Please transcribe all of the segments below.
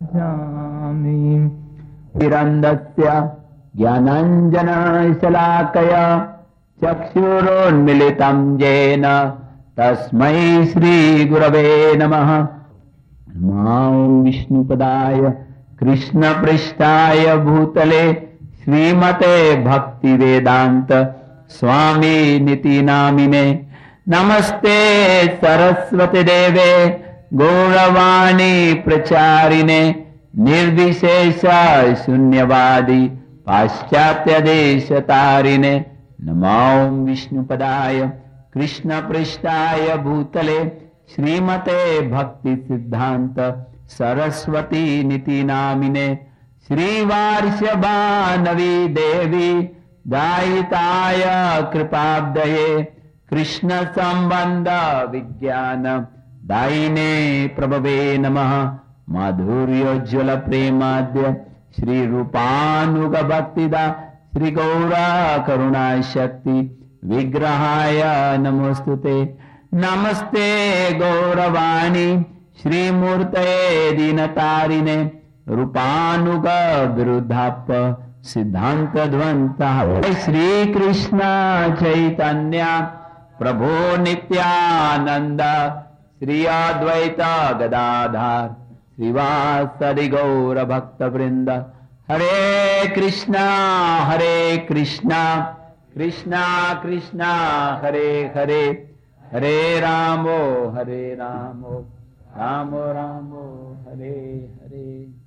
तिरन्दस्य ज्ञानाञ्जनशलाकया चक्षुरोन्मिलितं येन तस्मै श्रीगुरवे नमः। नमो विष्णुपदाय कृष्णपृष्ठाय भूतले श्रीमते भक्तिवेदान्त स्वामी निति नामिने। नमस्ते सरस्वती देवे गौरवाणी प्रचारिणे निर्विशेष शून्यवादी पाश्चात्य देश तारिणे। नमो विष्णुपदाय कृष्णपृष्ठाय भूतले श्रीमते भक्ति सिद्धांत सरस्वती निति नामिने। श्रीवार्षभानवी देवी दायिताय कृपाब्दये कृष्ण संबंध विज्ञान दायिने प्रभवे नमः। माधुर्योज्वल प्रेमाद्य श्री रूपानुग भक्तिदा श्री गौरा करुणा शक्ति विग्रहाय नमोस्तुते। नमस्ते गौरवाणी श्रीमूर्तये दीनतारिणे रूपानुग विरुद्धाप सिद्धांत ध्वंता। श्री कृष्ण चैतन्य प्रभो नित्यानंद श्री अद्वैत गदाधर श्रीवासदि गौर भक्त वृंद। हरे कृष्णा कृष्णा कृष्णा हरे हरे हरे रामो रामो रामो हरे हरे।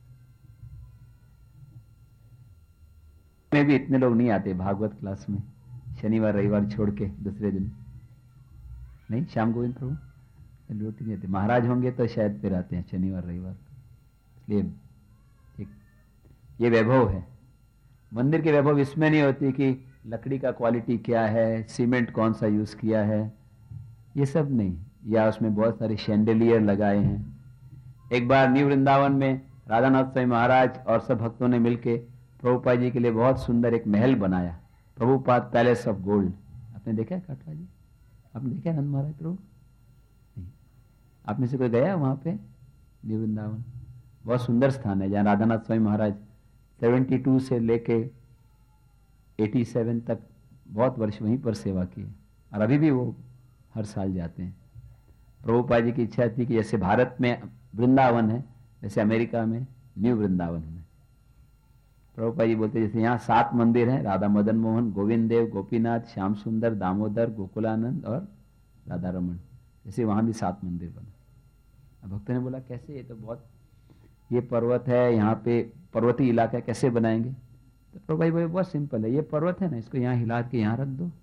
में भी इतने लोग नहीं आते भागवत क्लास में, शनिवार रविवार छोड़ के दूसरे दिन नहीं। श्याम गोविंद प्रभु रोटी नहीं आते, महाराज होंगे तो शायद फिर आते हैं शनिवार रविवार। इसलिए ये वैभव है मंदिर के। वैभव इसमें नहीं होती कि लकड़ी का क्वालिटी क्या है, सीमेंट कौन सा यूज किया है, ये सब नहीं, या उसमें बहुत सारे शैंडेलियर लगाए हैं। एक बार न्यू वृंदावन में राधानाथ स्वामी महाराज और सब भक्तों ने मिलकर प्रभुपाद जी के लिए बहुत सुंदर एक महल बनाया, प्रभुपाद पैलेस ऑफ गोल्ड। आपने देखा है काटवा जी? आपने देखा है नंद महाराज प्रभु? नहीं। आप में से कोई गया वहां पे? न्यू वृंदावन बहुत सुंदर स्थान है, जहाँ राधानाथ स्वामी महाराज 72 से लेके 87 तक बहुत वर्ष वहीं पर सेवा की, और अभी भी वो हर साल जाते हैं। प्रभुपाद जी की इच्छा थी कि जैसे भारत में वृंदावन है वैसे अमेरिका में न्यू वृंदावन है। प्रभुपाद जी बोलते जैसे यहाँ 7 मंदिर हैं, राधा मदन मोहन, गोविंद देव, गोपीनाथ, श्याम सुंदर, दामोदर, गोकुलानंद और राधा रमन, जैसे वहाँ भी 7 मंदिर बने। अब भक्तों ने बोला कैसे, ये तो बहुत, ये पर्वत है, यहाँ पे पर्वतीय इलाका कैसे बनाएंगे? तो प्रभुपाद जी बोले बहुत सिंपल है, ये पर्वत है ना, इसको यहाँ हिला के यहाँ रख दो।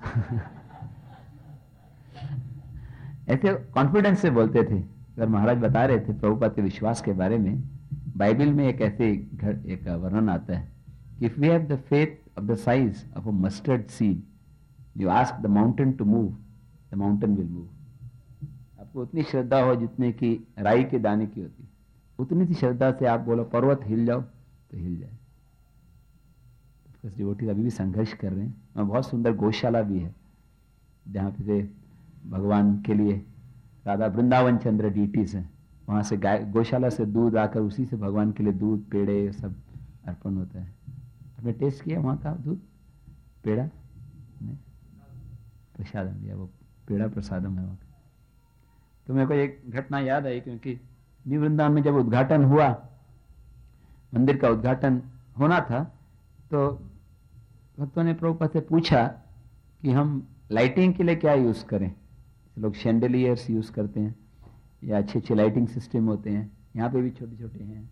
ऐसे कॉन्फिडेंस से बोलते थे। अगर महाराज बता रहे थे प्रभुपाद के विश्वास के बारे में, बाइबल में एक ऐसे एक वर्णन आता है कि if we have the faith of the size of a mustard seed, you ask the mountain to move, the mountain will move. आपको उतनी श्रद्धा हो जितने की राई के दाने की होती, उतनी सी श्रद्धा से आप बोलो पर्वत हिल जाओ तो हिल जाए। डिवोटीज अभी भी संघर्ष कर रहे हैं। वहाँ बहुत सुंदर गौशाला भी है जहाँ पे भगवान के लिए राधा वृंदावन चंद्र डीटीज हैं, वहाँ से गाय गौशाला से दूध आकर उसी से भगवान के लिए दूध पेड़े सब अर्पण होता है। आपने टेस्ट किया वहाँ का दूध पेड़ा? नहीं, प्रसादम दिया, वो पेड़ा प्रसादम है वहाँ का। तो मेरे को एक घटना याद आई, क्योंकि न्यू वृंदावन में जब उद्घाटन हुआ, मंदिर का उद्घाटन होना था, तो भक्तों ने प्रभुपाद से पूछा कि हम लाइटिंग के लिए क्या यूज करें। लोग शैंडेलियर्स यूज करते हैं या अच्छे अच्छे लाइटिंग सिस्टम होते हैं, यहाँ पे भी छोटे छोटे हैं,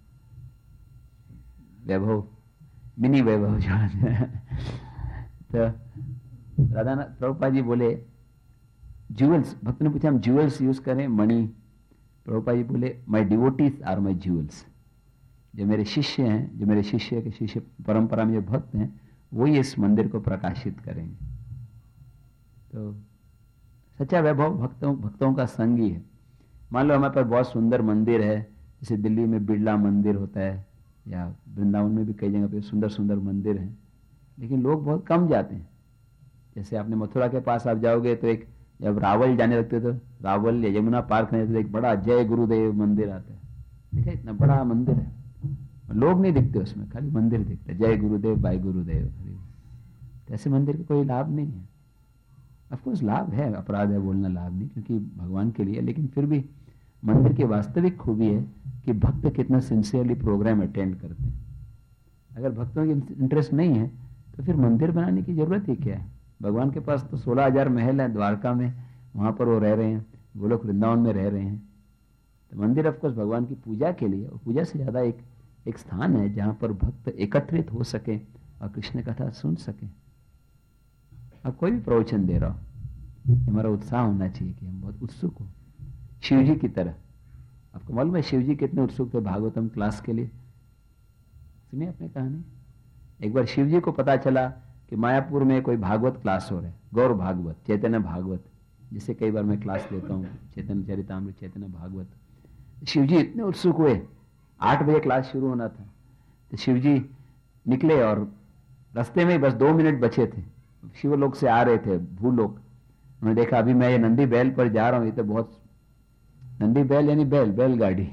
वैभव मिनी वैभव जो है। तो राधानाथ प्रभुपाद जी बोले ज्यूल्स, भक्त ने पूछा हम ज्यूल्स यूज करें, मणि? प्रभुपाद जी बोले my devotees are my jewels. जो मेरे शिष्य हैं, जो मेरे शिष्य के शिष्य परंपरा में जो भक्त हैं, वही इस मंदिर को प्रकाशित करेंगे। तो सच्चा वैभव भक्तों का संग ही है। मान लो हमारे पास बहुत सुंदर मंदिर है, जैसे दिल्ली में बिरला मंदिर होता है, या वृंदावन में भी कई जगह पे सुंदर सुंदर मंदिर हैं, लेकिन लोग बहुत कम जाते हैं। जैसे आपने मथुरा के पास आप जाओगे तो एक, जब रावल जाने लगते तो रावल या यमुना पार्क में तो एक बड़ा जय गुरुदेव मंदिर आता है, देखा इतना बड़ा मंदिर है, लोग नहीं दिखते उसमें, खाली मंदिर दिखता है, जय गुरुदेव बाय गुरुदेव। ऐसे मंदिर का कोई लाभ नहीं है। ऑफकोर्स लाभ है, अपराध है बोलना लाभ नहीं, क्योंकि भगवान के लिए, लेकिन फिर भी मंदिर की वास्तविक खूबी है कि भक्त कितना सिंसियरली प्रोग्राम अटेंड करते हैं। अगर भक्तों की इंटरेस्ट नहीं है तो फिर मंदिर बनाने की जरूरत ही क्या है। भगवान के पास तो 16,000 महल है द्वारका में, वहां पर वो रह रहे हैं, गोलोक वृंदावन में रह रहे हैं। तो मंदिर ऑफकोर्स भगवान की पूजा के लिए, और पूजा से ज्यादा एक स्थान है जहां पर भक्त एकत्रित हो सके और कृष्ण कथा सुन सके। अब कोई भी प्रवचन दे रहा हो, हमारा उत्साह होना चाहिए कि हम बहुत उत्सुक हो, शिव जी की तरह। आपको मालूम है शिव जी कितने उत्सुक थे भागवतम क्लास के लिए? सुनिए अपनी कहानी। एक बार शिव जी को पता चला कि मायापुर में कोई भागवत क्लास हो रहा है, गौर भागवत, चैतन्य भागवत, जिसे कई बार मैं क्लास लेता हूँ, चैतन्य चरितामृत, चैतन्य भागवत। शिव जी इतने उत्सुक हुए, 8 बजे क्लास शुरू होना था, तो शिव जी निकले और रास्ते में बस 2 मिनट बचे थे, शिवलोक से आ रहे थे भूलोक। उन्होंने देखा अभी मैं ये नंदी बैल पर जा रहा हूँ, ये तो बहुत, नंदी बैल यानी बैलगाड़ी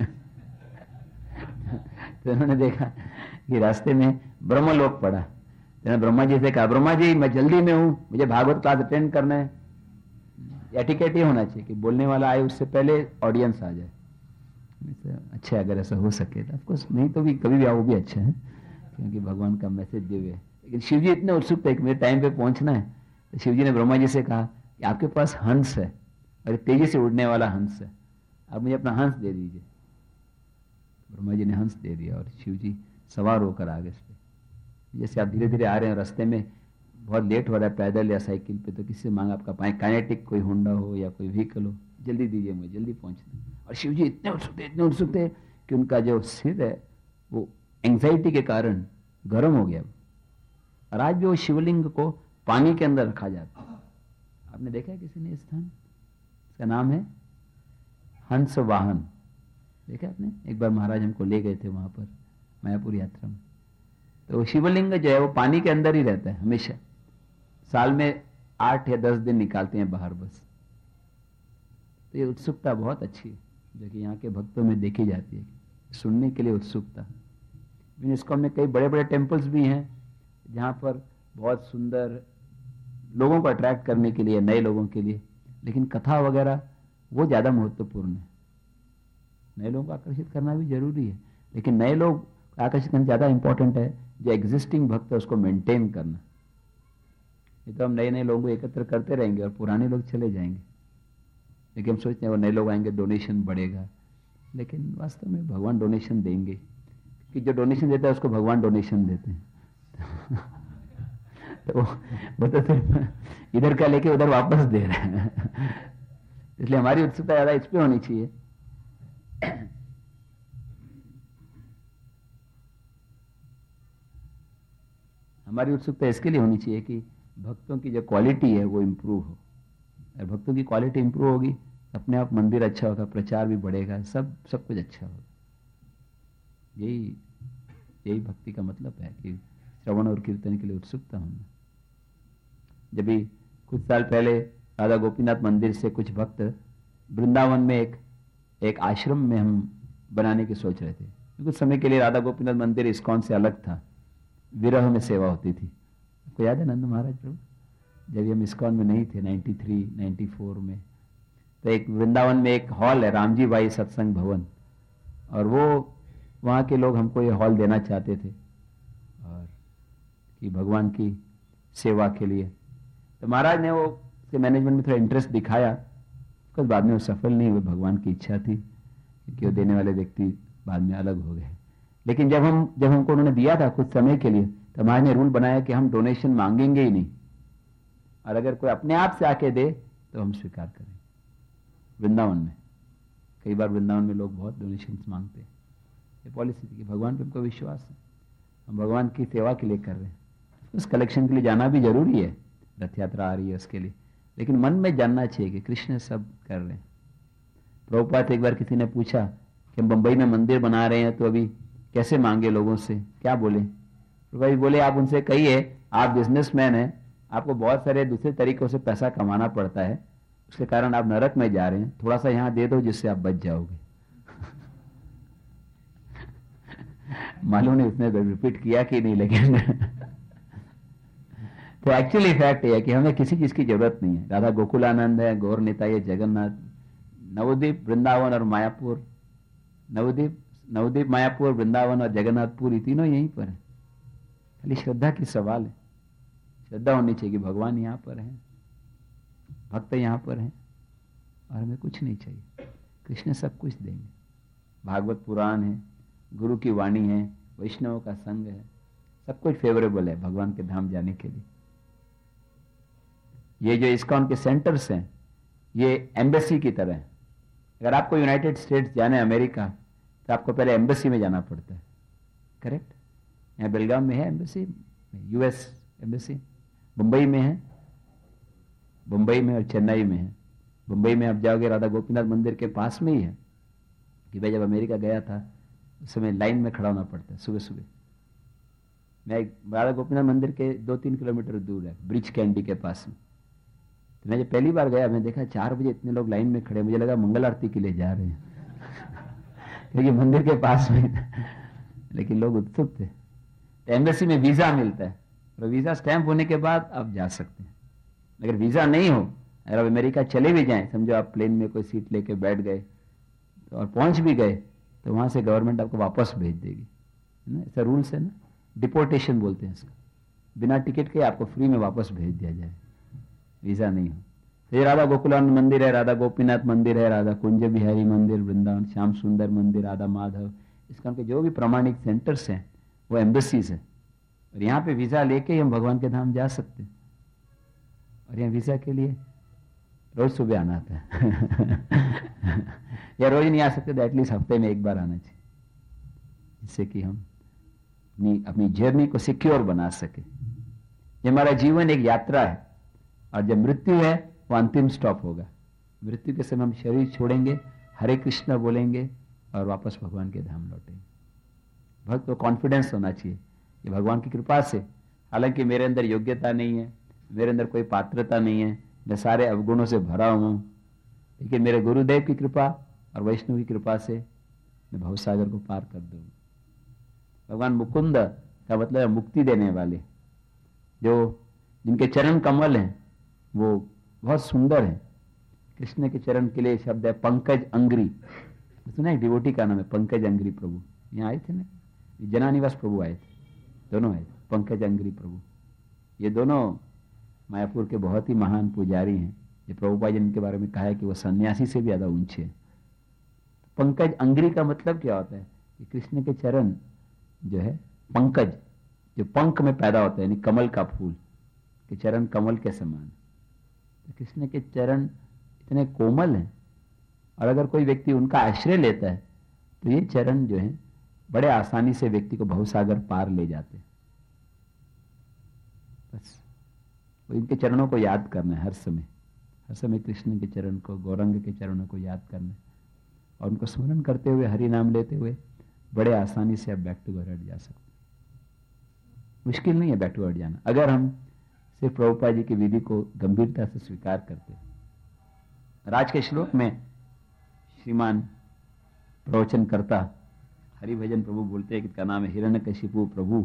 तो उन्होंने देखा कि रास्ते में ब्रह्मलोक पड़ा। तो ब्रह्मा जी से कहा, ब्रह्मा जी मैं जल्दी में हूं, मुझे भागवत क्लास अटेंड करना है। एटिकेट ये होना चाहिए कि बोलने वाला आए उससे पहले ऑडियंस आ जाए। अच्छा है अगर ऐसा हो सके तो, ऑफकोर्स नहीं तो भी कभी भी आओ, वो भी अच्छा है, क्योंकि भगवान का मैसेज दिव्य है। लेकिन शिव जी इतने उत्सुक थे कि मेरे टाइम पे पहुंचना है। तो शिव जी ने ब्रह्मा जी से कहा कि आपके पास हंस है, और तेजी से उड़ने वाला हंस है, आप मुझे अपना हंस दे दीजिए। ब्रह्मा जी ने हंस दे दिया और शिव जी सवार होकर आ गए इस पे। जैसे आप धीरे धीरे आ रहे हैं, रास्ते में बहुत लेट हो रहा है पैदल या साइकिल पे, तो किसी से मांगा आपका काइनेटिक कोई होंडा हो या कोई व्हीकल हो, जल्दी दीजिए मुझे, जल्दी पहुंचना। और शिव जी इतने उत्सुक थे कि उनका जो सिर है वो एंग्जाइटी के कारण गर्म हो गया। और आज भी वो शिवलिंग को पानी के अंदर रखा जाता है। आपने देखा है किसी ने स्थान? इसका नाम है हंस वाहन। देखा आपने? एक बार महाराज हमको ले गए थे वहां पर मायापुर यात्रा में। तो वो शिवलिंग जो है वो पानी के अंदर ही रहता है हमेशा, साल में 8 या 10 दिन निकालते हैं बाहर बस। तो ये उत्सुकता बहुत अच्छी है जो कि यहाँ के भक्तों में देखी जाती है, सुनने के लिए उत्सुकता। यूनेस्को में कई बड़े बड़े टेम्पल्स भी हैं जहाँ पर बहुत सुंदर, लोगों को अट्रैक्ट करने के लिए, नए लोगों के लिए, लेकिन कथा वगैरह वो ज़्यादा महत्वपूर्ण है। नए लोगों को आकर्षित करना भी जरूरी है, लेकिन नए लोग आकर्षित करना ज़्यादा इंपॉर्टेंट है, जो एग्जिस्टिंग भक्त है उसको मेंटेन करना। ये तो हम नए नए लोगों को एकत्र करते रहेंगे और पुराने लोग चले जाएंगे, लेकिन हम सोचते हैं वो नए लोग आएंगे डोनेशन बढ़ेगा, लेकिन वास्तव में भगवान डोनेशन देंगे, कि जो डोनेशन देता है उसको भगवान डोनेशन देते हैं तो वो तो सिर्फ इधर का लेके उधर वापस दे रहे हैं। इसलिए हमारी उत्सुकता ज्यादा इस पे होनी चाहिए। हमारी उत्सुकता इसके लिए होनी चाहिए कि भक्तों की जो क्वालिटी है वो इम्प्रूव हो। अगर भक्तों की क्वालिटी इम्प्रूव होगी, अपने आप मंदिर अच्छा होगा, प्रचार भी बढ़ेगा, सब कुछ अच्छा होगा। यही भक्ति का मतलब है कि श्रवण और कीर्तन के लिए उत्सुकता होना। जब भी कुछ साल पहले राधा गोपीनाथ मंदिर से कुछ भक्त वृंदावन में एक आश्रम में हम बनाने की सोच रहे थे। कुछ समय के लिए राधा गोपीनाथ मंदिर इस्कॉन से अलग था, विरह में सेवा होती थी। आपको याद है नंद महाराज प्रभु, जब हम इस्कॉन में नहीं थे 93, 94 में, तो एक वृंदावन में एक हॉल है रामजी बाई सत्संग भवन, और वो वहाँ के लोग हमको ये हॉल देना चाहते थे और कि भगवान की सेवा के लिए। तो महाराज ने वो उसके मैनेजमेंट में थोड़ा इंटरेस्ट दिखाया, कुछ बाद में वो सफल नहीं हुए। भगवान की इच्छा थी क्योंकि वो देने वाले व्यक्ति बाद में अलग हो गए। लेकिन जब हमको उन्होंने दिया था कुछ समय के लिए, तो महाराज ने रूल बनाया कि हम डोनेशन मांगेंगे ही नहीं, और अगर कोई अपने आप से आके दे तो हम स्वीकार करें। वृंदावन में कई बार वृंदावन में लोग बहुत डोनेशन मांगते हैं। ये पॉलिसी थी कि भगवान पे हमको विश्वास है, हम भगवान की सेवा के लिए कर रहे हैं। उस कलेक्शन के लिए जाना भी जरूरी है, रथ यात्रा आ रही है उसके लिए, लेकिन मन में जानना चाहिए कि कृष्ण सब कर रहे हैं। प्रभुपाद एक बार किसी ने पूछा कि हम बंबई में मंदिर बना रहे हैं तो अभी कैसे मांगे लोगों से, क्या बोले? प्रभुपाद बोले आप उनसे कहिए आप बिजनेसमैन हैं, आपको बहुत सारे दूसरे तरीकों से पैसा कमाना पड़ता है, उसके कारण आप नरक में जा रहे हैं, थोड़ा सा यहाँ दे दो जिससे आप बच जाओगे। मालूम नहीं उसने रिपीट किया कि नहीं, लेकिन तो एक्चुअली फैक्ट ये है कि हमें किसी चीज की जरूरत नहीं है। राधा गोकुलानंद है, गौर निताई, जगन्नाथ, नवद्वीप, वृंदावन और मायापुर, नवद्वीप मायापुर, वृंदावन और जगन्नाथपुर, ये तीनों यहीं पर है। खाली श्रद्धा की सवाल है। श्रद्धा होनी चाहिए कि भगवान यहाँ पर है, भक्त यहाँ पर है, और हमें कुछ नहीं चाहिए। कृष्ण सब कुछ देंगे। भागवत पुराण है, गुरु की वाणी है, वैष्णव का संग है, सब कुछ फेवरेबल है भगवान के धाम जाने के लिए। ये जो इस्कॉन के सेंटर्स हैं, ये एम्बेसी की तरह है। अगर आपको यूनाइटेड स्टेट्स जाना है, अमेरिका, तो आपको पहले एम्बेसी में जाना पड़ता है, करेक्ट? यहाँ बेलगाम में है एम्बेसी, यूएस एम्बेसी, मुंबई में है, मुंबई में और चेन्नई में है। मुंबई में आप जाओगे, राधा गोपीनाथ मंदिर के पास में ही है। कि भाई जब अमेरिका गया था उस समय लाइन में खड़ा होना पड़ता है सुबह सुबह। मैं राधा गोपीनाथ मंदिर के 2-3 किलोमीटर दूर है, ब्रिज कैंडी के पास में। तो मैं जब पहली बार गया, मैं देखा 4 बजे इतने लोग लाइन में खड़े, मुझे लगा मंगल आरती के लिए जा रहे हैं क्योंकि मंदिर के पास में लेकिन लोग उत्सुक थे। तो एम्बेसी में वीजा मिलता है, और वीजा स्टैंप होने के बाद आप जा सकते हैं। अगर वीजा नहीं हो, अगर आप अमेरिका चले भी जाएं, समझो आप प्लेन में कोई सीट लेके बैठ गए तो और पहुंच भी गए, तो वहां से गवर्नमेंट आपको वापस भेज देगी, है ना? ऐसा रूल्स है ना, डिपोर्टेशन बोलते हैं इसको। बिना टिकट के आपको फ्री में वापस भेज दिया जाए, वीजा नहीं हो। तो ये राधा गोकुलानंद मंदिर है, राधा गोपीनाथ मंदिर है, राधा कुंज बिहारी मंदिर, वृंदावन श्याम सुंदर मंदिर, राधा माधव, इसका के जो भी प्रमाणिक सेंटर्स हैं वो एम्बेसीज है। और यहाँ पे वीजा लेके ही हम भगवान के धाम जा सकते हैं। और यहाँ वीजा के लिए रोज सुबह आना आता है या रोज नहीं आ सकते तो एटलीस्ट हफ्ते में एक बार आना चाहिए, जिससे कि हम अपनी जर्नी को सिक्योर बना सके। ये हमारा जीवन एक यात्रा है, और जब मृत्यु है वो अंतिम स्टॉप होगा। मृत्यु के समय हम शरीर छोड़ेंगे, हरे कृष्ण बोलेंगे और वापस भगवान के धाम लौटेंगे। भक्त को कॉन्फिडेंस होना चाहिए कि भगवान की कृपा से, हालांकि मेरे अंदर योग्यता नहीं है, मेरे अंदर कोई पात्रता नहीं है, मैं सारे अवगुणों से भरा हुआ हूं, लेकिन मेरे गुरुदेव की कृपा और वैष्णव की कृपा से मैं भवसागर को पार कर दूंगा। भगवान मुकुंद का मतलब है मुक्ति देने वाले, जो जिनके चरण कमल हैं वो बहुत सुंदर है। कृष्ण के चरण के लिए शब्द है पंकज अंग्री। सुना है, डिवोटी का नाम है पंकज अंग्री प्रभु। यहाँ आए थे ना, जनानिवास प्रभु आए थे, दोनों आए थे, पंकज अंग्री प्रभु। ये दोनों मायापुर के बहुत ही महान पुजारी हैं। ये प्रभुपाद जी ने इनके बारे में कहा है कि वो सन्यासी से भी ज्यादा ऊंचे हैं। पंकज अंग्री का मतलब क्या होता है कि कृष्ण के चरण जो है पंकज, जो पंख में पैदा होता है, यानी कमल का फूल के चरण कमल के समान। तो कृष्ण के चरण इतने कोमल हैं, और अगर कोई व्यक्ति उनका आश्रय लेता है तो ये चरण जो है बड़े आसानी से व्यक्ति को भवसागर पार ले जाते हैं। बस इनके चरणों को याद करना है हर समय कृष्ण के चरण को, गौरंग के चरणों को याद करना है, और उनको स्मरण करते हुए, हरि नाम लेते हुए बड़े आसानी से आप बैक टू गॉड जा सकते हैं। मुश्किल नहीं है बैक टू गॉड जाना, अगर हम सिर्फ प्रभुपाद जी की विधि को गंभीरता से स्वीकार करते हैं। आज के श्लोक में श्रीमान प्रवचन करता हरिभजन प्रभु बोलते हैं कि इसका नाम है हिरण्यकशिपु प्रभु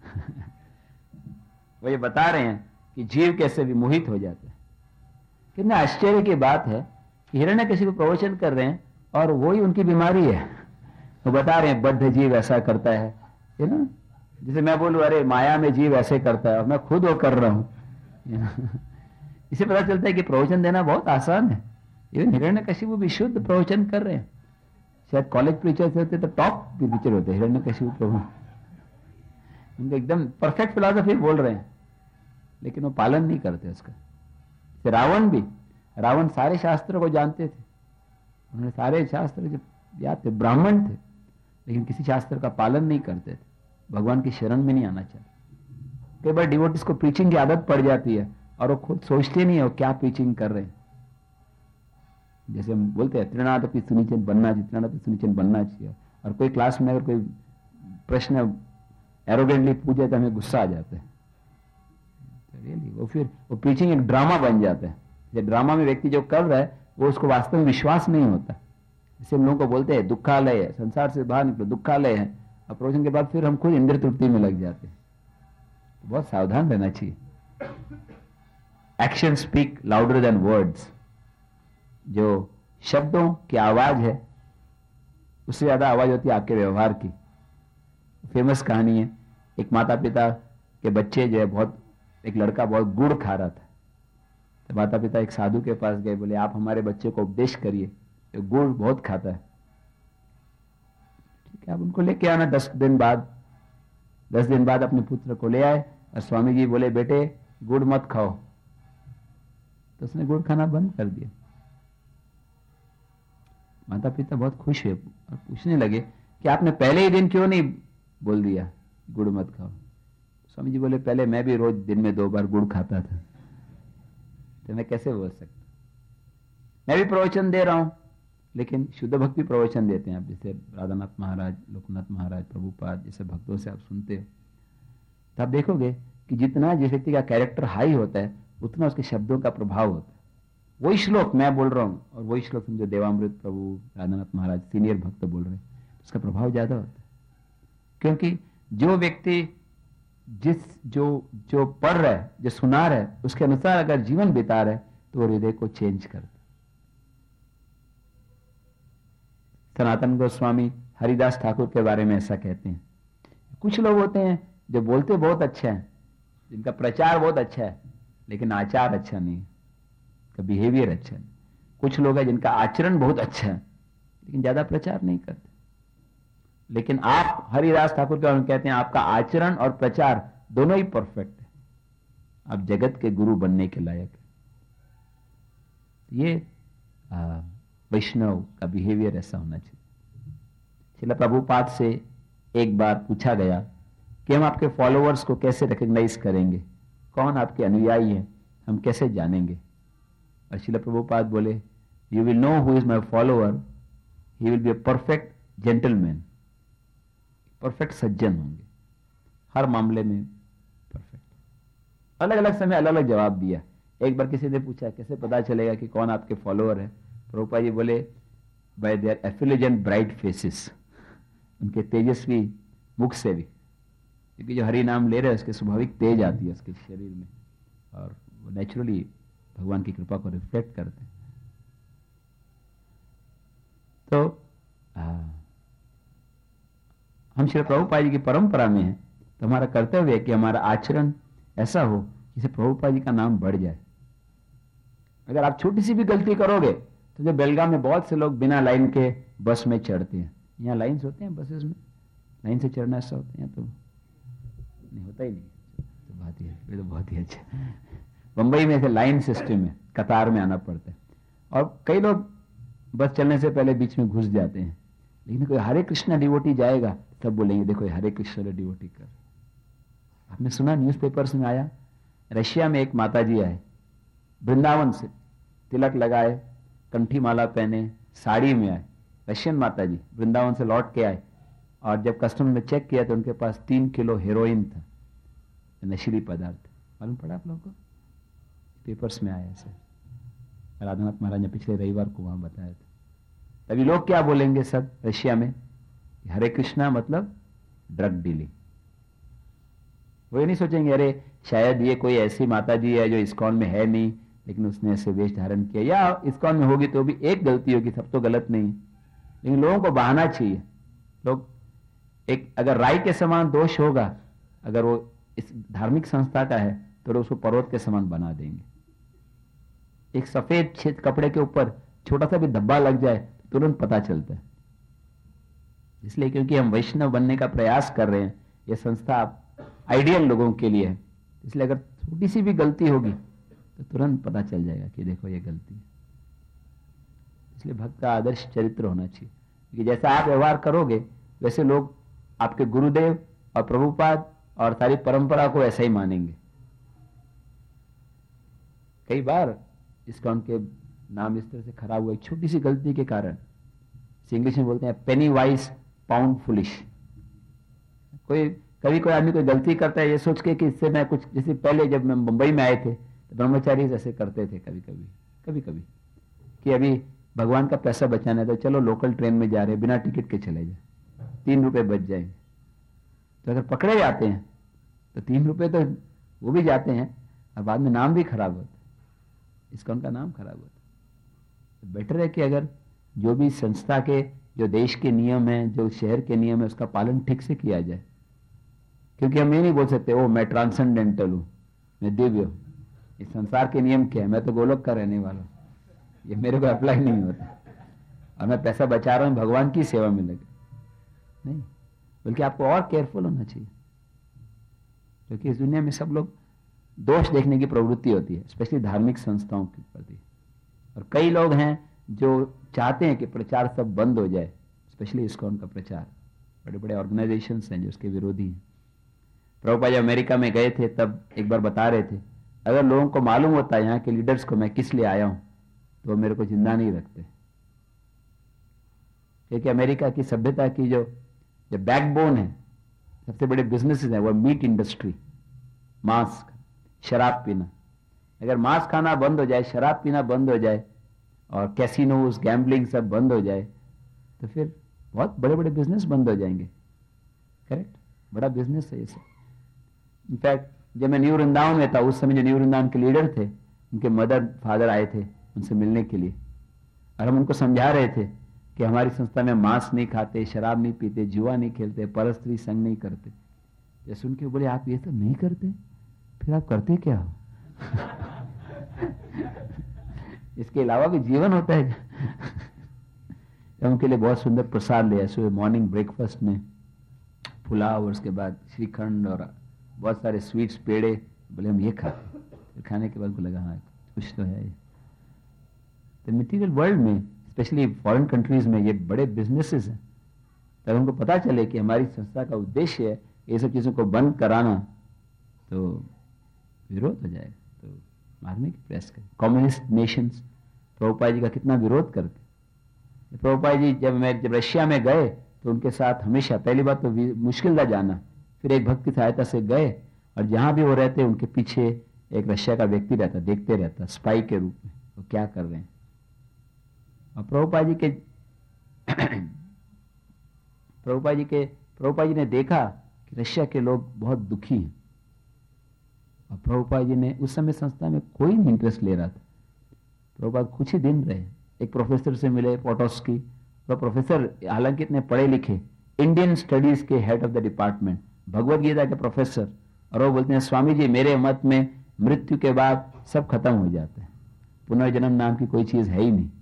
वो ये बता रहे हैं कि जीव कैसे विमोहित हो जाते हैं। कितना आश्चर्य की बात है कि हिरण्यकशिपु प्रवचन कर रहे हैं और वही उनकी बीमारी है। वो बता रहे हैं बद्ध जीव ऐसा करता है ना, जैसे मैं बोलूं अरे माया में जीव ऐसे करता है और मैं खुद वो कर रहा हूं इसे पता चलता है कि प्रवचन देना बहुत आसान है। इवन हिरण्यकशिपु भी शुद्ध प्रवचन कर रहे हैं। शायद कॉलेज प्रीचर्स होते तो टॉप टीचर होते हिरण्यकशिपु प्रभु, उनका एकदम परफेक्ट फिलॉसफी बोल रहे हैं, लेकिन वो पालन नहीं करते उसका। रावण सारे शास्त्रों को जानते थे, उन्होंने सारे शास्त्र जब याद थे, ब्राह्मण थे, लेकिन किसी शास्त्र का पालन नहीं करते थे, भगवान की शरण में नहीं आना चाहते। कई बार डिवोटीज को प्रीचिंग की आदत पड़ जाती है और वो खुद सोचते नहीं है वो क्या प्रीचिंग कर रहे हैं। जैसे हम बोलते हैं त्रिनाद अपनी सुनिचन बनना चाहिए, त्रिनाद अपनी सुनिचन बनना चाहिए, और कोई क्लास में अगर कोई प्रश्न एरोगेंटली पूछे तो हमें गुस्सा आ जाता है। तो रियली वो फिर वो प्रीचिंग एक ड्रामा बन जाता है। ये ड्रामा में व्यक्ति जो कर रहा है वो उसको वास्तव में विश्वास नहीं होता। जैसे हम लोगों को बोलते हैं दुखालय है, संसार से बाहर निकलो, दुखालय है, और प्रवचन के बाद फिर हम खुद इंद्र तृप्ति में लग जाते हैं। तो बहुत सावधान रहना चाहिए। Action speak louder than words. जो शब्दों की आवाज है उससे ज्यादा आवाज होती है आपके व्यवहार की। फेमस कहानी है, एक माता पिता के बच्चे जो है एक लड़का बहुत गुड़ खा रहा था। तो माता पिता एक साधु के पास गए, बोले आप हमारे बच्चे को उपदेश करिए, तो गुड़ बहुत खाता है। ठीक है, आप उनको लेके आना। 10 दिन बाद अपने पुत्र को ले आए और स्वामी जी बोले बेटे गुड़ मत खाओ। तो उसने गुड़ खाना बंद कर दिया। माता पिता बहुत खुश हुए और पूछने लगे कि आपने पहले ही दिन क्यों नहीं बोल दिया गुड़ मत खाओ। स्वामी जी बोले पहले मैं भी रोज दिन में 2 बार गुड़ खाता था, तो मैं कैसे बोल सकता। मैं भी प्रवचन दे रहा हूं, लेकिन शुद्ध भक्ति प्रवचन देते हैं आप, जैसे राधानाथ महाराज, लोकनाथ महाराज, प्रभुपाद जैसे भक्तों से आप सुनते हो, तो आप देखोगे कि जितना जिस व्यक्ति का कैरेक्टर हाई होता है उतना उसके शब्दों का प्रभाव होता है। वही श्लोक मैं बोल रहा हूं और वही श्लोक जो देवामृत प्रभु, राधानाथ महाराज सीनियर भक्त बोल रहे हैं, उसका प्रभाव ज्यादा होता है। क्योंकि जो व्यक्ति जो पढ़ रहा है, जो सुना रहा है, उसके अनुसार अगर जीवन बिता रहा है तो वो हृदय को चेंज करता है। सनातन गोस्वामी हरिदास ठाकुर के बारे में ऐसा कहते हैं, कुछ लोग होते हैं जो बोलते बहुत अच्छा है, जिनका प्रचार बहुत अच्छा है, लेकिन आचार अच्छा नहीं है, का बिहेवियर अच्छा नहीं। कुछ लोग हैं जिनका आचरण बहुत अच्छा है, लेकिन ज्यादा प्रचार नहीं करते। लेकिन आप हरिदास ठाकुर के बारे में कहते हैं आपका आचरण और प्रचार दोनों ही परफेक्ट है, आप जगत के गुरु बनने के लायक है। ये वैष्णव का बिहेवियर ऐसा होना चाहिए। श्रील प्रभुपाद से एक बार पूछा गया कि हम आपके फॉलोअर्स को कैसे रिकॉग्नाइज करेंगे, कौन आपके अनुयायी हैं, हम कैसे जानेंगे। और श्रील प्रभुपाद बोले you will know who is my follower, he will be a perfect gentleman, perfect सज्जन होंगे, हर मामले में परफेक्ट। अलग अलग समय अलग अलग जवाब दिया। एक बार किसी ने पूछा कैसे पता चलेगा कि कौन आपके फॉलोअर है, प्रभुपाद जी बोले by their effulgent bright faces, उनके तेजस्वी मुख से भी, क्योंकि जो हरि नाम ले रहे हैं उसके स्वाभाविक तेज आती है उसके शरीर में, और वो नेचुरली भगवान की कृपा को रिफ्लेक्ट करते हैं। तो हम श्री प्रभुपाद जी की परंपरा में हैं, तो हमारा कर्तव्य है कि हमारा आचरण ऐसा हो जिससे प्रभुपाद जी का नाम बढ़ जाए। अगर आप छोटी सी भी गलती करोगे तो जो बेलगाम में बहुत से लोग बिना लाइन के बस में चढ़ते हैं, यहाँ लाइन्स होते हैं बसेस में, लाइन से चढ़ना ऐसा होता है, तो नहीं होता ही नहीं। तो बात ही है, ये तो बहुत ही अच्छा। बंबई में ऐसे लाइन सिस्टम है, कतार में आना पड़ता है, और कई लोग बस चलने से पहले बीच में घुस जाते हैं। लेकिन कोई हरे कृष्णा डिवोटी जाएगा तब बोलेंगे देखो हरे कृष्णा डिवोटी कर। आपने सुना न्यूज़पेपर्स में आया, रशिया में एक माता जी आए, वृंदावन से तिलक लगाए, कंठी माला पहने, साड़ी में आए, रशियन माता जी वृंदावन से लौट के आए, और जब कस्टम में चेक किया तो उनके पास 3 किलो हेरोइन था, नशीली पदार्थ। मालूम पड़ा आप लोगों को, पेपर्स में आया ऐसे। राधानाथ महाराज ने पिछले रविवार को वहां बताया था। तभी लोग क्या बोलेंगे सब रशिया में, हरे कृष्णा मतलब ड्रग डीलिंग। वो ये नहीं सोचेंगे अरे शायद ये कोई ऐसी माता जी है जो इस्कॉन में है नहीं, लेकिन उसने ऐसे वेश धारण किया, या इस्कॉन में होगी तो भी एक गलती होगी, सब तो गलत नहीं है। लेकिन लोगों को बहाना चाहिए। लोग एक अगर राई के समान दोष होगा, अगर वो इस धार्मिक संस्था का है तो उसको पर्वत के समान बना देंगे। एक सफेद छेद कपड़े के ऊपर छोटा सा भी धब्बा लग जाए तुरंत पता चलता है। इसलिए क्योंकि हम वैष्णव बनने का प्रयास कर रहे हैं, यह संस्था आइडियल लोगों के लिए है, इसलिए अगर छोटी सी भी गलती होगी तो तुरंत पता चल जाएगा कि देखो ये गलती है। इसलिए भक्त का आदर्श चरित्र होना चाहिए, कि जैसा आप व्यवहार करोगे वैसे लोग आपके गुरुदेव और प्रभुपाद और सारी परंपरा को ऐसा ही मानेंगे। कई बार इस्कॉन के नाम इस तरह से खराब हुआ, छोटी सी गलती के कारण। इंग्लिश में बोलते हैं पेनी वाइज पाउंड फुलिश। कभी कोई आदमी कोई गलती करता है ये सोच के कि इससे मैं कुछ, जैसे पहले जब मैं मुंबई में आए थे तो ब्रह्मचारी ऐसे करते थे कभी कभी कि अभी भगवान का पैसा बचाना है तो चलो लोकल ट्रेन में जा रहे हैं, बिना टिकट के चले जाए, 3 रुपए बच जाएंगे। तो अगर पकड़े जाते हैं तो 3 रुपए तो वो भी जाते हैं और बाद में नाम भी खराब होता है, इसका उनका नाम खराब होता है। तो बेटर है कि अगर जो भी संस्था के, जो देश के नियम हैं, जो शहर के नियम है, उसका पालन ठीक से किया जाए। क्योंकि हम ये नहीं बोल सकते ओ मैं ट्रांसेंडेंटल हूं, मैं दिव्य हूं, इस संसार के नियम क्या है, मैं तो गोलोक का रहने वाला हूं, ये मेरे को अप्लाई नहीं होता और मैं पैसा बचा रहा हूं भगवान की सेवा में लगे, नहीं, बल्कि आपको और केयरफुल होना चाहिए। क्योंकि इस दुनिया में सब लोग दोष देखने की प्रवृत्ति होती है, स्पेशली धार्मिक संस्थाओं के प्रति। और कई लोग हैं जो चाहते हैं कि प्रचार सब बंद हो जाए, स्पेशली इस्कॉन का प्रचार। बड़े बड़े ऑर्गेनाइजेशंस हैं जो उसके विरोधी हैं। प्रभुपाद जब अमेरिका में गए थे तब एक बार बता रहे थे, अगर लोगों को मालूम होता है यहाँ के लीडर्स को मैं किस लिए आया हूं तो वो मेरे को जिंदा नहीं रखते। क्योंकि अमेरिका की सभ्यता की जो बैकबोन है, सबसे बड़े बिजनेसेस हैं, वो मीट इंडस्ट्री, मांस, शराब पीना। अगर मांस खाना बंद हो जाए, शराब पीना बंद हो जाए और कैसीनोज, गैम्बलिंग सब बंद हो जाए तो फिर बहुत बड़े बड़े बिजनेस बंद हो जाएंगे। करेक्ट, बड़ा बिजनेस है ये सब। इनफैक्ट जब मैं न्यू वृंदावन में था, उस समय जो न्यू वृंदावन के लीडर थे, उनके मदर फादर आए थे उनसे मिलने के लिए, और हम उनको समझा रहे थे कि हमारी संस्था में मांस नहीं खाते, शराब नहीं पीते, जुआ नहीं खेलते, परस्त्री संग नहीं करते। ये सुन के बोले आप ये सब नहीं करते, फिर आप करते क्या हो? इसके अलावा भी जीवन होता है। उनके लिए बहुत सुंदर प्रसाद लिया सुबह मॉर्निंग ब्रेकफास्ट में, पुलाव और उसके बाद श्रीखंड और बहुत सारे स्वीट्स, पेड़े। बोले हम ये खाते, फिर खाने के बाद को लगा हाँ कुछ तो है। तो मटीरियल वर्ल्ड में, स्पेशली फॉरेन कंट्रीज में ये बड़े बिजनेसेस हैं। तब हमको पता चले कि हमारी संस्था का उद्देश्य है ये सब चीज़ों को बंद कराना, तो विरोध हो जाएगा, तो मारने की प्रयास करें। कम्युनिस्ट नेशंस प्रभुपाद जी का कितना विरोध करते। प्रभुपाद जी जब रशिया में गए तो उनके साथ हमेशा, पहली बात तो मुश्किल था जाना, फिर एक भक्त की सहायता से गए और जहां भी वो रहते उनके पीछे एक रशिया का व्यक्ति रहता, देखते रहता स्पाई के रूप में वो क्या कर रहे हैं। और प्रभुपाद जी ने देखा कि रशिया के लोग बहुत दुखी हैं और प्रभुपाद जी ने उस समय संस्था में कोई नहीं इंटरेस्ट ले रहा था। प्रभुपाद कुछ ही दिन रहे, एक प्रोफेसर से मिले, पोटोस्की। वो प्रोफेसर हालांकि इतने पढ़े लिखे, इंडियन स्टडीज के head of the department, Bhagavad Gita के प्रोफेसर, और वो बोलते हैं स्वामी जी मेरे मत में मृत्यु के बाद सब खत्म हो जाता है, पुनर्जन्म नाम की कोई चीज है ही नहीं।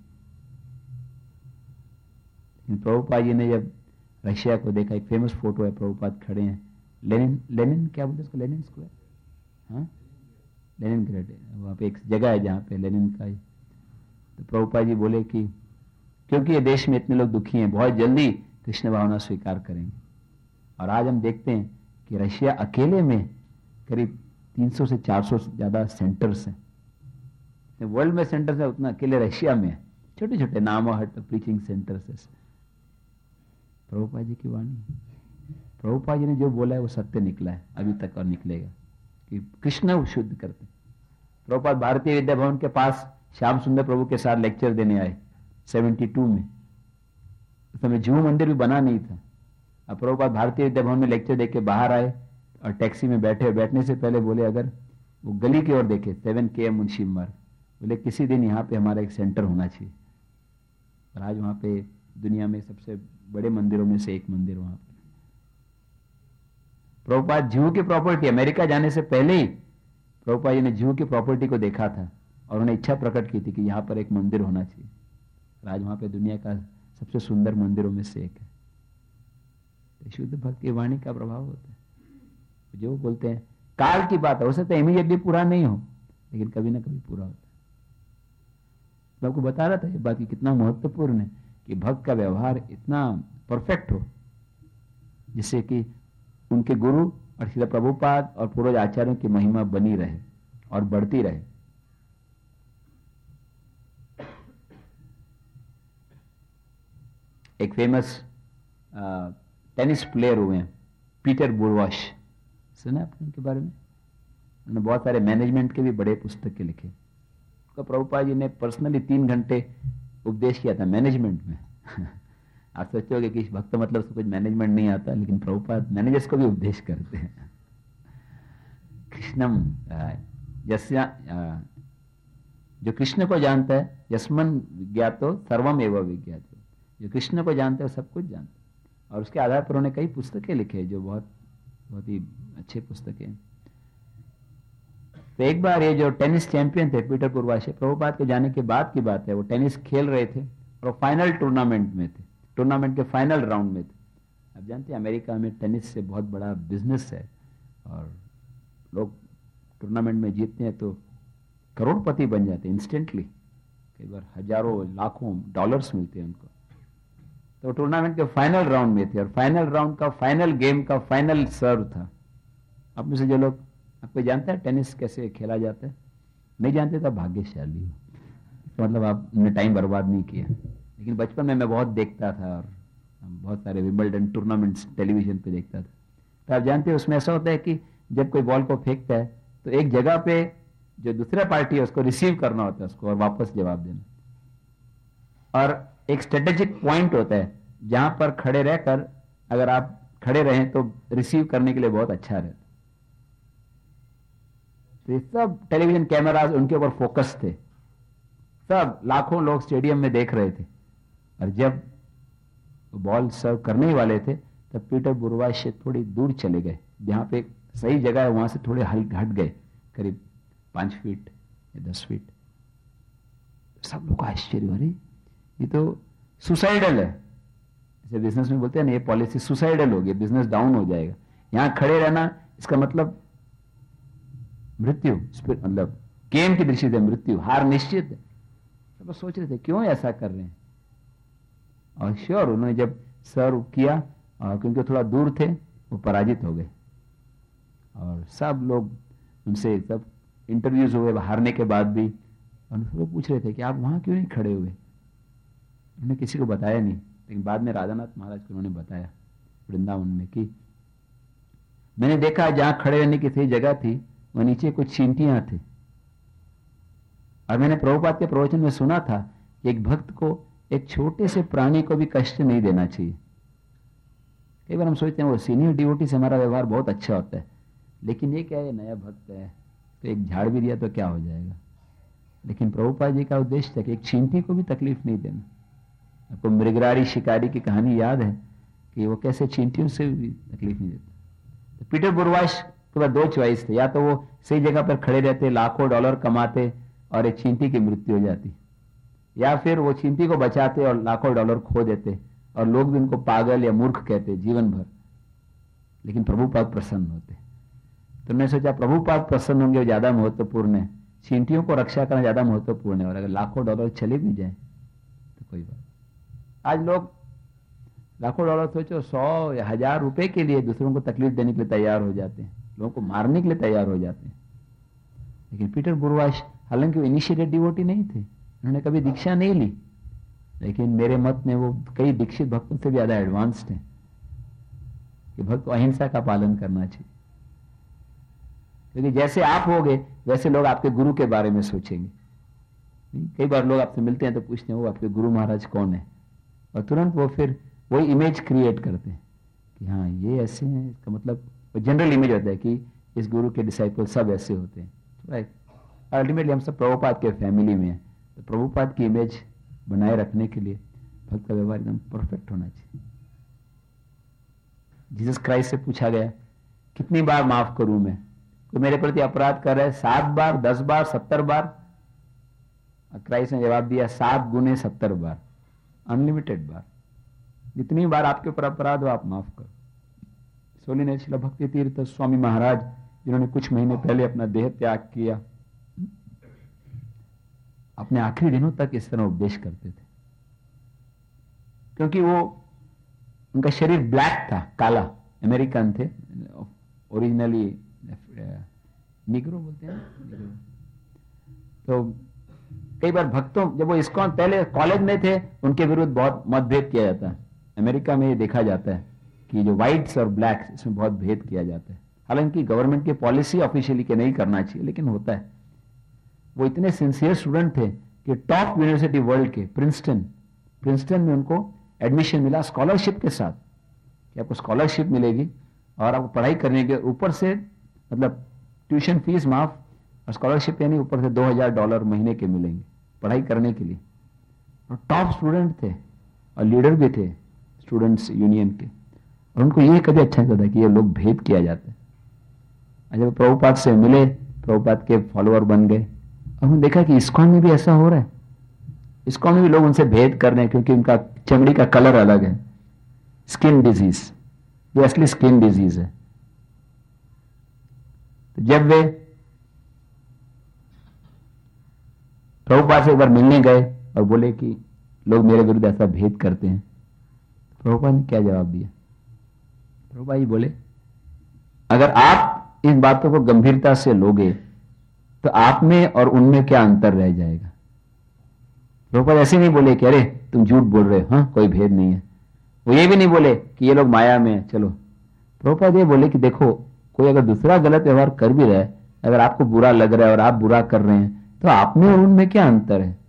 प्रभुपाद जी ने जब रशिया को देखा, एक फेमस फोटो है, प्रभुपाद खड़े हैं, लेनिन क्या बोलते हैं उसको, लेनिन स्क्वायर, हाँ लेनिन ग्रेड, वहाँ पे एक जगह है जहाँ पे लेनिन का ही। तो प्रभुपाद जी बोले कि क्योंकि ये देश में इतने लोग दुखी हैं, बहुत जल्दी कृष्ण भावना स्वीकार करेंगे। और आज हम देखते हैं कि रशिया अकेले में करीब 300 से 400 से ज्यादा सेंटर्स हैं। वर्ल्ड में सेंटर्स है उतना अकेले रशिया में है, छोटे छोटे नामहट प्रीचिंग सेंटर्स है। प्रभुपाद जी की वाणी, प्रभुपाद जी ने जो बोला है वो सत्य निकला है अभी तक और निकलेगा, कि कृष्ण शुद्ध करते। प्रभुपाद भारतीय विद्या भवन के पास श्याम सुंदर प्रभु के साथ लेक्चर देने आए 72 में। उस समय जीव मंदिर भी बना नहीं था। अब प्रभुपाद भारतीय विद्या भवन में लेक्चर देके बाहर आए और टैक्सी में बैठे, बैठने से पहले बोले अगर वो गली की ओर देखे 7 km मुंशी मार्ग, बोले किसी दिन यहाँ पे हमारा एक सेंटर होना चाहिए। और आज वहाँ पे दुनिया में सबसे बड़े मंदिरों में से एक मंदिर वहाँ पर। प्रभुपाद जीव की प्रॉपर्टी, अमेरिका जाने से पहले ही प्रभुपाद जी ने जीव की प्रॉपर्टी को देखा था और उन्हें इच्छा प्रकट की थी कि यहाँ पर एक मंदिर होना चाहिए। और आज वहाँ पे दुनिया का सबसे सुंदर मंदिरों में से एक है। तो शुद्ध भक्त की वाणी का प्रभाव होता है। जो बोलते हैं काल की बात है, हो सकता है इमीडिएटली पूरा नहीं हो, लेकिन कभी ना कभी पूरा होता है। मैं आपको बता रहा था ये बात कि कितना महत्वपूर्ण है कि भक्त का व्यवहार इतना परफेक्ट हो जिससे कि उनके गुरु और श्रील प्रभुपाद और पूर्वज आचार्यों की महिमा बनी रहे और बढ़ती रहे। एक फेमस टेनिस प्लेयर हुए हैं पीटर बुरवाश, सुना आपने उनके बारे में? उन्होंने बहुत सारे मैनेजमेंट के भी बड़े पुस्तक के लिखे। तो प्रभुपाद जी ने पर्सनली 3 घंटे उपदेश किया था मैनेजमेंट में। आप सोचते हो कि भक्त मतलब उसको कुछ मैनेजमेंट नहीं आता, लेकिन प्रभुपाद मैनेजर्स को भी उपदेश करते हैं। कृष्णम यस्या, जो कृष्ण को जानता है, यस्मन विज्ञातो सर्वम एवं विज्ञातो, जो कृष्ण को जानता है वो सब कुछ जानता है। और उसके आधार पर उन्होंने कई पुस्तकें लिखे हैं जो बहुत बहुत ही अच्छे पुस्तकें हैं। तो एक बार ये जो टेनिस चैंपियन थे पीटर पूर्वाशे, प्रभुपाद के जाने के बाद की बात है, वो टेनिस खेल रहे थे और फाइनल टूर्नामेंट में थे, टूर्नामेंट के फाइनल राउंड में थे। आप जानते हैं अमेरिका में टेनिस से बहुत बड़ा बिजनेस है और लोग टूर्नामेंट में जीतते हैं तो करोड़पति बन जाते हैं इंस्टेंटली, कई बार हजारों लाखों डॉलर्स मिलते हैं उनको। तो टूर्नामेंट के फाइनल राउंड में थे और फाइनल राउंड का फाइनल गेम का फाइनल सर्व था। आप में से जो लोग, आपको जानते हैं टेनिस कैसे खेला जाता है? नहीं जानते तो भाग्यशाली हो, तो मतलब आपने टाइम बर्बाद नहीं किया। लेकिन बचपन में मैं बहुत देखता था और बहुत सारे विंबलडन टूर्नामेंट्स टेलीविजन पे देखता था। तो आप जानते हैं उसमें ऐसा होता है कि जब कोई बॉल को फेंकता है तो एक जगह पे जो दूसरा पार्टी है उसको रिसीव करना होता है उसको और वापस जवाब देना, और एक स्ट्रेटेजिक पॉइंट होता है जहां पर खड़े रहकर अगर आप खड़े रहें तो रिसीव करने के लिए बहुत अच्छा रहता। तो ये सब टेलीविजन कैमरास उनके ऊपर फोकस थे, सब लाखों लोग स्टेडियम में देख रहे थे। और जब बॉल सर्व करने ही वाले थे तब पीटर बुरवाश से थोड़ी दूर चले गए, जहां पे सही जगह है वहां से थोड़े हट गए, करीब 5 फीट या 10 फीट। सब लोग आश्चर्य, अरे ये तो सुसाइडल है, जैसे बिजनेस में बोलते हैं ना, ये पॉलिसी सुसाइडल होगी, बिजनेस डाउन हो जाएगा, यहां खड़े रहना इसका मतलब मृत्यु, मतलब गेम की दृष्टि से मृत्यु, हार निश्चित है। सब लोग सोच रहे थे क्यों ऐसा कर रहे हैं। और श्योर उन्होंने जब सर्व किया और क्योंकि थोड़ा दूर थे वो पराजित हो गए। और सब लोग उनसे सब इंटरव्यूज हुए हारने के बाद भी, और लोग पूछ रहे थे कि आप वहां क्यों नहीं खड़े हुए। उन्होंने किसी को बताया नहीं, लेकिन बाद में राधानाथ महाराज को उन्होंने बताया वृंदावन में कि मैंने देखा जहां खड़े रहने की सही जगह थी वह नीचे कुछ चींटियां थी। और मैंने प्रभुपाद के प्रवचन में सुना था कि एक भक्त को एक छोटे से प्राणी को भी कष्ट नहीं देना चाहिए। कई बार हम सोचते हैं वो सीनियर डिवोटी से हमारा व्यवहार बहुत अच्छा होता है, लेकिन ये क्या है, नया भक्त है तो एक झाड़ भी दिया तो क्या हो जाएगा। लेकिन प्रभुपाद जी का उद्देश्य था कि एक चींटी को भी तकलीफ नहीं देना। आपको मृगरारी शिकारी की कहानी याद है कि वो कैसे चींटियों से भी तकलीफ नहीं देता। तो पीटर बुरवाश के बाद 2 चॉइस थे, या तो वो सही जगह पर खड़े रहते, लाखों डॉलर कमाते और एक चींटी की मृत्यु हो जाती, या फिर वो चींटी को बचाते और लाखों डॉलर खो देते और लोग भी उनको पागल या मूर्ख कहते जीवन भर, लेकिन प्रभुपाद प्रसन्न होते। तो मैंने सोचा प्रभुपाद प्रसन्न होंगे वो ज्यादा महत्वपूर्ण है, चींटियों को रक्षा करना ज्यादा महत्वपूर्ण है, और अगर लाखों डॉलर चले भी जाए तो कोई बात। आज लोग लाखों डॉलर सोचो 100 या 1000 रुपए के लिए दूसरों को तकलीफ देने के लिए तैयार हो जाते हैं, लोगों को मारने के लिए तैयार हो जाते हैं। लेकिन पीटर बुरवाश हालांकि वो इनिशिएटेड डिवोटी नहीं थे, उन्होंने कभी दीक्षा नहीं ली, लेकिन मेरे मत में वो कई दीक्षित भक्तों से भी ज्यादा एडवांस्ड हैं कि भक्त को अहिंसा का पालन करना चाहिए। क्योंकि जैसे आप होगे वैसे लोग आपके गुरु के बारे में सोचेंगे। कई बार लोग आपसे मिलते हैं तो पूछते हैं वो आपके गुरु महाराज कौन है, और तुरंत वो फिर वही इमेज क्रिएट करते हैं कि हाँ ये ऐसे हैं, इसका मतलब जनरल इमेज होता है कि इस गुरु के डिसाइपल सब ऐसे होते हैं। राइट, अल्टीमेटली हम सब प्रभुपाद के फैमिली में हैं, तो प्रभुपाद की इमेज बनाए रखने के लिए भक्त का व्यवहार एकदम परफेक्ट होना चाहिए। जीसस क्राइस्ट से पूछा गया कितनी बार माफ करूं मैं, तो मेरे प्रति अपराध कर रहा है 7 बार, 10 बार, 70 बार। क्राइस्ट ने जवाब दिया 7 गुने 70 बार, अनलिमिटेड बार। जितनी बार आपके ऊपर अपराध हो आप माफ करो। सोलिने श्रील भक्ति तीर्थ स्वामी महाराज, जिन्होंने कुछ महीने पहले अपना देह त्याग किया, अपने आखिरी दिनों तक इस तरह उपदेश करते थे, क्योंकि वो उनका शरीर ब्लैक था, काला, अमेरिकन थे, ओरिजिनली निग्रो बोलते हैं निग्रो। तो कई बार भक्तों, जब वो इस्कॉन पहले कॉलेज में थे, उनके विरुद्ध बहुत मतभेद किया जाता है। अमेरिका में ये देखा जाता है कि जो व्हाइट्स और ब्लैक्स, इसमें बहुत भेद किया जाता है। हालांकि गवर्नमेंट की पॉलिसी ऑफिशियली के नहीं करना चाहिए, लेकिन होता है। वो इतने सिंसियर स्टूडेंट थे कि टॉप यूनिवर्सिटी वर्ल्ड के प्रिंसटन में उनको एडमिशन मिला स्कॉलरशिप के साथ, कि आपको स्कॉलरशिप मिलेगी और आपको पढ़ाई करने के ऊपर से, मतलब ट्यूशन फीस माफ और स्कॉलरशिप यानी ऊपर से $2000 महीने के मिलेंगे पढ़ाई करने के लिए। और टॉप स्टूडेंट थे और लीडर भी थे स्टूडेंट्स यूनियन के, और उनको ये कभी अच्छा नहीं था कि ये लोग भेद किया जाता है। जब प्रभुपाद से मिले, प्रभुपाद के फॉलोअर बन गए, और उन्होंने देखा कि इस्कॉन में भी ऐसा हो रहा है, इस्कॉन में भी लोग उनसे भेद कर रहे हैं क्योंकि उनका चमड़ी का कलर अलग है, स्किन डिजीज, ये असली स्किन डिजीज है। तो जब वे प्रभुपाद से एक बार मिलने गए और बोले कि लोग मेरे विरुद्ध ऐसा भेद करते हैं, प्रभुपाद ने क्या जवाब दिया? प्रभुपाद जी बोले, अगर आप इन बातों को गंभीरता से लोगे तो आप में और उनमें क्या अंतर रह जाएगा। प्रभुपाद ऐसे नहीं बोले कि अरे तुम झूठ बोल रहे हो, हाँ कोई भेद नहीं है। वो ये भी नहीं बोले कि ये लोग माया में है, चलो। प्रभुपाद ये बोले कि देखो, कोई अगर दूसरा गलत व्यवहार कर भी रहा है, अगर आपको बुरा लग रहा है और आप बुरा कर रहे हैं, तो आप में और उनमें क्या अंतर है।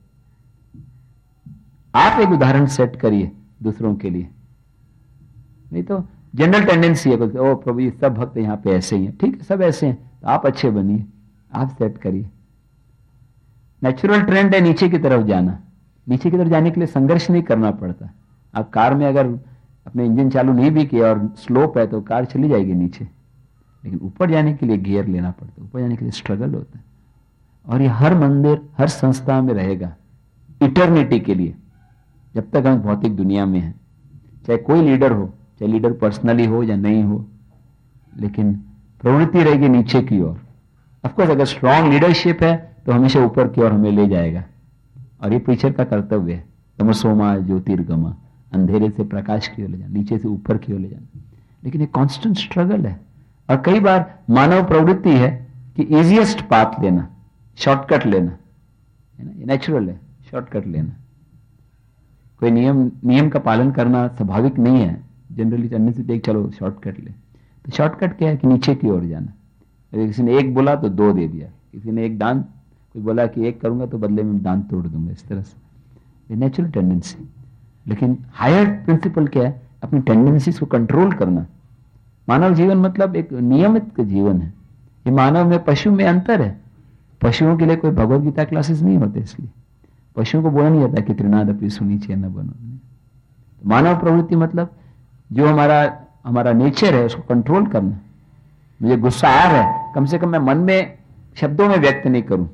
आप एक उदाहरण सेट करिए दूसरों के लिए, नहीं तो जनरल टेंडेंसी है ओ प्रभु ये सब भक्त यहां पे ऐसे ही हैं, ठीक है सब ऐसे हैं, तो आप अच्छे बनिए, आप सेट करिए। नेचुरल ट्रेंड है नीचे की तरफ जाना, नीचे की तरफ जाने के लिए संघर्ष नहीं करना पड़ता। आप कार में अगर अपने इंजन चालू नहीं भी किया और स्लोप है तो कार चली जाएगी नीचे, लेकिन ऊपर जाने के लिए गियर लेना पड़ता है, ऊपर जाने के लिए स्ट्रगल होता है। और ये हर मंदिर हर संस्था में रहेगा इटर्निटी के लिए, जब तक हम भौतिक दुनिया में हैं। चाहे कोई लीडर हो, चाहे लीडर पर्सनली हो या नहीं हो, लेकिन प्रवृत्ति रहेगी नीचे की ओर। ऑफकोर्स अगर स्ट्रांग लीडरशिप है तो हमेशा ऊपर की ओर हमें ले जाएगा, और ये प्रीचर का कर्तव्य है, तमसोमा ज्योतिर्गमा, अंधेरे से प्रकाश की ओर ले जाना, नीचे से ऊपर की ओर ले जाना। लेकिन ये कांस्टेंट स्ट्रगल है, और कई बार मानव प्रवृत्ति है कि इजीएस्ट पाथ लेना, शॉर्टकट लेना, है ना, ये नेचुरल है शॉर्टकट लेना। कोई नियम का पालन करना स्वाभाविक नहीं है, जनरली चलने से देख चलो शॉर्टकट ले, तो शॉर्टकट क्या है कि नीचे की ओर जाना। अगर किसी ने एक बोला तो दो दे दिया, किसी ने एक दान, कोई बोला कि एक करूंगा तो बदले में दान तोड़ दूंगा, इस तरह से, ये नेचुरल टेंडेंसी। लेकिन हायर प्रिंसिपल क्या है? अपनी टेंडेंसीज को कंट्रोल करना। मानव जीवन मतलब एक नियमित जीवन है। ये मानव में पशु में अंतर है। पशुओं के लिए कोई भगवत गीता क्लासेस नहीं होते, इसलिए पशुओं को बोला नहीं जाता कि त्रिनादपि सुनीचे न बनो। मानव प्रवृत्ति मतलब जो हमारा नेचर है उसको कंट्रोल करना। मुझे गुस्सा आ रहा है, कम से कम मैं मन में शब्दों में व्यक्त नहीं करूं,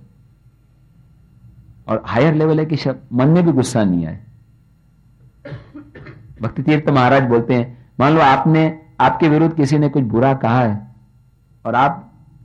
और हायर लेवल है कि मन में भी गुस्सा नहीं आए। भक्ति तीर्थ महाराज बोलते हैं, मान लो आपके विरुद्ध किसी ने कुछ बुरा कहा है और आप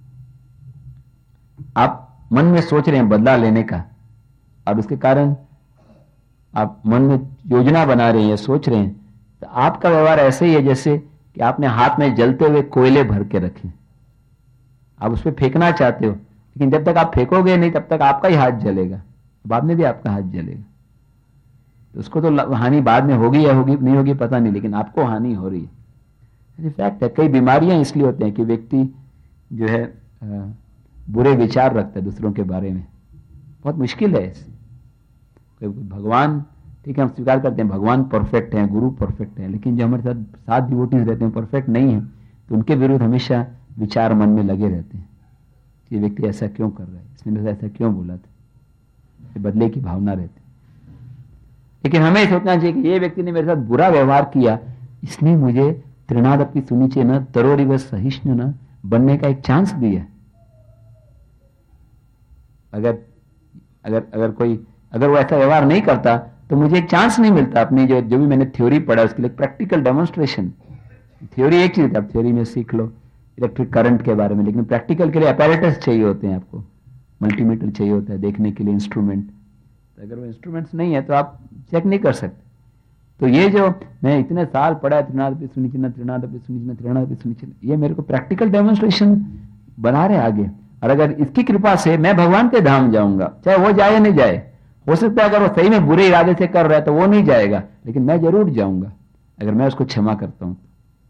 मन में सोच रहे हैं बदला लेने का, और उसके कारण आप मन में योजना बना रहे हैं, सोच रहे हैं, तो आपका व्यवहार ऐसे ही है जैसे कि आपने हाथ में जलते हुए कोयले भर के रखे, आप उस पर फेंकना चाहते हो, लेकिन जब तक आप फेंकोगे नहीं तब तक आपका ही हाथ जलेगा, बाद में भी आपका हाथ जलेगा। तो उसको तो हानि बाद में होगी या होगी नहीं होगी पता नहीं, लेकिन आपको हानि हो रही है। फैक्ट है। कई बीमारियां इसलिए होती हैं कि व्यक्ति जो है बुरे विचार रखता है दूसरों के बारे में। बहुत मुश्किल है। भगवान, ठीक है हम स्वीकार करते हैं भगवान परफेक्ट हैं, गुरु परफेक्ट हैं, लेकिन जो हमारे साथ डिवोटीज रहते हैं परफेक्ट नहीं है, तो उनके विरुद्ध हमेशा विचार मन में लगे रहते हैं कि व्यक्ति ऐसा क्यों कर रहा है, इसने मेरे ऐसा क्यों बोला था, बदले की भावना रहती है। लेकिन हमें सोचना चाहिए कि ये व्यक्ति ने मेरे साथ बुरा व्यवहार किया, इसने मुझे त्रिनादपि सुनीचे न तरोरिव सहिष्णु न बनने का एक चांस दिया। अगर वो ऐसा व्यवहार नहीं करता तो मुझे एक चांस नहीं मिलता अपनी जो भी मैंने थ्योरी पढ़ा उसके लिए प्रैक्टिकल डेमोन्स्ट्रेशन। थ्योरी एक चीज है, आप थ्योरी में सीख लो इलेक्ट्रिक करंट के बारे में, लेकिन प्रैक्टिकल के लिए अपैरेटस चाहिए होते हैं, आपको मल्टीमीटर चाहिए होता है देखने के लिए, इंस्ट्रूमेंट। तो अगर वो इंस्ट्रूमेंट्स नहीं है तो आप चेक नहीं कर सकते। तो ये जो मैं इतने साल पढ़ा त्रिनादपि सुनीचन त्रिनादपि सुनीचन त्रिनादपि सुनीचन, ये मेरे को प्रैक्टिकल डेमोन्स्ट्रेशन बना रहे आगे। और अगर इसकी कृपा से मैं भगवान के धाम जाऊंगा, चाहे वो जाए या नहीं जाए, हो सकता है अगर वो सही में बुरे इरादे से कर रहा है तो वो नहीं जाएगा, लेकिन मैं जरूर जाऊंगा अगर मैं उसको क्षमा करता हूं।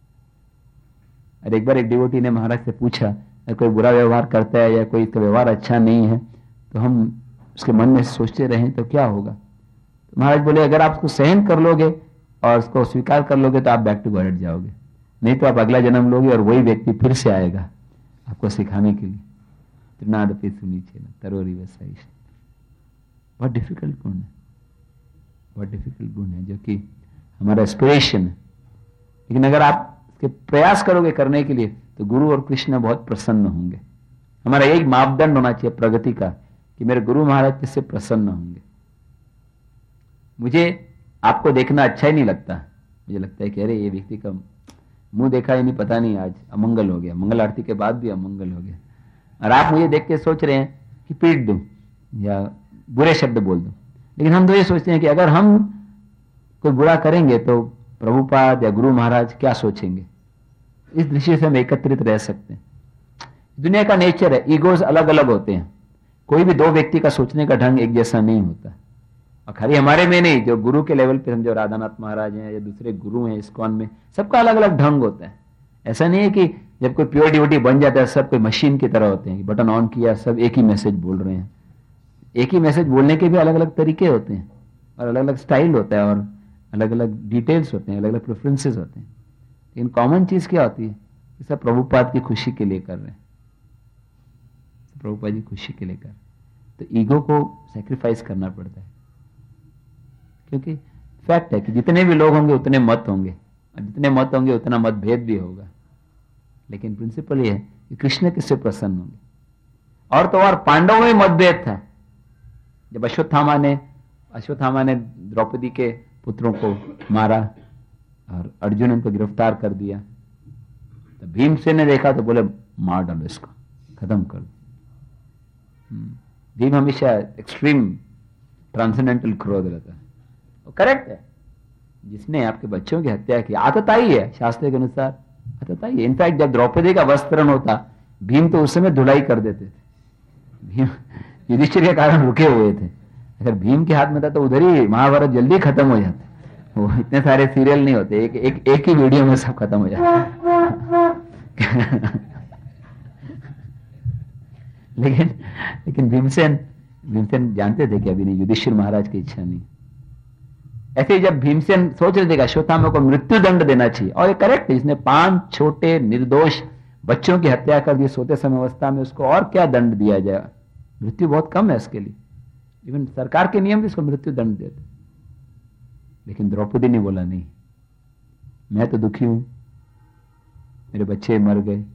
और एक बार एक डिवोटी ने महाराज से पूछा, अगर कोई बुरा व्यवहार करता है या कोई इसका व्यवहार अच्छा नहीं है तो हम उसके मन में सोचते रहें तो क्या होगा। तो महाराज बोले, अगर आप उसको सहन कर लोगे और उसको स्वीकार कर लोगे तो आप बैक टू गॉड जाओगे, नहीं तो आप अगला जन्म लोगे और वही व्यक्ति फिर से आएगा आपको सिखाने के लिए। त्रिनादपि सुनीचेन तरोरी वसाई। बहुत डिफिकल्ट गुण है, बहुत डिफिकल्ट गुण है, जो कि हमारा एस्पिरेशन है। लेकिन अगर आप इसके प्रयास करोगे करने के लिए तो गुरु और कृष्ण बहुत प्रसन्न होंगे। हमारा एक मापदंड होना चाहिए प्रगति का कि मेरे गुरु महाराज किससे प्रसन्न होंगे। मुझे आपको देखना अच्छा ही नहीं लगता, मुझे लगता है कि अरे ये व्यक्ति का मुंह देखा ही नहीं, पता नहीं आज अमंगल हो गया, मंगल आरती के बाद भी अमंगल हो गया, और आप मुझे देख के सोच रहे हैं कि पीट दूं या बुरे शब्द बोल दूं। लेकिन हम तो ये सोचते हैं कि अगर हम कोई बुरा करेंगे तो प्रभुपाद या गुरु महाराज क्या सोचेंगे। इस दृष्टि से हम एकत्रित रह सकते हैं। दुनिया का नेचर है, ईगोज अलग अलग होते हैं, कोई भी दो व्यक्ति का सोचने का ढंग एक जैसा नहीं होता। और खाली हमारे में नहीं, जो गुरु के लेवल पे समझो राधानाथ महाराज हैं या दूसरे गुरु हैं इस्कॉन में, सबका अलग अलग ढंग होता है। ऐसा नहीं है कि जब कोई प्योर डिवोटी बन जाता है सब कोई मशीन की तरह होते हैं, बटन ऑन किया सब एक ही मैसेज बोल रहे हैं। एक ही मैसेज बोलने के भी अलग अलग तरीके होते हैं और अलग अलग स्टाइल होता है और अलग अलग डिटेल्स होते हैं, अलग अलग प्रेफरेंसेस होते हैं। लेकिन कॉमन चीज क्या होती है कि सब प्रभुपाद की खुशी के लिए कर रहे हैं, प्रभुपाद की खुशी के लिए कर। तो ईगो को सैक्रिफाइस करना पड़ता है, क्योंकि फैक्ट है कि जितने भी लोग होंगे उतने मत होंगे, और जितने मत होंगे उतना मतभेद भी होगा। लेकिन प्रिंसिपल ये है कि कृष्ण किससे प्रसन्न होंगे। और तो और पांडवों में मतभेद था। जब अश्वत्थामा ने द्रौपदी के पुत्रों को मारा और अर्जुन उनको गिरफ्तार कर दिया, तो भीमसेन ने देखा तो बोले मार डालो इसको, खत्म कर दो। भीम हमेशा एक्सट्रीम ट्रांसेंडेंटल क्रोध रहता है। करेक्ट है, जिसने आपके बच्चों की हत्या की आतताई है, शास्त्र के अनुसार आतताई है। इनफैक्ट जब द्रौपदी का वस्त्रण होता, भीम तो उस समय धुलाई कर देते थे। भीम युधिष्ठिर के कारण रुके हुए थे, अगर भीम के हाथ में था तो उधर ही महाभारत जल्दी खत्म हो जाता। वो इतने सारे सीरियल नहीं होते, एक ही वीडियो में सब खत्म हो जाता। लेकिन भीमसेन जानते थे कि अभी नहीं, युधिष्ठिर महाराज की इच्छा नहीं। ऐसे जब भीमसेन सोच रहे थे कि अश्वत्थामा को मृत्यु दंड देना चाहिए, और ये करेक्ट है, इसने 5 छोटे निर्दोष बच्चों की हत्या कर दी सोते समय अवस्था में, उसको और क्या दंड दिया जाए। मृत्यु बहुत कम है इसके लिए, इवन सरकार के नियम भी इसको मृत्यु दंड देते। लेकिन द्रौपदी ने बोला नहीं, मैं तो दुखी हूं, मेरे बच्चे मर गए।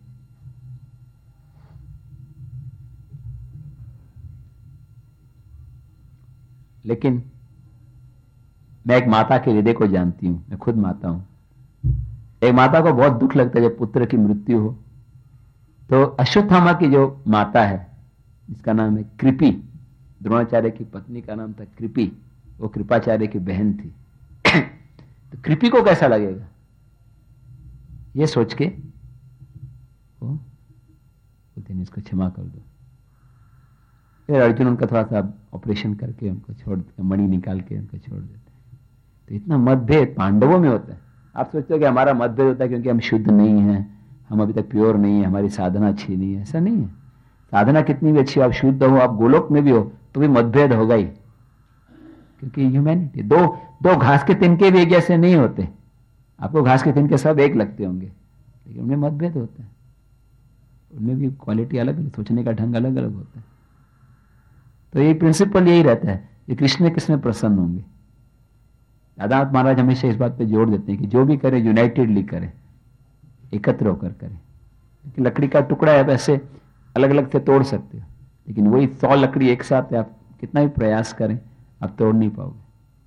लेकिन मैं एक माता के हृदय को जानती हूं, मैं खुद माता हूं। एक माता को बहुत दुख लगता है जब पुत्र की मृत्यु हो। तो अश्वत्थामा की जो माता है, जिसका नाम है कृपी, द्रोणाचार्य की पत्नी का नाम था कृपी, वो कृपाचार्य की बहन थी। तो कृपी को कैसा लगेगा ये सोच के वो बोलते हैं इसको क्षमा कर दो। फिर अर्जुन उनका थोड़ा सा ऑपरेशन करके उनको छोड़, मणि निकाल के उनको छोड़ देते। तो इतना मतभेद पांडवों में होता है। आप सोचते हो कि हमारा मतभेद होता है क्योंकि हम शुद्ध नहीं हैं, हम अभी तक प्योर नहीं है, हमारी साधना अच्छी नहीं है। ऐसा नहीं है, साधना कितनी भी अच्छी हो, आप शुद्ध हो, आप गोलोक में भी हो, तो भी मतभेद होगा ही, क्योंकि ह्यूमैनिटी। दो घास के तिनके भी एक जैसे नहीं होते। आपको घास के तिनके सब एक लगते होंगे, लेकिन उनमें मतभेद होता है, उनमें भी क्वालिटी अलग अलग, सोचने का ढंग अलग अलग होता है। तो ये प्रिंसिपल यही रहता है कि कृष्ण किसमें प्रसन्न होंगे। राधानाथ महाराज हमेशा इस बात पे जोर देते हैं कि जो भी करे यूनाइटेडली करे, एकत्र होकर करे। क्योंकि लकड़ी का टुकड़ा है, वैसे अलग अलग से तोड़ सकते हो, लेकिन वही 100 लकड़ी एक साथ आप कितना भी प्रयास करें आप तोड़ नहीं पाओगे।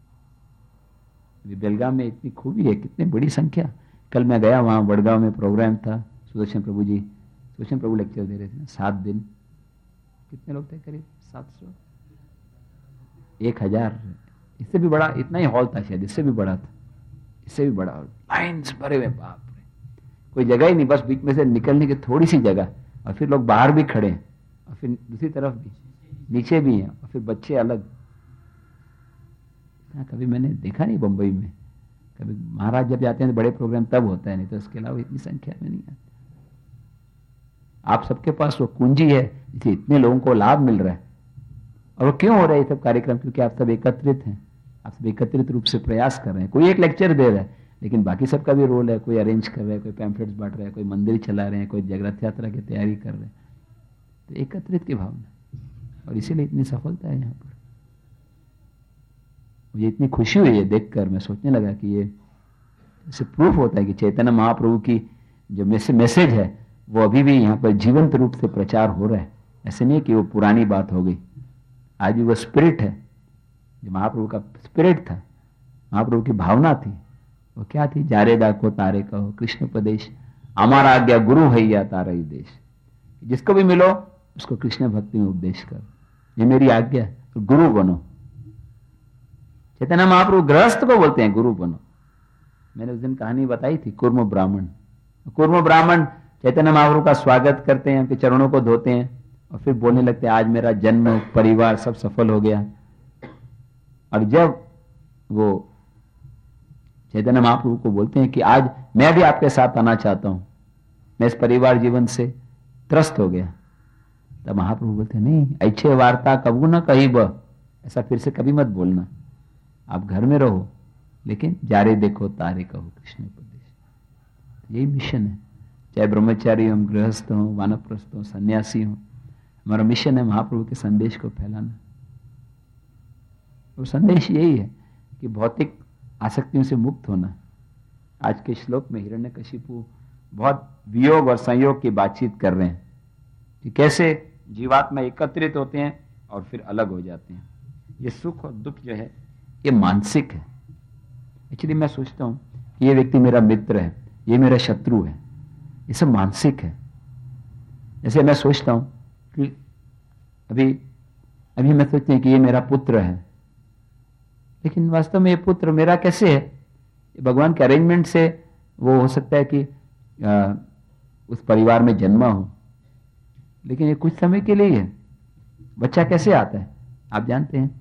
बेलगाम में इतनी खूबी है, कितनी बड़ी संख्या। कल मैं गया वहां, वडगांव में प्रोग्राम था, सुदर्शन प्रभु लेक्चर दे रहे थे 7 दिन। कितने लोग थे? करीब 700, 1000, इससे भी बड़ा, इतना ही हॉल था शायद, इससे भी बड़ा था, इससे भी बड़ा हॉल, लाइन्स भरे हुए, बाप रे, कोई जगह ही नहीं, बस बीच में से निकलने की थोड़ी सी जगह, और फिर लोग बाहर भी खड़े हैं, और फिर दूसरी तरफ भी, नीचे भी हैं, और फिर बच्चे अलग। कभी मैंने देखा नहीं बंबई में। कभी महाराज जब जाते हैं तो बड़े प्रोग्राम तब होता है, नहीं तो उसके अलावा इतनी संख्या में नहीं आती। आप सबके पास वो कुंजी है जिसे इतने लोगों को लाभ मिल रहा है। और वो क्यों हो रहा है ये सब कार्यक्रम? क्योंकि आप सब एकत्रित हैं, आप सब एकत्रित रूप से प्रयास कर रहे हैं। कोई एक लेक्चर दे रहा है, लेकिन बाकी सबका भी रोल है। कोई अरेंज कर रहा है, कोई पैम्फलेट्स बांट रहा है, कोई मंदिर चला रहे हैं, कोई जगरथ यात्रा की तैयारी कर रहे हैं। तो एकत्रित की भावना, और इसीलिए इतनी सफलता है यहाँ पर। मुझे इतनी खुशी हुई है देखकर, मैं सोचने लगा कि ये इससे प्रूफ होता है कि चैतन्य महाप्रभु की जो मैसेज है वो अभी भी यहाँ पर जीवंत रूप से प्रचार हो रहा है। ऐसे नहीं कि वो पुरानी बात हो गई, आज भी वो स्पिरिट है जो महाप्रभु का स्पिरिट था, महाप्रभु की भावना थी। वो क्या थी? जारेदा को तारे कहो कृष्ण प्रदेश, हमारा आज्ञा गुरु हैया तारा ही देश। जिसको भी मिलो उसको कृष्ण भक्ति में उपदेश करो, ये मेरी आज्ञा, तो गुरु बनो। चैतन्य महाप्रभु गृहस्थ को बोलते हैं गुरु बनो। मैंने उस दिन कहानी बताई थी, कूर्म ब्राह्मण। कूर्म ब्राह्मण चैतन्य महाप्रभु का स्वागत करते हैं, उनके चरणों को धोते हैं और फिर बोलने लगते हैं आज मेरा जन्म परिवार सब सफल हो गया। और जब वो चैतन्य महाप्रभु को बोलते हैं कि आज मैं भी आपके साथ आना चाहता हूं, मैं इस परिवार जीवन से त्रस्त हो गया, तब महाप्रभु बोलते हैं नहीं, अच्छे वार्ता कबू न कही ब, ऐसा फिर से कभी मत बोलना। आप घर में रहो, लेकिन जारे देखो तारे कहो कृष्ण उपदेश। यही मिशन है, चाहे ब्रह्मचारी हो, गृहस्थ हो, वानप्रस्थ हो, सन्यासी हो, हमारा मिशन है महाप्रभु के संदेश को फैलाना। वो संदेश यही है कि भौतिक आसक्तियों से मुक्त होना। आज के श्लोक में हिरण्यकशिपु बहुत वियोग और संयोग की बातचीत कर रहे हैं कि कैसे जीवात्मा एकत्रित होते हैं और फिर अलग हो जाते हैं। ये सुख और दुख जो है ये मानसिक है। एक्चुअली मैं सोचता हूं कि ये व्यक्ति मेरा मित्र है, ये मेरा शत्रु है, ये सब मानसिक है। जैसे मैं सोचता हूं कि अभी मैं सोचते हैं कि ये मेरा पुत्र है, लेकिन वास्तव में ये पुत्र मेरा कैसे है? ये भगवान के अरेंजमेंट से वो हो सकता है कि उस परिवार में जन्मा हो, लेकिन ये कुछ समय के लिए है। बच्चा कैसे आता है? आप जानते हैं,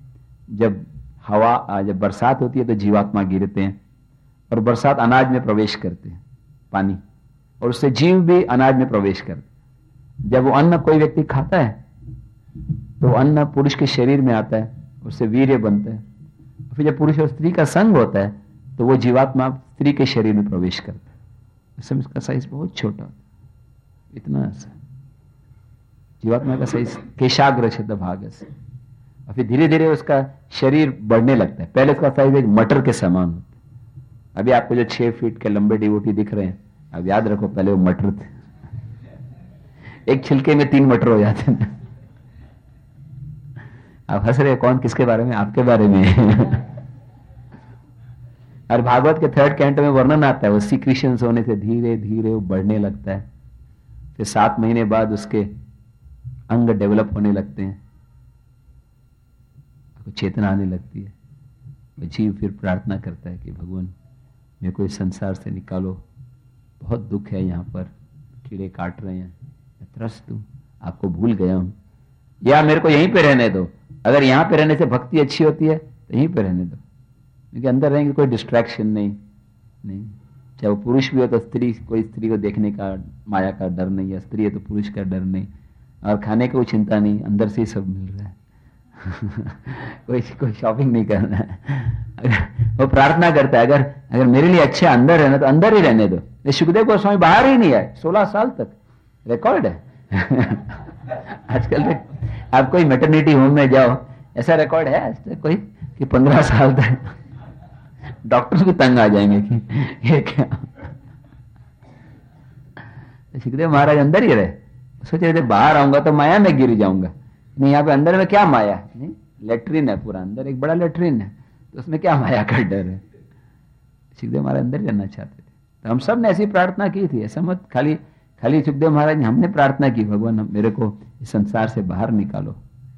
जब बरसात होती है तो जीवात्मा गिरते हैं और बरसात अनाज में प्रवेश करते हैं, पानी, और उससे जीव भी अनाज में प्रवेश करते हैं। जब वो अन्न कोई व्यक्ति खाता है तो अन्न पुरुष के शरीर में आता है, उससे वीर्य बनता है। फिर जब पुरुष और स्त्री का संग होता है तो वो जीवात्मा स्त्री के शरीर में प्रवेश करता है। उस समय उसका साइज बहुत छोटा होता है, इतना सा जीवात्मा का साइज केशाग्र शब्द भाग से। और फिर धीरे धीरे उसका शरीर बढ़ने लगता है। पहले उसका साइज एक मटर के समान होता है। अभी आपको जो 6 फीट के लंबे डिवोटी दिख रहे हैं, अब याद रखो पहले वो मटर थे। एक छिलके में 3 मटर हो जाते हैं। आप हंस रहे, कौन किसके बारे में? आपके बारे में। और भागवत के 3rd कैंटो में वर्णन आता है, वो सीक्रेशंस होने से धीरे धीरे वो बढ़ने लगता है। फिर 7 महीने बाद उसके अंग डेवलप होने लगते हैं, चेतना आने लगती है। वो जीव फिर प्रार्थना करता है कि भगवान मेरे को इस संसार से निकालो, बहुत दुख है यहाँ पर, कीड़े काट रहे हैं, मैं त्रस्त हूँ, आपको भूल गया हूँ, या मेरे को यहीं पे रहने दो। अगर यहाँ पे रहने से भक्ति अच्छी होती है तो यहीं पे रहने दो, क्योंकि अंदर रहेंगे कोई डिस्ट्रैक्शन नहीं। चाहे वो पुरुष भी हो तो कोई स्त्री को देखने का माया का डर नहीं है, स्त्री है तो पुरुष का डर नहीं, और खाने की कोई चिंता नहीं, अंदर से ही सब मिल रहा है। कोई शॉपिंग नहीं करना है। अगर वो प्रार्थना करता है, अगर मेरे लिए अच्छे अंदर है ना तो अंदर ही रहने दो। ये सुखदेव गोस्वामी बाहर ही नहीं है 16 साल तक, रिकॉर्ड है। आजकल आप कोई मैटरनिटी होम में जाओ, ऐसा रिकॉर्ड है आज तक कोई कि 15 साल तक डॉक्टर्स भी तंग आ जाएंगे कि ये क्या। सुखदेव महाराज अंदर ही रहे, सोच रहे थे बाहर आऊंगा तो माया में गिर जाऊंगा। नहीं, यहाँ पे अंदर में क्या माया नहीं, लेट्रिन है पूरा, अंदर एक बड़ा लेट्रिन है, तो उसमें क्या माया का डर है। सुखदेव महाराज अंदर ही रहना चाहते थे। तो हम सब ने ऐसी प्रार्थना की थी, ऐसा मत खाली सुखदेव महाराज ने, हमने प्रार्थना की भगवान मेरे को इस संसार से बाहर निकालो।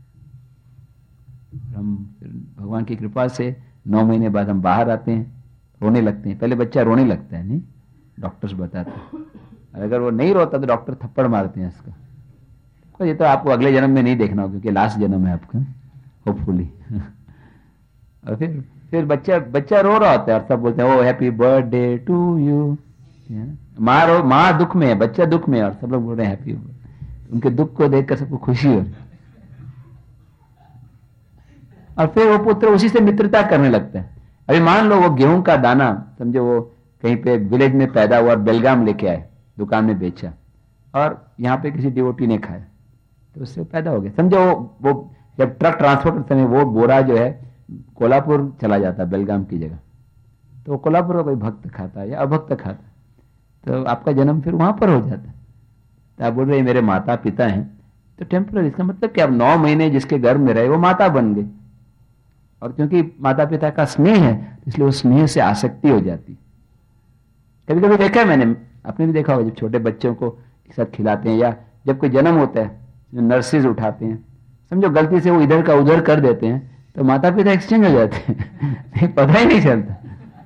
हम भगवान की कृपा से 9 महीने बाद हम बाहर आते हैं, रोने लगते हैं। पहले बच्चा रोने लगता है, नहीं, डॉक्टर्स बताते हैं, अगर वो नहीं रोता तो डॉक्टर थप्पड़ मारते हैं इसका। ये तो आपको अगले जन्म में नहीं देखना हो, क्योंकि लास्ट जन्म है आपका, होपफुली। और फिर बच्चा रो रहा होता है और सब बोलते हैं oh happy birthday to you. माँ दुख में है, बच्चा दुख में है, और सब लोग बोल रहे हैं हैप्पी बर्थडे। उनके दुख को देखकर सबको खुशी हो। और फिर वो पुत्र उसी से मित्रता करने लगता है। अभी मान लो वो गेहूं का दाना समझो वो कहीं पे विलेज में पैदा हुआ, बेलगाम लेके आए, दुकान में बेचा, और यहाँ पे किसी डिवोटी ने खाया तो उससे पैदा हो गया। समझो वो जब ट्रक ट्रांसपोर्ट करते हैं वो बोरा जो है कोल्हापुर चला जाता है बेलगाम की जगह, तो कोल्हापुर का कोई भक्त खाता है या अभक्त खाता है, तो आपका जन्म फिर वहां पर हो जाता है। तो आप बोल रहे मेरे माता पिता हैं, तो टेम्पररी, इसका मतलब कि आप 9 महीने जिसके गर्भ में रहे वो माता बन गए, और क्योंकि माता पिता का स्नेह है इसलिए वो स्नेह से आसक्ति हो जाती। कभी कभी देखा है मैंने, आपने भी देखा होगा, जब छोटे बच्चों को एक साथ खिलाते हैं या जब कोई जन्म होता है, नर्सेज उठाते हैं, समझो गलती से वो इधर का उधर कर देते हैं तो माता पिता एक्सचेंज हो जाते हैं पता ही नहीं चलता।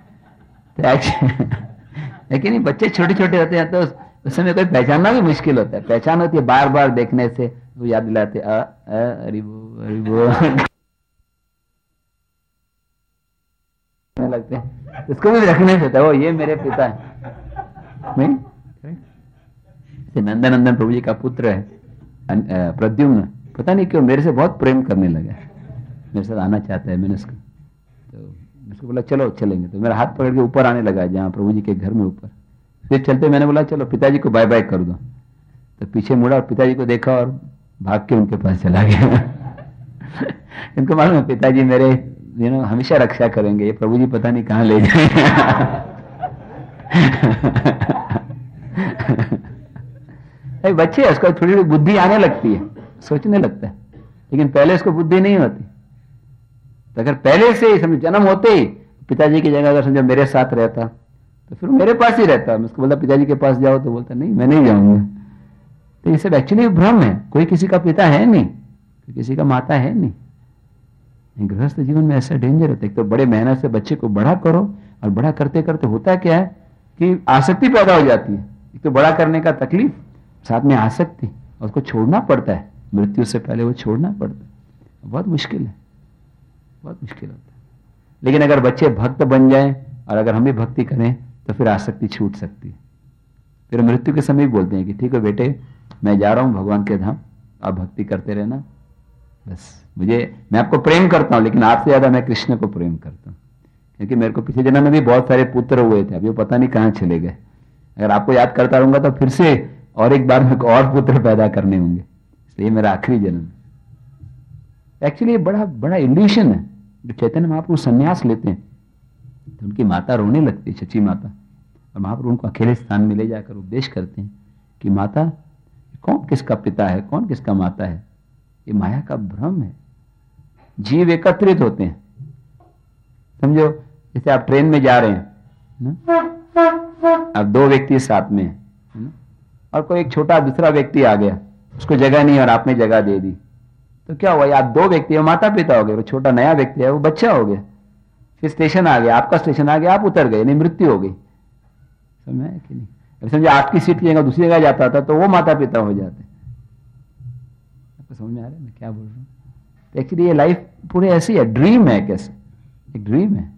लेकिन ये बच्चे छोटे छोटे होते हैं तो उस समय कोई पहचानना भी मुश्किल होता है, पहचान होती है बार बार देखने से, वो याद दिलाते अरिबो लगते हैं, इसको भी रखने से होता है वो ये मेरे पिता है। नहीं, नंदन प्रभु जी का पुत्र है प्रद्युम्न, पता नहीं क्यों मेरे से बहुत प्रेम करने लगा, मेरे साथ आना चाहता है। मैंने उसको बोला चलो चलेंगे, तो मेरा हाथ पकड़ के ऊपर आने लगा जहाँ प्रभु जी के घर में ऊपर, फिर चलते मैंने बोला चलो पिताजी को बाय बाय कर दो, तो पीछे मुड़ा और पिताजी को देखा और भाग के उनके पास चला गया इनको मालूम है पिताजी मेरे हमेशा रक्षा करेंगे, ये प्रभु जी पता नहीं कहाँ ले जाएंगे बच्चे उसको थोड़ी थोड़ी बुद्धि आने लगती है, सोचने लगता है, लेकिन पहले उसको बुद्धि नहीं होती। तो अगर पहले से ही समझो जन्म होते ही पिताजी की जगह अगर समझो मेरे साथ रहता तो फिर मेरे पास ही रहता, मैं उसको बोलता पिताजी के पास जाओ तो बोलता नहीं मैं नहीं जाऊंगा। तो ये सब एक्चुअली भ्रम है, कोई किसी का पिता है नहीं, कोई किसी का माता है नहीं। गृहस्थ जीवन में ऐसा डेंजर होता है, तो बड़े मेहनत से बच्चे को बड़ा करो और बड़ा करते करते होता क्या है कि आसक्ति पैदा हो जाती है। एक तो बड़ा करने का तकलीफ, साथ में आसक्ति, और उसको छोड़ना पड़ता है, मृत्यु से पहले वो छोड़ना पड़ता है, बहुत मुश्किल है, बहुत मुश्किल होता है। लेकिन अगर बच्चे भक्त बन जाएं और अगर हम भी भक्ति करें तो फिर आसक्ति छूट सकती है। फिर मृत्यु के समय बोलते हैं कि ठीक है बेटे मैं जा रहा हूं भगवान के धाम, आप भक्ति करते रहना, बस मैं आपको प्रेम करता हूं लेकिन आपसे ज्यादा मैं कृष्ण को प्रेम करता हूं, क्योंकि मेरे को पिछले जन्म में भी बहुत सारे पुत्र हुए थे, अभी वो पता नहीं कहां चले गए। अगर आपको याद करता रहूंगा तो फिर से और एक बार मेरे को और पुत्र पैदा करने होंगे, इसलिए मेरा आखिरी जन्म। एक्चुअली ये बड़ा बड़ा इल्यूशन है। जो चैतन्य महाप्रभु संन्यास लेते हैं तो उनकी माता रोने लगती है, सच्ची माता, और महाप्रभु उनको अकेले स्थान में ले जाकर उपदेश करते हैं कि माता कौन किसका पिता है, कौन किसका माता है, ये माया का भ्रम है। जीव एकत्रित होते हैं, समझो जैसे आप ट्रेन में जा रहे हैं ना, अब 2 व्यक्ति साथ में है ना, और कोई एक छोटा दूसरा व्यक्ति आ गया, उसको जगह नहीं और आपने जगह दे दी, तो क्या हुआ, आप 2 व्यक्ति हो, माता पिता हो गए, वो छोटा नया व्यक्ति है वो बच्चा हो गया। फिर स्टेशन आ गया, आपका स्टेशन आ गया, आप उतर गए, नहीं मृत्यु हो गई, समझ में कि नहीं। अब समझो आपकी सीट की जगह दूसरी जगह जाता था तो वो माता पिता हो जाते। आपको समझ में आ रहा है मैं क्या बोल रहा हूँ। तो एक्चुअली ये लाइफ पूरे ऐसी है, ड्रीम है, कैसे एक ड्रीम है।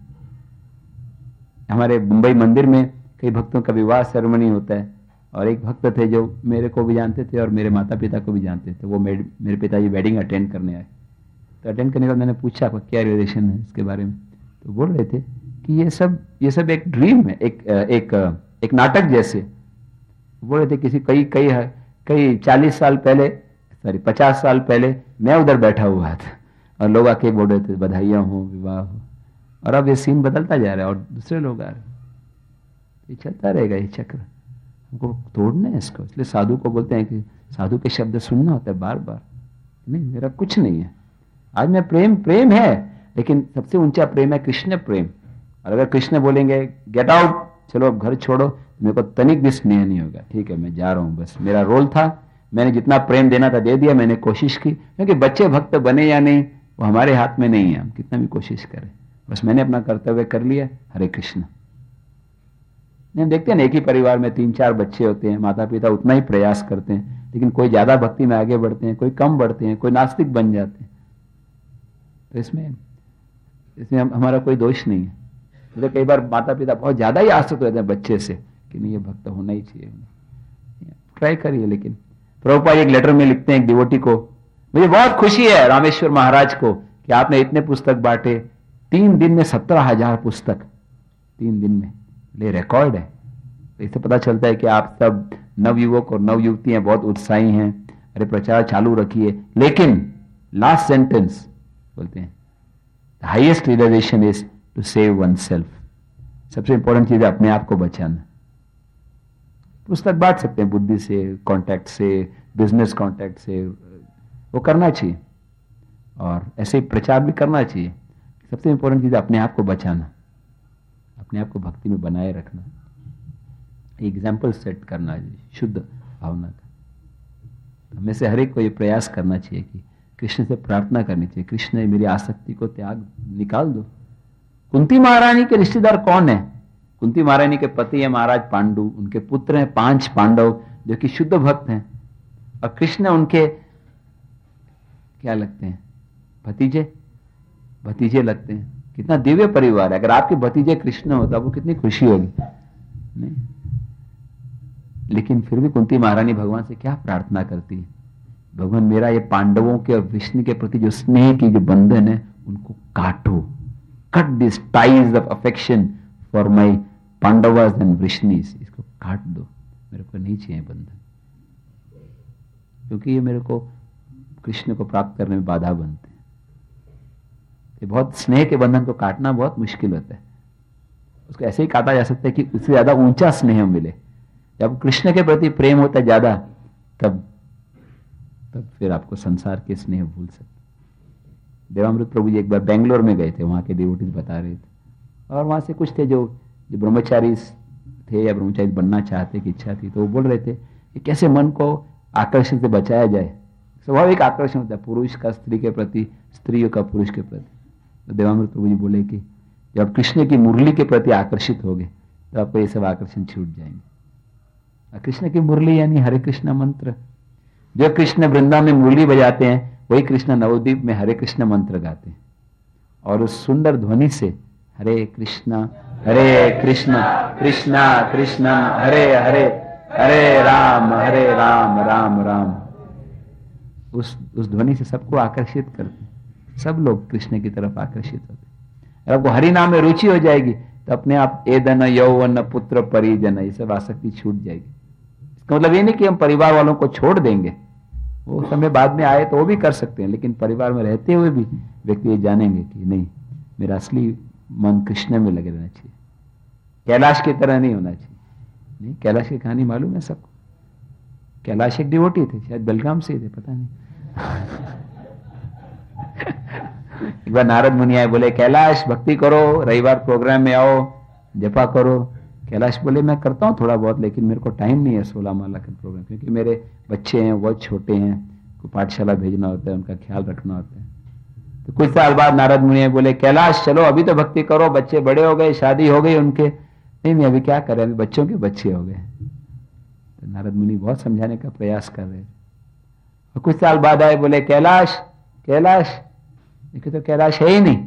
हमारे मुंबई मंदिर में कई भक्तों का विवाह सेरेमनी होता है, और एक भक्त थे जो मेरे को भी जानते थे और मेरे माता पिता को भी जानते थे, वो मेरे पिताजी वेडिंग अटेंड करने आए। तो अटेंड करने के बाद मैंने पूछा आपका क्या रिलेशन है इसके बारे में, तो बोल रहे थे कि ये सब एक ड्रीम है, एक नाटक जैसे। बोल रहे थे किसी कई 40 साल पहले, सॉरी 50 साल पहले मैं उधर बैठा हुआ था और लोग आके बोल रहे थे बधाइयां हो, विवाह हो, और अब ये सीन बदलता जा रहा है और दूसरे लोग आ रहे हैं। ये चलता रहेगा ये चक्र, हमको तोड़ना है इसको। इसलिए साधु को बोलते हैं कि साधु के शब्द सुनना होता है बार बार। नहीं, मेरा कुछ नहीं है, आज मैं प्रेम है, लेकिन सबसे ऊंचा प्रेम है कृष्ण प्रेम। और अगर कृष्ण बोलेंगे गेट आउट, चलो अब घर छोड़ो, तो मेरे को तनिक भी स्नेह नहीं होगा। ठीक है मैं जा रहा हूं, बस मेरा रोल था, मैंने जितना प्रेम देना था दे दिया, मैंने कोशिश की, क्योंकि बच्चे भक्त बने या नहीं वो हमारे हाथ में नहीं है, हम कितना भी कोशिश करें, बस मैंने अपना कर्तव्य कर लिया। हरे कृष्ण। हम देखते हैं ना एक ही परिवार में 3-4 बच्चे होते हैं, माता पिता उतना ही प्रयास करते हैं, लेकिन कोई ज्यादा भक्ति में आगे बढ़ते हैं, कोई कम बढ़ते हैं, कोई नास्तिक बन जाते हैं। तो इसमें हमारा कोई दोष नहीं है। तो कई बार माता पिता बहुत ज्यादा ही आसक्त रहते हैं बच्चे से कि नहीं ये भक्त होना ही चाहिए, ट्राई करिए। लेकिन प्रभुपाद एक लेटर में लिखते हैं एक डिवोटी को, मुझे बहुत खुशी है रामेश्वर महाराज को कि आपने इतने पुस्तक बांटे, 3 दिन में 17,000 पुस्तक, 3 दिन में, ये रिकॉर्ड है। तो इससे पता चलता है कि आप सब नवयुवक और नवयुवतियां बहुत उत्साही हैं, अरे प्रचार चालू रखिए। लेकिन लास्ट सेंटेंस बोलते हैं, highest realisation is to save one self. सबसे इंपॉर्टेंट चीज है अपने आप को बचाना। पुस्तक बांट सकते हैं बुद्धि से, कांटेक्ट से, बिजनेस कांटेक्ट से, वो करना चाहिए और ऐसे ही प्रचार भी करना चाहिए। सबसे इंपॉर्टेंट चीज है अपने आप को बचाना, अपने आप को भक्ति में बनाए रखना, एग्जाम्पल सेट करना है शुद्ध भावना का। हमें से हर एक को ये प्रयास करना चाहिए कि कृष्ण से प्रार्थना करनी चाहिए, कृष्ण मेरी आसक्ति को त्याग निकाल दो। कुंती महारानी के रिश्तेदार कौन है? कुंती महारानी के पति है महाराज पांडु, उनके पुत्र हैं 5 पांडव जो कि शुद्ध भक्त हैं, और कृष्ण उनके क्या लगते हैं? भतीजे लगते हैं। कितना दिव्य परिवार है। अगर आपके भतीजे कृष्ण होता वो कितनी खुशी होगी, नहीं? लेकिन फिर भी कुंती महारानी भगवान से क्या प्रार्थना करती है? भगवान मेरा ये पांडवों के और विष्णु के प्रति जो स्नेह की जो बंधन है उनको काटो, cut this ties of affection for my Pandavas and Vishnus, इसको काट दो, मेरे को नहीं चाहिए बंधन, क्योंकि ये मेरे को कृष्ण को प्राप्त करने में बाधा बनते हैं। ये बहुत स्नेह के बंधन को काटना बहुत मुश्किल होता है। उसको ऐसे ही काटा जा सकता है कि उससे ज्यादा ऊंचा स्नेह मिले। जब कृष्ण के प्रति प्रेम होता है ज्यादा, तब फिर आपको संसार के स्नेह भूल सकते। देवामृत प्रभु जी एक बार बेंगलोर में गए थे, वहां के डिवोटीज बता रहे थे, और वहां से कुछ थे जो ब्रह्मचारी थे या ब्रह्मचारी बनना चाहते की इच्छा थी, तो वो बोल रहे थे कि कैसे मन को आकर्षण से बचाया जाए। स्वाभाविक आकर्षण होता है पुरुष का स्त्री के प्रति, स्त्रियों का पुरुष के प्रति। तो देवामृत प्रभु जी बोले कि जब आप कृष्ण की मुरली के प्रति आकर्षित होगे तो आपको ये सब आकर्षण छूट जाएंगे। कृष्ण की मुरली यानी हरे कृष्ण मंत्र। जो कृष्ण वृंदावन में मुरली बजाते हैं वही कृष्ण नवद्वीप में हरे कृष्ण मंत्र गाते हैं, और उस सुंदर ध्वनि से हरे कृष्ण कृष्ण कृष्ण हरे हरे, हरे राम राम राम, उस ध्वनि से सबको आकर्षित करते हैं। सब लोग कृष्ण की तरफ आकर्षित होते हैं। और आपको हरि नाम में रुचि हो जाएगी तो अपने आप एदन यौवन पुत्र परिजन ये सब आसक्ति छूट जाएगी। इसका मतलब ये नहीं कि हम परिवार वालों को छोड़ देंगे, वो समय बाद में आए तो वो भी कर सकते हैं, लेकिन परिवार में रहते हुए भी व्यक्ति ये जानेंगे कि नहीं, मेरा असली मन कृष्ण में लगे रहना चाहिए, कैलाश की तरह नहीं होना चाहिए। नहीं, कैलाश की कहानी मालूम है सबको। कैलाश एक डिवोटी थे, शायद बलगाम से थे, पता नहीं। एक बार नारद मुनि आए, बोले कैलाश भक्ति करो, रविवार प्रोग्राम में आओ, जपा करो। कैलाश बोले मैं करता हूँ थोड़ा बहुत, लेकिन मेरे को टाइम नहीं है 16 माला का प्रोग्राम, क्योंकि मेरे बच्चे हैं बहुत छोटे हैं, को पाठशाला भेजना होता है, उनका ख्याल रखना होता है। तो कुछ साल बाद नारद मुनि बोले कैलाश चलो अभी तो भक्ति करो, बच्चे बड़े हो गए, शादी हो गई उनके। नहीं अभी क्या करें, अभी बच्चों के बच्चे हो गए। तो नारद मुनि बहुत समझाने का प्रयास कर रहे। और कुछ साल बाद आए, बोले कैलाश देखिए तो कैलाश है ही नहीं।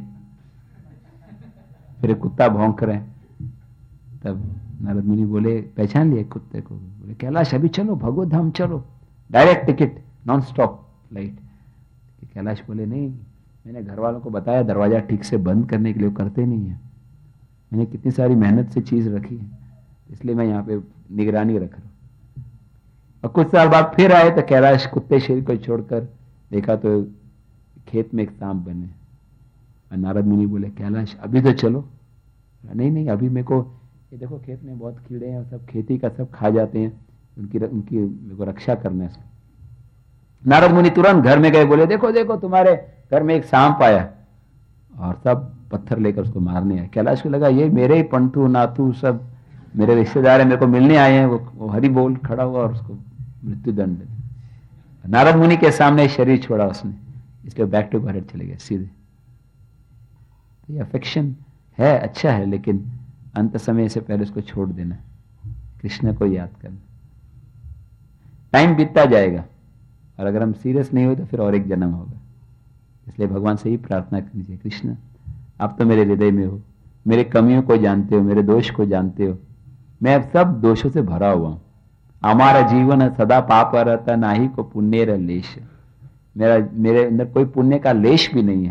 फिर कुत्ता भौंक रहे। तब नारद मुनि बोले, पहचान लिए कुत्ते को, बोले कैलाश अभी चलो, भगवत धाम चलो, direct ticket, non stop flight. Kailash बोले नहीं, मैंने घर वालों को बताया दरवाजा ठीक से बंद करने के लिए, करते नहीं है। मैंने कितनी सारी मेहनत से चीज रखी है, इसलिए मैं यहाँ पे निगरानी रख रहा हूँ। और कुछ साल बाद फिर आए तो कैलाश कुत्ते शेर को छोड़कर देखा तो खेत में एक सांप बने। और नारद मुनि बोले कैलाश अभी तो चलो। नहीं अभी मेरे को, ये देखो खेत में बहुत कीड़े हैं, सब खेती का सब खा जाते हैं, उनकी मेरे को रक्षा करना है। नारद मुनि तुरंत घर में गए, बोले देखो तुम्हारे घर में एक सांप आया, और सब पत्थर लेकर उसको मारने आए। कैलाश को लगा ये मेरे ही पंटू नातू सब मेरे रिश्तेदार है, मेरे को मिलने आए हैं। वो हरि बोल खड़ा हुआ और उसको मृत्यु दंड। नारद मुनि के सामने शरीर छोड़ा उसने, इसलिए बैक टू भारत चले गए सीधे। ये अफेक्शन है, अच्छा है, लेकिन अंत समय से पहले उसको छोड़ देना, कृष्ण को याद करना। टाइम बीतता जाएगा, और अगर हम सीरियस नहीं हो तो फिर और एक जन्म होगा। इसलिए भगवान से ही प्रार्थना करनी चाहिए, कृष्ण आप तो मेरे हृदय में हो, मेरे कमियों को जानते हो, मेरे दोष को जानते हो, मैं अब सब दोषों से भरा हुआ हूं। हमारा जीवन सदा पाप रहता, ना ही को पुण्य लेश। मेरे अंदर कोई पुण्य का लेश भी नहीं है,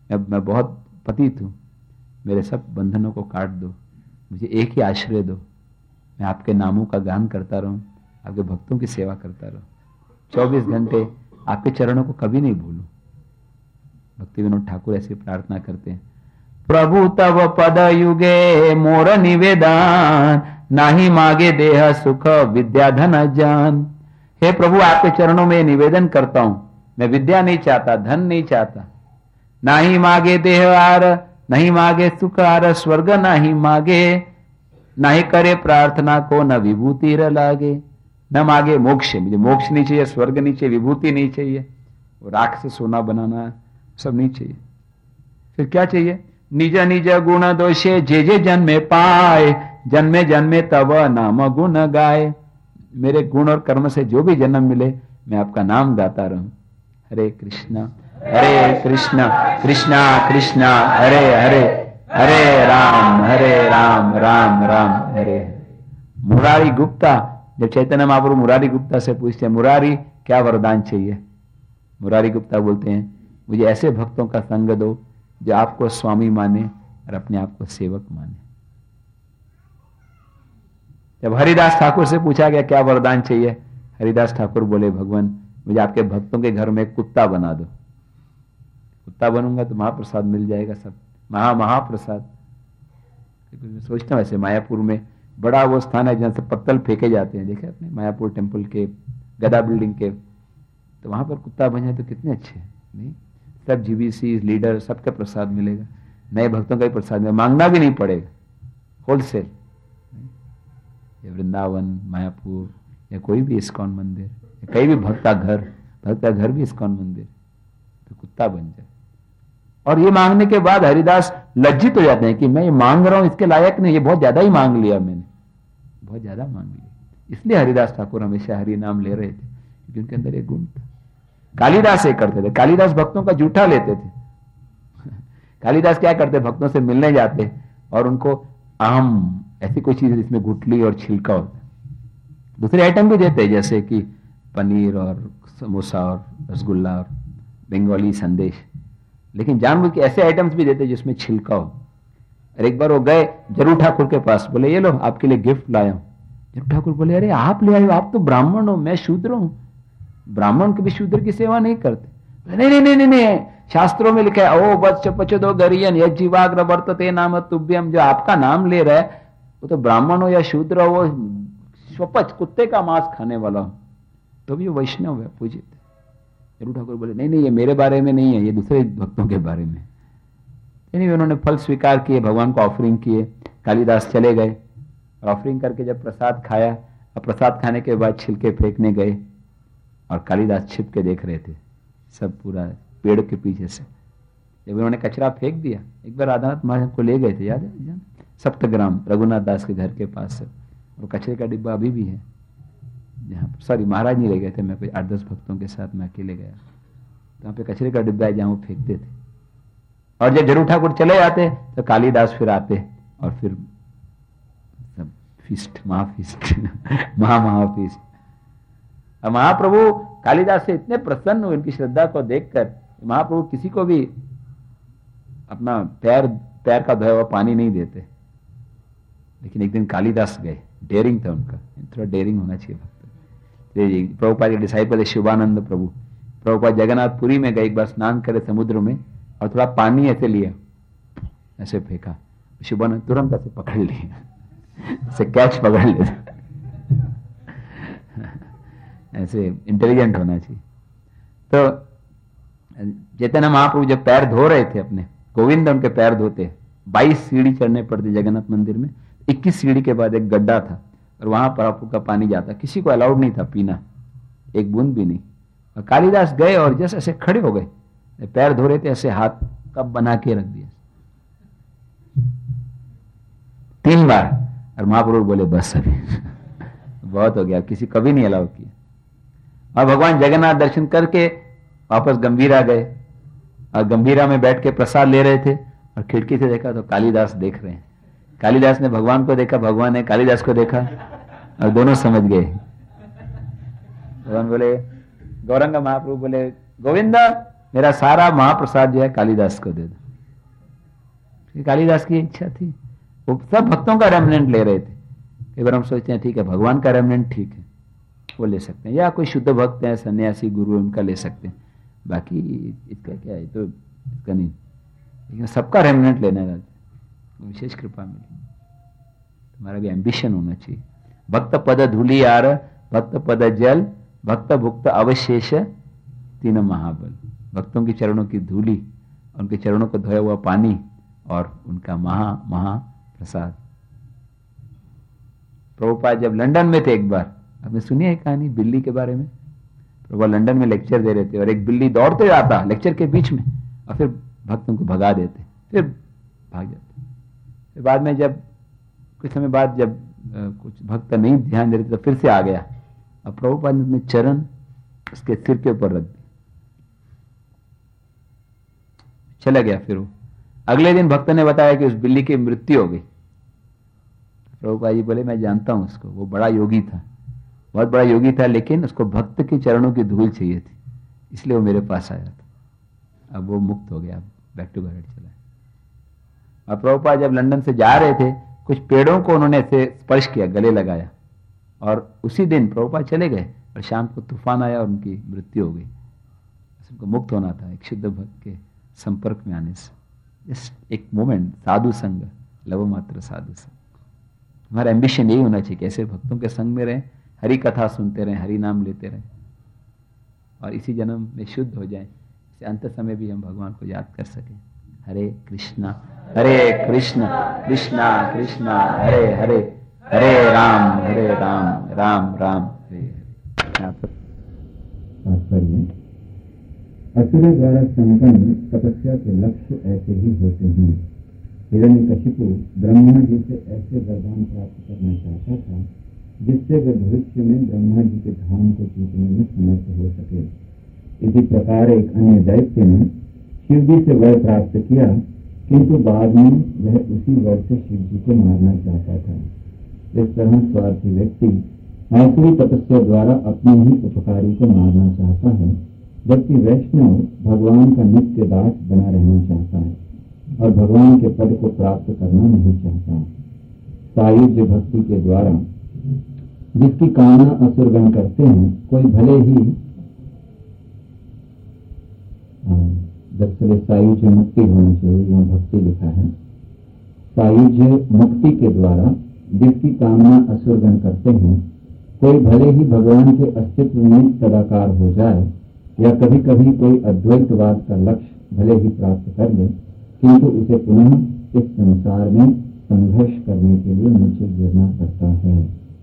अब मैं बहुत पतित हूँ, मेरे सब बंधनों को काट दो, मुझे एक ही आश्रय दो, मैं आपके नामों का गान करता रहूं, आपके भक्तों की सेवा करता रहूं, 24 घंटे आपके चरणों को कभी नहीं भूलूं। भक्ति विनोद ठाकुर ऐसी प्रार्थना करते हैं, प्रभु तव पद युगे मोर निवेदन, नाही मागे देह सुख विद्या धन जान। हे प्रभु, आपके चरणों में निवेदन करता हूं, मैं विद्या नहीं चाहता, धन नहीं चाहता, नाही मागे देह आर, नहीं मागे सुख आर, स्वर्ग नहीं मागे, नहीं करे प्रार्थना को न विभूति र लागे। न मागे मोक्ष, मुझे मोक्ष नहीं चाहिए, स्वर्ग नहीं चाहिए, विभूति नहीं चाहिए, राख से सोना बनाना सब नहीं चाहिए। फिर क्या चाहिए? निज निज गुण दोषे जे जे जन्मे पाए, जन्मे जन्मे तब नाम गुण गाए। मेरे गुण और कर्म से जो भी जन्म मिले मैं आपका नाम गाता रहूं। हरे कृष्णा कृष्णा कृष्णा हरे हरे, हरे राम राम राम हरे हरे। मुरारी गुप्ता, जब चैतन्य महाप्रभु मुरारी गुप्ता से पूछते हैं, मुरारी क्या वरदान चाहिए? मुरारी गुप्ता बोलते हैं, मुझे ऐसे भक्तों का संग दो जो आपको स्वामी माने और अपने आप को सेवक माने। जब हरिदास ठाकुर से पूछा गया क्या वरदान चाहिए, हरिदास ठाकुर बोले, भगवान मुझे आपके भक्तों के घर में एक कुत्ता बना दो, कुत्ता बनूंगा तो महाप्रसाद मिल जाएगा, सब महाप्रसाद। सोचता हूं ऐसे मायापुर में बड़ा वो स्थान है जहां से पत्तल फेंके जाते हैं, देखे अपने मायापुर टेम्पल के गदा बिल्डिंग के, तो वहां पर कुत्ता बन जाए तो कितने अच्छे हैं, नहीं? सब जीबीसी लीडर सबका प्रसाद मिलेगा, नए भक्तों का ही प्रसाद मिलेगा, मांगना भी नहीं पड़ेगा, होलसेल। वृंदावन, मायापुर या कोई भी इस्कॉन मंदिर, कहीं भी भक्त का घर भी इस्कॉन मंदिर, तो कुत्ता बन जाए। और ये मांगने के बाद हरिदास लज्जित हो जाते हैं कि मैं ये मांग रहा हूं इसके लायक नहीं, ये बहुत ज्यादा ही मांग लिया मैंने, बहुत ज्यादा मांग लिया। इसलिए हरिदास ठाकुर हमेशा हरि नाम ले रहे थे, क्योंकि उनके अंदर एक गुण था। कालिदास ये करते थे, कालिदास भक्तों का जूठा लेते थे। कालिदास क्या करते, भक्तों से मिलने जाते और उनको आम ऐसी कोई चीज जिसमें गुठली और छिलका होता, दूसरे आइटम भी देते जैसे कि पनीर और समोसा और रसगुल्ला और बंगाली संदेश, लेकिन जानबूझ के ऐसे आइटम्स भी देते जिसमें छिलका हो। और एक बार वो गए जरूर ठाकुर के पास, बोले ये लो आपके लिए गिफ्ट लाया हूं। जरूर ठाकुर बोले, अरे आप ले आए हो, आप तो ब्राह्मण हो, मैं शूद्र हूं, ब्राह्मण कभी शूद्र की सेवा नहीं करते। नहीं नहीं नहीं नहीं, शास्त्रों में लिखा है, ओ वत्स पचदो गरियन यज्जीवाग्र वर्तते नाम तुभ्यम, जो आपका नाम ले रहा है वो तो ब्राह्मण हो या शूद्र हो, वो स्वपच कुत्ते का मांस खाने वाला हो, तो भी वो वैष्णव है, पूजित। जरूर ठाकुर बोले, नहीं नहीं ये मेरे बारे में नहीं है, ये दूसरे भक्तों के बारे में। नहीं, उन्होंने फल स्वीकार किए, भगवान को ऑफरिंग किए, कालिदास चले गए और ऑफरिंग करके जब प्रसाद खाया, और प्रसाद खाने के बाद छिलके फेंकने गए और कालिदास छिप के देख रहे थे, सब पूरा पेड़ के पीछे से। जब उन्होंने कचरा फेंक दिया, एक बार राधानाथ महाराज को ले गए थे, याद है, सप्तग्राम रघुनाथ दास के घर के पास से, और कचरे का डिब्बा अभी भी है जहाँ पर, सॉरी महाराज नहीं ले गए थे, मैं कोई 8-10 भक्तों के साथ मैं अकेले गया, वहाँ पे कचरे का डिब्बा है जहाँ वो फेंकते थे। और जब जरूर ठाकुर चले जाते तो कालिदास फिर आते और फिर सब फीस्ट, महाफीस्ट महाफीस्ट। और महाप्रभु कालिदास से इतने प्रसन्न हुए इनकी श्रद्धा को देखकर, महाप्रभु किसी को भी अपना पैर का धोया हुआ पानी नहीं देते। लेकिन एक दिन कालिदास गए, डेयरिंग था उनका, थोड़ा डेयरिंग होना चाहिए भक्त। प्रभुपाद के डिसाइपल शिवानंद प्रभु, प्रभुपाद जगन्नाथपुरी में गए, एक बार स्नान करे समुद्र में और थोड़ा पानी ऐसे लिया, ऐसे फेंका, शिवानंद तुरंत ऐसे पकड़ लिया, ऐसे कैच पकड़ लिया। ऐसे इंटेलिजेंट होना चाहिए। तो चैतन्य महाप्रभु जब पैर धो रहे थे अपने, गोविंद उनके पैर धोते, 22 सीढ़ी चढ़ने पड़ते जगन्नाथ मंदिर में, 21 सीढ़ी के बाद एक गड्ढा था और वहां पर आपू का पानी जाता, किसी को अलाउड नहीं था पीना, एक बूंद भी नहीं। और कालिदास गए और जैसे ऐसे खड़े हो गए, पैर धो रहे थे, ऐसे हाथ कप बना के रख दिया 3 बार। और महाप्रभु बोले बस अभी बहुत हो गया, किसी कभी नहीं अलाउ किया। और भगवान जगन्नाथ दर्शन करके वापस गंभीरा गए और गंभीरा में बैठ के प्रसाद ले रहे थे और खिड़की से देखा तो कालिदास देख रहे हैं। कालिदास ने भगवान को देखा, भगवान ने कालिदास को देखा और दोनों समझ गए। भगवान बोले, गौरंग महाप्रभु बोले, गोविंदा मेरा सारा महाप्रसाद जो है कालिदास को दे दो। कालिदास की इच्छा थी, वो सब भक्तों का रेमनेंट ले रहे थे। कई बार हम सोचते हैं ठीक है भगवान का रेमनेंट ठीक है, वो ले सकते हैं, या कोई शुद्ध भक्त है, सन्यासी गुरु है, उनका ले सकते हैं, बाकी इसका क्या है, तो इसका नहीं। लेकिन सबका रेमनेंट लेना रहता है, विशेष कृपा मिली। तुम्हारा भी एम्बिशन होना चाहिए। भक्त पद धूलि यार, भक्त पद जल, भक्त भुक्त अवशेष, तीनों महाबल। भक्तों के चरणों की धूलि, उनके चरणों को धोया हुआ पानी, और उनका महा प्रसाद। प्रभुपाद जब लंदन में थे, एक बार आपने सुनी है कहानी बिल्ली के बारे में। प्रभुपाद लंदन में लेक्चर दे रहे थे और एक बिल्ली दौड़ते आता लेक्चर के बीच में, और फिर भक्तों को भगा देते, फिर भाग जाते। फिर बाद में जब कुछ समय बाद जब कुछ भक्त नहीं ध्यान दे रहे थे तो फिर से आ गया, अब प्रभुपाद ने अपने चरण उसके सिर के ऊपर रख दिए, चला गया। फिर वो अगले दिन भक्त ने बताया कि उस बिल्ली की मृत्यु हो गई। प्रभुपाद जी बोले मैं जानता हूं उसको, वो बड़ा योगी था, बहुत बड़ा योगी था, लेकिन उसको भक्त के चरणों की धूल चाहिए थी, इसलिए वो मेरे पास आया था। अब वो मुक्त हो गया, बैक टू गॉड चला। और प्रभुपाद जब लंदन से जा रहे थे, कुछ पेड़ों को उन्होंने ऐसे स्पर्श किया, गले लगाया, और उसी दिन प्रभुपाद चले गए, और शाम को तूफान आया और उनकी मृत्यु हो गई। उनको मुक्त होना था एक शुद्ध भक्त के संपर्क में आने से। जस्ट एक मोमेंट, साधु संग, लव मात्र साधु संग। हमारा एम्बिशन यही होना चाहिए, कैसे भक्तों के संग में रहें, हरि कथा सुनते रहें, हरि नाम लेते रहें, और इसी जन्म में शुद्ध हो जाएं, इसे अंत समय भी हम भगवान को याद कर सकें। हरे कृष्णा कृष्णा कृष्णा हरे हरे, हरे राम राम राम हरे हरे। तात्पर्य, असुरों द्वारा संपन्न तपस्या के लक्ष्य ऐसे ही होते हैं। हिरण्यकशिपु ब्रह्मा जी से ऐसे वरदान प्राप्त करना चाहता था जिससे वह भविष्य में ब्रह्मा जी के धाम को जीतने में समर्थ हो सके। इसी प्रकार एक अन्य दैत्य ने शिव जी से वर प्राप्त किया, किंतु बाद में वह उसी वर से शिव जी को मारना चाहता था। इस तरह स्वार्थी व्यक्ति आसुरी तपस्या द्वारा अपने ही उपकारी को मारना चाहता है, जबकि वैष्णव भगवान का नित्य दास बना रहना चाहता है और भगवान के पद को प्राप्त करना नहीं चाहता। सायुज्य भक्ति के द्वारा जिसकी कामना असुरगण करते हैं, कोई भले ही दरअसल सायुज्य मुक्ति होनी चाहिए, यहाँ भक्ति लिखा है। सायुज्य मुक्ति के द्वारा जिसकी कामना असुरगण करते हैं, कोई भले ही भगवान के अस्तित्व में तदाकार हो जाए या कभी कभी कोई अद्वैतवाद का लक्ष्य भले ही प्राप्त कर ले, किंतु उसे पुनः इस संसार में संघर्ष करने के लिए नीचे गिरना पड़ता है।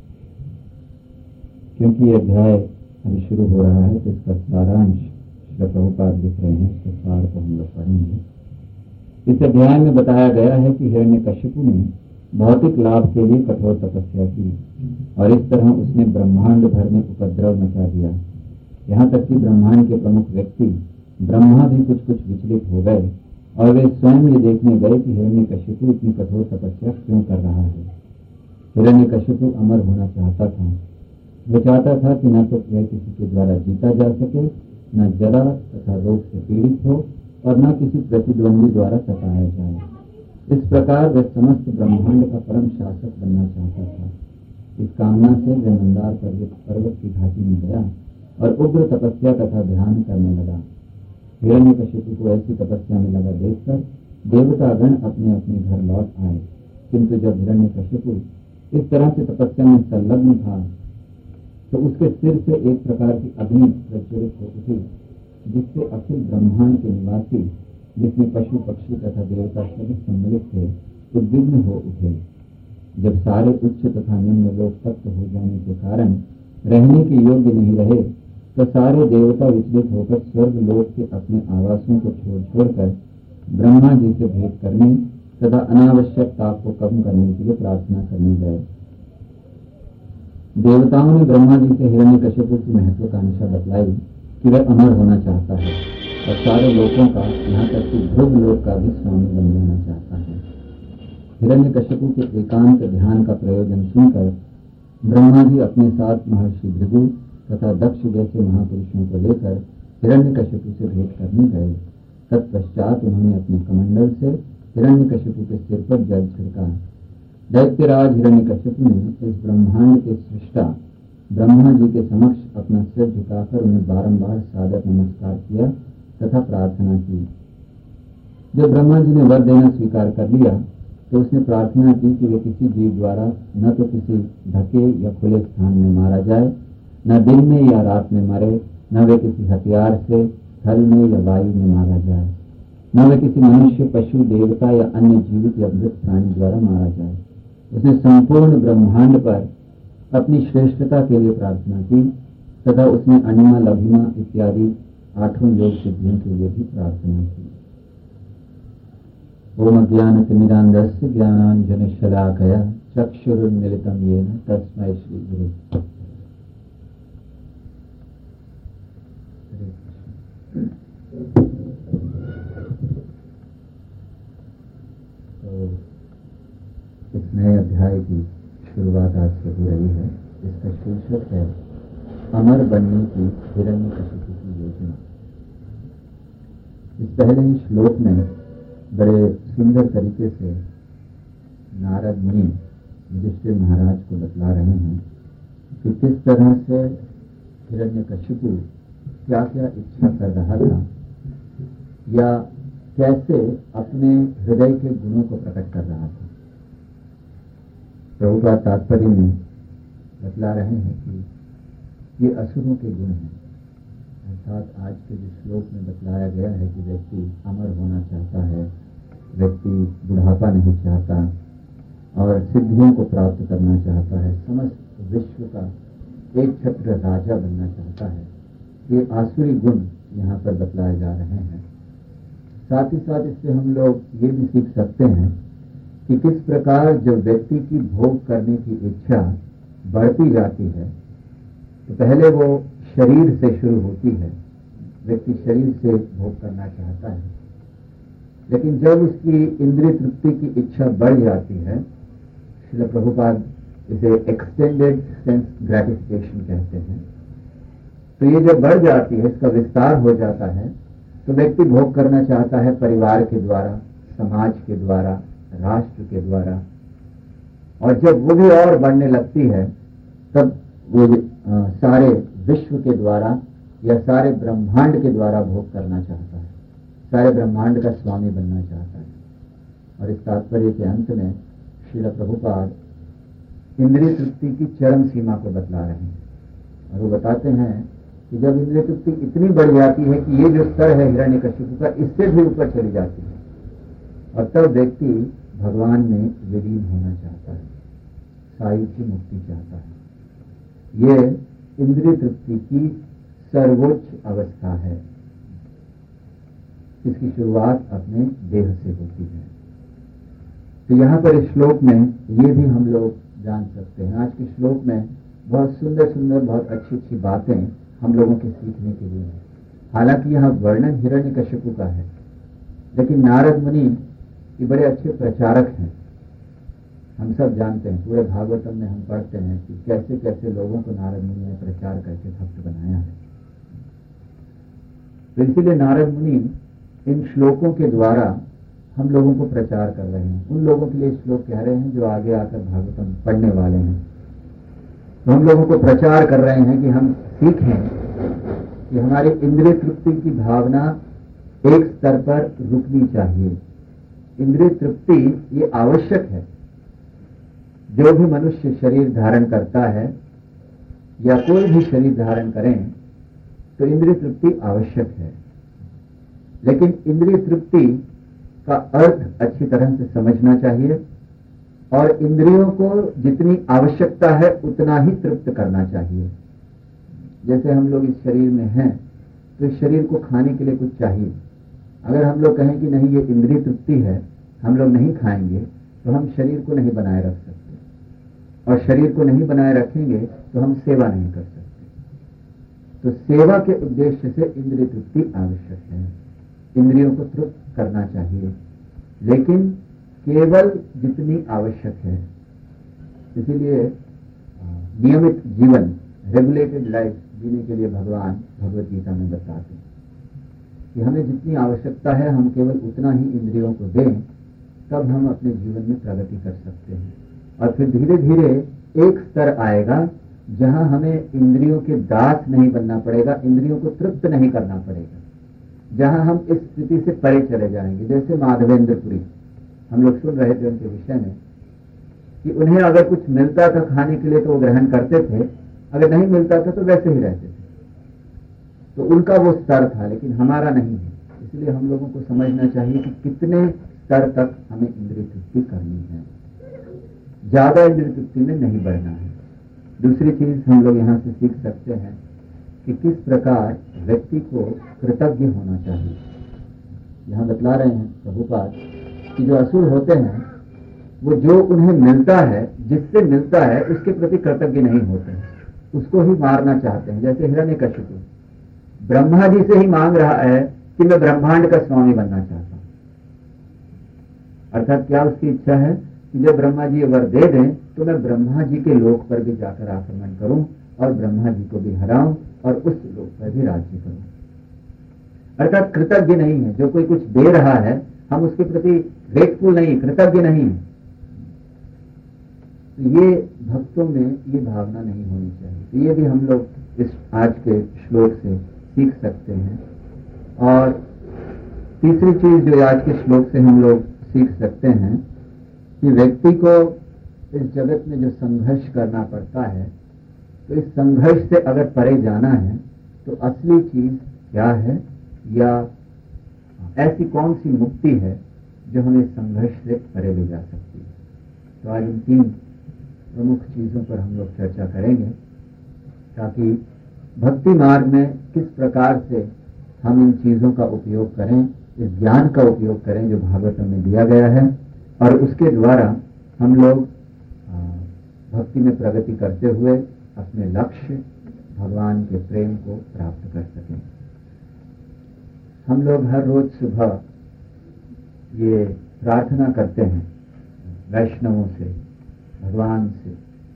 क्योंकि यह अध्याय अभी शुरू हो रहा है, तो इसका सारांश श्री प्रभुपाद लिख रहे हैं, इसके सार को हम लोग पढ़ेंगे। इस अध्याय में बताया गया है कि हिरण्यकशिपु ने भौतिक लाभ के लिए कठोर तपस्या की और इस तरह उसने ब्रह्मांड भर में उपद्रव मचा दिया। यहाँ तक कि ब्रह्मांड के प्रमुख व्यक्ति ब्रह्मा भी कुछ कुछ विचलित हो गए और वे स्वयं ये देखने गए कि हिरण्यकशिपु इतनी कठोर तपस्या क्यों कर रहा है। हिरण्यकशिपु अमर होना चाहता था। वो चाहता था कि न तो वह किसी के द्वारा जीता जा सके, न जरा तथा रोग से पीड़ित हो और न किसी प्रतिद्वंदी द्वारा सताया जाए। इस प्रकार वह समस्त ब्रह्मांड का परम शासक बनना चाहता था। इस कामना से वह मंदार पर्वत की घाटी में गया और उग्र तपस्या तथा ध्यान करने लगा। हिरण्यकशिपु को ऐसी तपस्या में लगा देखकर देवतागण अपने अपने घर लौट आए, किंतु जब हिरण्यकशिपु इस तरह से तपस्या में संलग्न था तो उसके सिर से एक प्रकार की अग्नि प्रज्वलित हो उठी, जिससे अखिल ब्रह्मांड के निवासी, जिसमें पशु पक्षी तथा देवता सभी सम्मिलित थे, उद्विग्न हो उठे। जब सारे उच्च तथा निम्न लोग तप्त हो जाने के कारण रहने के योग्य नहीं रहे, तो सारे देवता विचलित होकर स्वर्ग लोक के अपने आवासों को छोड़ छोड़कर ब्रह्मा जी से भेंट करने तथा अनावश्यक ताप को कम करने के लिए प्रार्थना करने गए। देवताओं ने ब्रह्मा जी से हिरण्यकशिपु की महत्वाकांक्षा बतलाई कि वह अमर होना चाहता है और सारे लोगों का, यहाँ तक कि ध्रुव लोक का भी स्वामी बन जाना चाहता है। हिरण्यकशिपु के एकांत ध्यान का प्रयोजन सुनकर ब्रह्मा जी अपने साथ महर्षि भृगु तथा दक्ष जैसे महापुरुषों को लेकर हिरण्यकशिपु से भेंट करने गए। तत्पश्चात उन्होंने अपने कमंडल से हिरण्यकशिपु के सिर पर जल छिड़का। दैत्यराज हिरण्यकशिपु ने इस ब्रह्मांड के सृष्टा ब्रह्मा जी के समक्ष अपना सिर झुकाकर उन्हें बारंबार सादर नमस्कार किया तथा प्रार्थना की। जब ब्रह्मा जी ने वर देना स्वीकार कर लिया तो उसने प्रार्थना की कि वे किसी जीव द्वारा न तो किसी ढके या खुले स्थान में मारा जाए, न दिन में या रात में मरे, न वे किसी हथियार से थल में या वायु में मारा जाए, न वे किसी मनुष्य, पशु, देवता या अन्य जीवित या मृत प्राणी द्वारा मारा जाए। उसने संपूर्ण ब्रह्मांड पर अपनी श्रेष्ठता के लिए प्रार्थना की तथा उसने अनिमा, लघिमा इत्यादि 8 योग सिद्धियों के लिए भी प्रार्थना की। ओम ज्ञानतिमिरान्धस्य ज्ञानाञ्जनशलाकया चक्षुरुन्मीलितं येन तस्मै श्री गुरु। तो इस नए अध्याय की शुरुआत आज से हो रही है। इसका शीर्षक है अमर बनने की हिरण्यकशिपु की योजना। इस पहले ही श्लोक में बड़े सुंदर तरीके से नारद मुनि युधिष्ठिर महाराज को बतला रहे हैं कि किस तरह से हिरण्यकशिपु क्या क्या इच्छा कर रहा था या कैसे अपने हृदय के गुणों को प्रकट कर रहा था। प्रभु का तात्पर्य में बतला रहे हैं कि ये असुरों के गुण हैं। अर्थात आज के जो श्लोक में बतलाया गया है कि व्यक्ति अमर होना चाहता है, व्यक्ति बुढ़ापा नहीं चाहता और सिद्धियों को प्राप्त करना चाहता है, समस्त विश्व का एक छत्र राजा बनना चाहता है, ये आसुरी गुण यहाँ पर बतलाए जा रहे हैं। साथ ही साथ इससे हम लोग ये भी सीख सकते हैं कि किस प्रकार जब व्यक्ति की भोग करने की इच्छा बढ़ती जाती है तो पहले वो शरीर से शुरू होती है। व्यक्ति शरीर से भोग करना चाहता है, लेकिन जब उसकी इंद्रिय तृप्ति की इच्छा बढ़ जाती है, श्रील प्रभुपाद इसे एक्सटेंडेड सेंस ग्रेटिफिकेशन कहते हैं, तो ये जब बढ़ जाती है, इसका विस्तार हो जाता है, तो व्यक्ति भोग करना चाहता है परिवार के द्वारा, समाज के द्वारा, राष्ट्र के द्वारा, और जब वो भी और बढ़ने लगती है तब वो सारे विश्व के द्वारा या सारे ब्रह्मांड के द्वारा भोग करना चाहता है, सारे ब्रह्मांड का स्वामी बनना चाहता है। और इस तात्पर्य के अंत में श्रील प्रभुपाद इंद्रिय तृप्ति की चरम सीमा को बतला रहे हैं और वो बताते हैं कि जब इंद्रिय तृप्ति इतनी बढ़ जाती है कि ये जो स्तर है हिरण्यकशिपु का, इससे भी ऊपर चली जाती है और तब व्यक्ति भगवान में विलीन होना चाहता है, सायुज्य मुक्ति चाहता है। ये इंद्रिय तृप्ति की सर्वोच्च अवस्था है। इसकी शुरुआत अपने देह से होती है। तो यहाँ पर इस श्लोक में ये भी हम लोग जान सकते हैं। आज के श्लोक में बहुत सुंदर सुंदर, बहुत अच्छी अच्छी बातें हम लोगों के सीखने के लिए हैं। हालांकि यहाँ वर्णन हिरण्यकशिपु का है, लेकिन नारद मुनि ये बड़े अच्छे प्रचारक हैं। हम सब जानते हैं, पूरे भागवतम में हम पढ़ते हैं कि कैसे कैसे लोगों को नारद मुनि ने प्रचार करके भक्त बनाया है। तो इसीलिए नारद मुनि इन श्लोकों के द्वारा हम लोगों को प्रचार कर रहे हैं। उन लोगों के लिए श्लोक कह रहे हैं जो आगे आकर भागवतम पढ़ने वाले हैं। तो हम लोगों को प्रचार कर रहे हैं कि हम सीखें कि हमारी इंद्रिय तृप्ति की भावना एक स्तर पर रुकनी चाहिए। इंद्रिय तृप्ति ये आवश्यक है। जो भी मनुष्य शरीर धारण करता है या कोई भी शरीर धारण करें तो इंद्रिय तृप्ति आवश्यक है, लेकिन इंद्रिय तृप्ति का अर्थ अच्छी तरह से समझना चाहिए और इंद्रियों को जितनी आवश्यकता है उतना ही तृप्त करना चाहिए। जैसे हम लोग इस शरीर में हैं तो इस शरीर को खाने के लिए कुछ चाहिए। अगर हम लोग कहें कि नहीं ये इंद्रिय तृप्ति है, हम लोग नहीं खाएंगे, तो हम शरीर को नहीं बनाए रख सकते, और शरीर को नहीं बनाए रखेंगे तो हम सेवा नहीं कर सकते। तो सेवा के उद्देश्य से इंद्रिय तृप्ति आवश्यक है। इंद्रियों को तृप्त करना चाहिए, लेकिन केवल जितनी आवश्यक है। इसीलिए नियमित जीवन, रेगुलेटेड लाइफ जीने के लिए भगवान भगवत गीता में बताते हैं कि हमें जितनी आवश्यकता है हम केवल उतना ही इंद्रियों को दें, तब हम अपने जीवन में प्रगति कर सकते हैं। और फिर धीरे धीरे एक स्तर आएगा जहां हमें इंद्रियों के दास नहीं बनना पड़ेगा, इंद्रियों को तृप्त नहीं करना पड़ेगा, जहां हम इस स्थिति से परे चले जाएंगे। जैसे माधवेंद्रपुरी, हम लोग सुन रहे थे उनके विषय में कि उन्हें अगर कुछ मिलता था खाने के लिए तो वो ग्रहण करते थे, अगर नहीं मिलता था तो वैसे ही रहते थे। तो उनका वो स्तर था, लेकिन हमारा नहीं है। इसलिए हम लोगों को समझना चाहिए कि कितने स्तर तक हमें इंद्रिय तृप्ति करनी है, ज्यादा इंद्रिय तृप्ति में नहीं बढ़ना है। दूसरी चीज हम लोग यहाँ से सीख सकते हैं कि किस प्रकार व्यक्ति को कृतज्ञ होना चाहिए। यहाँ बतला रहे हैं प्रभुपाद कि जो असुर होते हैं वो जो उन्हें मिलता है, जिससे मिलता है, उसके प्रति कृतज्ञ नहीं होते हैं, उसको ही मारना चाहते हैं। जैसे हिरण्यकशिपु ब्रह्मा जी से ही मांग रहा है कि मैं ब्रह्मांड का स्वामी बनना चाहता हूं। अर्थात क्या उसकी इच्छा है कि जब ब्रह्मा जी वर दे दें तो मैं ब्रह्मा जी के लोक पर भी जाकर आक्रमण करूं और ब्रह्मा जी को भी हराऊं और उस लोक पर भी राज्य करूं। अर्थात कृतज्ञ नहीं है। जो कोई कुछ दे रहा है हम उसके प्रति ग्रेटफुल नहीं, कृतज्ञ नहीं है। ये भक्तों में ये भावना नहीं होनी चाहिए। तो ये भी हम लोग इस आज के श्लोक से सीख सकते हैं। और तीसरी चीज जो आज के श्लोक से हम लोग सीख सकते हैं कि व्यक्ति को इस जगत में जो संघर्ष करना पड़ता है, तो इस संघर्ष से अगर परे जाना है तो असली चीज क्या है, या ऐसी कौन सी मुक्ति है जो हमें संघर्ष से परे ले जा सकती है। तो आज इन तीन प्रमुख चीजों पर हम लोग चर्चा करेंगे, ताकि भक्ति मार्ग में किस प्रकार से हम इन चीजों का उपयोग करें, इस ज्ञान का उपयोग करें जो भागवतम में दिया गया है, और उसके द्वारा हम लोग भक्ति में प्रगति करते हुए अपने लक्ष्य भगवान के प्रेम को प्राप्त कर सकें। हम लोग हर रोज सुबह ये प्रार्थना करते हैं वैष्णवों से, भगवान से,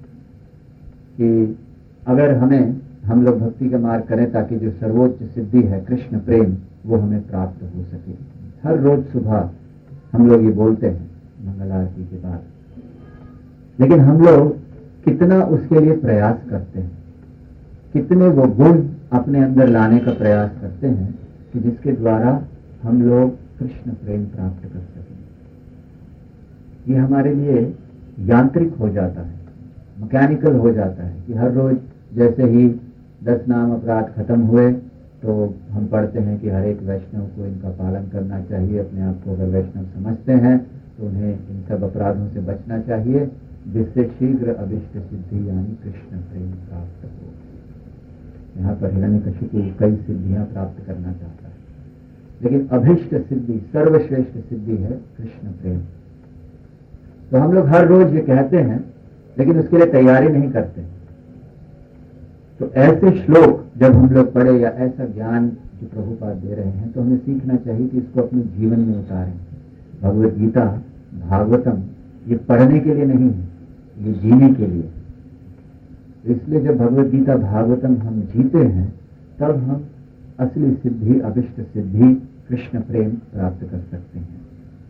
कि अगर हम लोग भक्ति का मार्ग करें ताकि जो सर्वोच्च सिद्धि है कृष्ण प्रेम वो हमें प्राप्त हो सके। हर रोज सुबह हम लोग ये बोलते हैं मंगल आरती के बाद। लेकिन हम लोग कितना उसके लिए प्रयास करते हैं, कितने वो गुण अपने अंदर लाने का प्रयास करते हैं कि जिसके द्वारा हम लोग कृष्ण प्रेम प्राप्त कर सकें। ये हमारे लिए यांत्रिक हो जाता है, मैकेनिकल हो जाता है कि हर रोज जैसे ही 10 नाम अपराध खत्म हुए तो हम पढ़ते हैं कि हर एक वैष्णव को इनका पालन करना चाहिए। अपने आप को अगर वैष्णव समझते हैं तो उन्हें इन सब अपराधों से बचना चाहिए, जिससे शीघ्र अभिष्ट सिद्धि यानी कृष्ण प्रेम प्राप्त हो। यहाँ पर हिरण्यकशिपु कई सिद्धियां प्राप्त करना चाहता है, लेकिन अभिष्ट सिद्धि, सर्वश्रेष्ठ सिद्धि है कृष्ण प्रेम। तो हम लोग हर रोज ये कहते हैं, लेकिन उसके लिए तैयारी नहीं करते। तो ऐसे श्लोक जब हम लोग पढ़े या ऐसा ज्ञान जो प्रभुपाद दे रहे हैं, तो हमें सीखना चाहिए कि इसको अपने जीवन में उतारें। भगवत गीता, भागवतम ये पढ़ने के लिए नहीं है, ये जीने के लिए। इसलिए जब भगवत गीता भागवतम हम जीते हैं तब हम असली सिद्धि, अभिष्ट सिद्धि, कृष्ण प्रेम प्राप्त कर सकते हैं।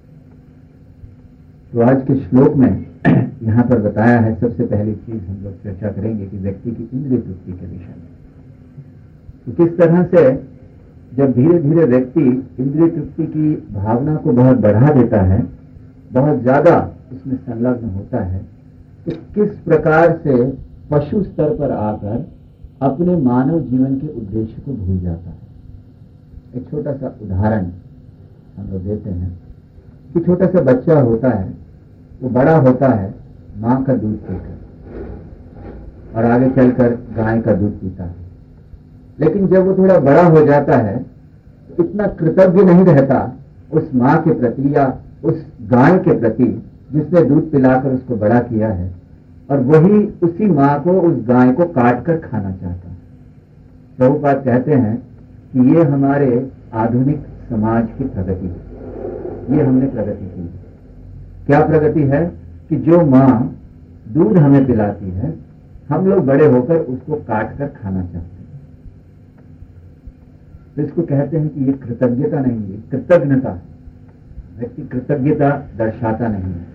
तो आज के श्लोक में यहाँ पर बताया है, सबसे पहली चीज हम लोग चर्चा करेंगे कि व्यक्ति की इंद्रिय तृप्ति के विषय में। तो किस तरह से जब धीरे धीरे व्यक्ति इंद्रिय तृप्ति की भावना को बहुत बढ़ा देता है, बहुत ज्यादा उसमें संलग्न होता है, तो किस प्रकार से पशु स्तर पर आकर अपने मानव जीवन के उद्देश्य को भूल जाता है। एक छोटा सा उदाहरण हम लोग देते हैं कि छोटा सा बच्चा होता है, वो बड़ा होता है मां का दूध पीकर और आगे चलकर गाय का दूध पीता है। लेकिन जब वो थोड़ा बड़ा हो जाता है तो इतना कृतज्ञ नहीं रहता उस मां के प्रति या उस गाय के प्रति जिसने दूध पिलाकर उसको बड़ा किया है, और वही उसी मां को, उस गाय को काट कर खाना चाहता है। प्रभुपाद कहते हैं कि ये हमारे आधुनिक समाज की प्रगति है। ये हमने प्रगति की। क्या प्रगति है कि जो मां दूध हमें पिलाती है, हम लोग बड़े होकर उसको काट कर खाना चाहते हैं। तो इसको कहते हैं कि ये कृतज्ञता नहीं है, कृतज्ञता है। व्यक्ति कृतज्ञता दर्शाता नहीं है।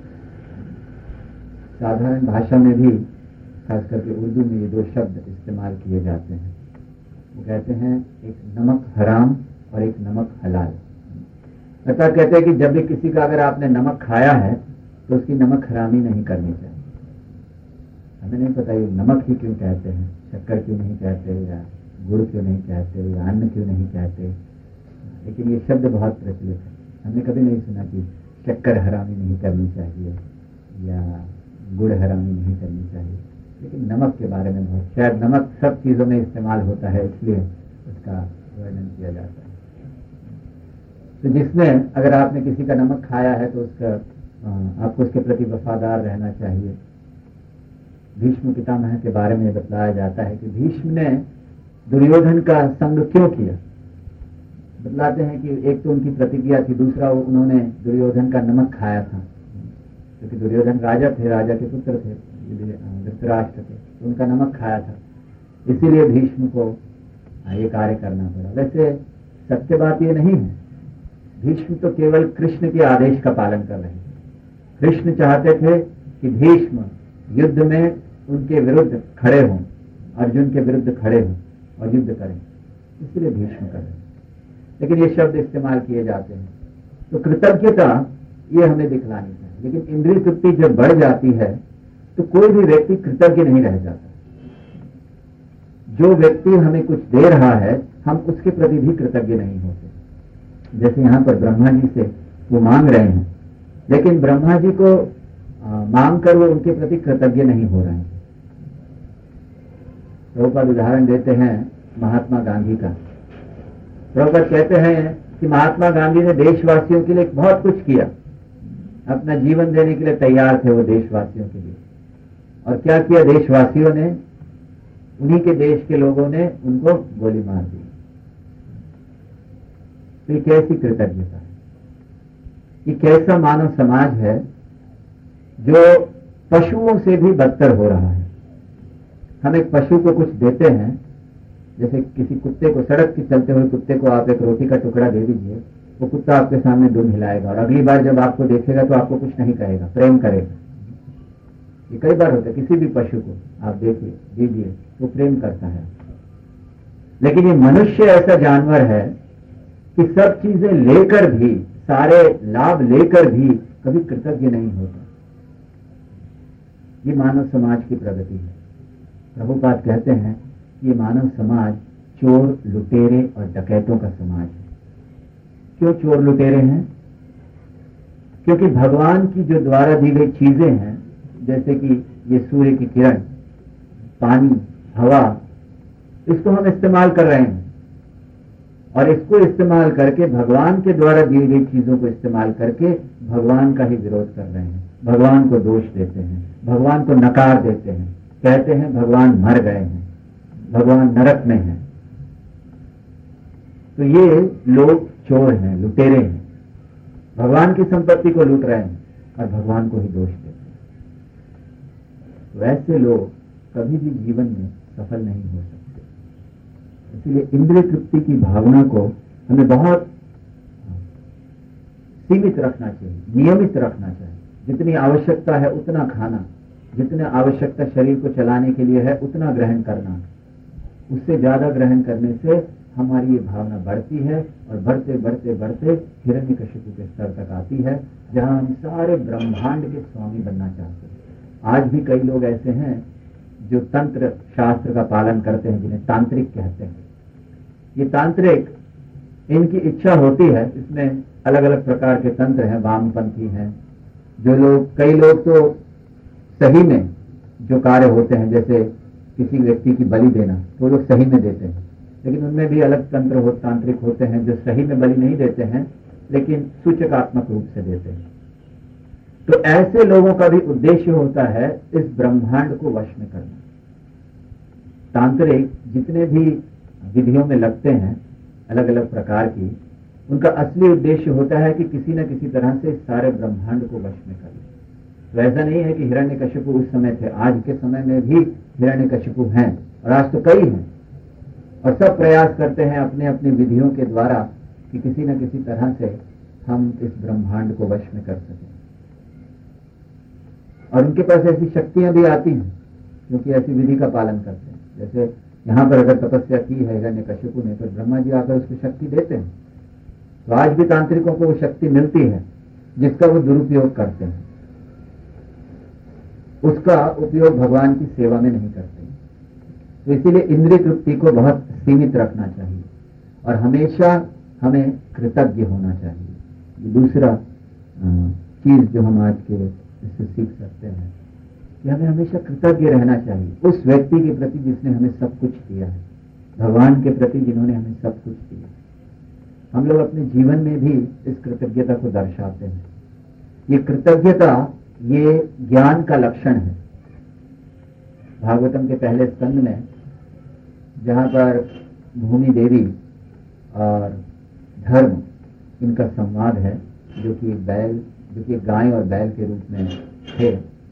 साधारण भाषा में भी, खास करके उर्दू में, ये दो शब्द इस्तेमाल किए जाते हैं। वो कहते हैं एक नमक हराम और एक नमक हलाल। अर्थात कहते हैं कि जब भी किसी का अगर आपने नमक खाया है तो उसकी नमक हरामी नहीं करनी चाहिए। हमें नहीं पता ये नमक ही क्यों कहते हैं, शक्कर क्यों नहीं कहते, या गुड़ क्यों नहीं कहते, या अन्न क्यों नहीं कहते, लेकिन ये शब्द बहुत प्रचलित है। हमने कभी नहीं सुना कि शक्कर हरामी नहीं करनी चाहिए या गुड़ हरामी नहीं करनी चाहिए। लेकिन नमक के बारे में बहुत, शायद नमक सब चीज़ों में इस्तेमाल होता है, इसलिए उसका वर्णन किया जाता है। तो जिसमें अगर आपने किसी का नमक खाया है तो उसका आपको उसके प्रति वफादार रहना चाहिए। भीष्म पितामह के बारे में बतलाया जाता है कि भीष्म ने दुर्योधन का संग क्यों किया। बतलाते हैं कि एक तो उनकी प्रतिज्ञा थी, दूसरा उन्होंने दुर्योधन का नमक खाया था, क्योंकि दुर्योधन राजा थे, राजा के पुत्र थे, धृतराष्ट्र थे, तो उनका नमक खाया था, इसीलिए भीष्म को ये कार्य करना पड़ा। वैसे सत्य बात ये नहीं है। भीष्म तो केवल कृष्ण के आदेश का पालन कर रहे हैं। कृष्ण चाहते थे कि भीष्म युद्ध में उनके विरुद्ध खड़े हों, अर्जुन के विरुद्ध खड़े हों और युद्ध करें, इसलिए भीष्म कर रहे हैं। लेकिन ये शब्द इस्तेमाल किए जाते हैं। तो कृतज्ञता ये हमें दिखलानी चाहिए। लेकिन इंद्रिय तृप्ति जब बढ़ जाती है तो कोई भी व्यक्ति कृतज्ञ नहीं रह जाता। जो व्यक्ति हमें कुछ दे रहा है हम उसके प्रति भी कृतज्ञ नहीं होते। जैसे यहाँ पर ब्रह्मा जी से वो मांग रहे हैं, लेकिन ब्रह्मा जी को मांग कर वो उनके प्रति कृतज्ञ नहीं हो रहे हैं। प्रभुपाद उदाहरण देते हैं महात्मा गांधी का। प्रभुपाद कहते हैं कि महात्मा गांधी ने देशवासियों के लिए बहुत कुछ किया, अपना जीवन देने के लिए तैयार थे वो देशवासियों के लिए। और क्या किया देशवासियों ने? उन्हीं के देश के लोगों ने उनको गोली मार दी। तो ये कैसी कृतज्ञता है? ये कैसा मानव समाज है जो पशुओं से भी बदतर हो रहा है। हम एक पशु को कुछ देते हैं, जैसे किसी कुत्ते को, सड़क के चलते हुए कुत्ते को आप एक रोटी का टुकड़ा दे दीजिए, वो कुत्ता आपके सामने दुम हिलाएगा और अगली बार जब आपको देखेगा तो आपको कुछ नहीं कहेगा, प्रेम करेगा। ये कई बार होता है, किसी भी पशु को आप देखिए, दीजिए, वो प्रेम करता है। लेकिन ये मनुष्य ऐसा जानवर है कि सब चीजें लेकर भी, सारे लाभ लेकर भी कभी कृतज्ञ नहीं होता। ये मानव समाज की प्रगति है। प्रभुपाद कहते हैं कि ये मानव समाज चोर, लुटेरे और डकैतों का समाज है। क्यों चोर लुटेरे हैं? क्योंकि भगवान की जो द्वारा दी गई चीजें हैं, जैसे कि ये सूर्य की किरण, पानी, हवा, इसको हम इस्तेमाल कर रहे हैं और इसको इस्तेमाल करके, भगवान के द्वारा दी गई चीजों को इस्तेमाल करके भगवान का ही विरोध कर रहे हैं, भगवान को दोष देते हैं, भगवान को नकार देते हैं, कहते हैं भगवान मर गए हैं, भगवान नरक में हैं। तो ये लोग चोर हैं, लुटेरे हैं, भगवान की संपत्ति को लूट रहे हैं और भगवान को ही दोष देते हैं। वैसे लोग कभी भी जीवन में सफल नहीं हो सकते। इसलिए इंद्रिय तृप्ति की भावना को हमें बहुत सीमित रखना चाहिए, नियमित रखना चाहिए। जितनी आवश्यकता है उतना खाना, जितनी आवश्यकता शरीर को चलाने के लिए है उतना ग्रहण करना। उससे ज्यादा ग्रहण करने से हमारी ये भावना बढ़ती है और बढ़ते बढ़ते बढ़ते हिरण्यकशिपु के स्तर तक आती है, जहां हम सारे ब्रह्मांड के स्वामी बनना चाहते हैं। आज भी कई लोग ऐसे हैं जो तंत्र शास्त्र का पालन करते हैं, जिन्हें तांत्रिक कहते हैं। ये तांत्रिक, इनकी इच्छा होती है, इसमें अलग अलग प्रकार के तंत्र हैं, वामपंथी हैं, जो लोग, कई लोग तो सही में जो कार्य होते हैं, जैसे किसी व्यक्ति की बलि देना, तो लोग सही में देते हैं, लेकिन उनमें भी अलग तंत्र तांत्रिक होते हैं जो सही में बलि नहीं देते हैं, लेकिन सूचकात्मक रूप से देते हैं। तो ऐसे लोगों का भी उद्देश्य होता है इस ब्रह्मांड को वश में करना। तांत्रिक जितने भी विधियों में लगते हैं अलग अलग प्रकार की, उनका असली उद्देश्य होता है कि किसी न किसी तरह से सारे ब्रह्मांड को वश में कर लें। तो ऐसा नहीं है कि हिरण्यकशिपु उस समय थे, आज के समय में भी हिरण्यकशिपु हैं और आज तो कई हैं। और सब प्रयास करते हैं अपने अपनी विधियों के द्वारा कि किसी न किसी तरह से हम इस ब्रह्मांड को वश में कर सकें। और उनके पास ऐसी शक्तियां भी आती हैं क्योंकि ऐसी विधि का पालन करते हैं। जैसे यहां पर अगर तपस्या की है हिरण्यकशिपु ने तो ब्रह्मा जी आकर उसको शक्ति देते हैं। तो आज भी तांत्रिकों को वो शक्ति मिलती है जिसका वो दुरुपयोग करते हैं, उसका उपयोग भगवान की सेवा में नहीं करते। तो इसीलिए इंद्रिय तृप्ति को बहुत सीमित रखना चाहिए और हमेशा हमें कृतज्ञ होना चाहिए। दूसरा चीज जो हम आज के इससे सीख सकते हैं कि हमें हमेशा कृतज्ञ रहना चाहिए उस व्यक्ति के प्रति जिसने हमें सब कुछ दिया है, भगवान के प्रति जिन्होंने हमें सब कुछ दिया। हम लोग अपने जीवन में भी इस कृतज्ञता को दर्शाते हैं। ये कृतज्ञता ये ज्ञान का लक्षण है। भागवतम के पहले स्कंद में जहां पर भूमि देवी और धर्म इनका संवाद है, जो कि एक गाय और बैल के रूप में थे।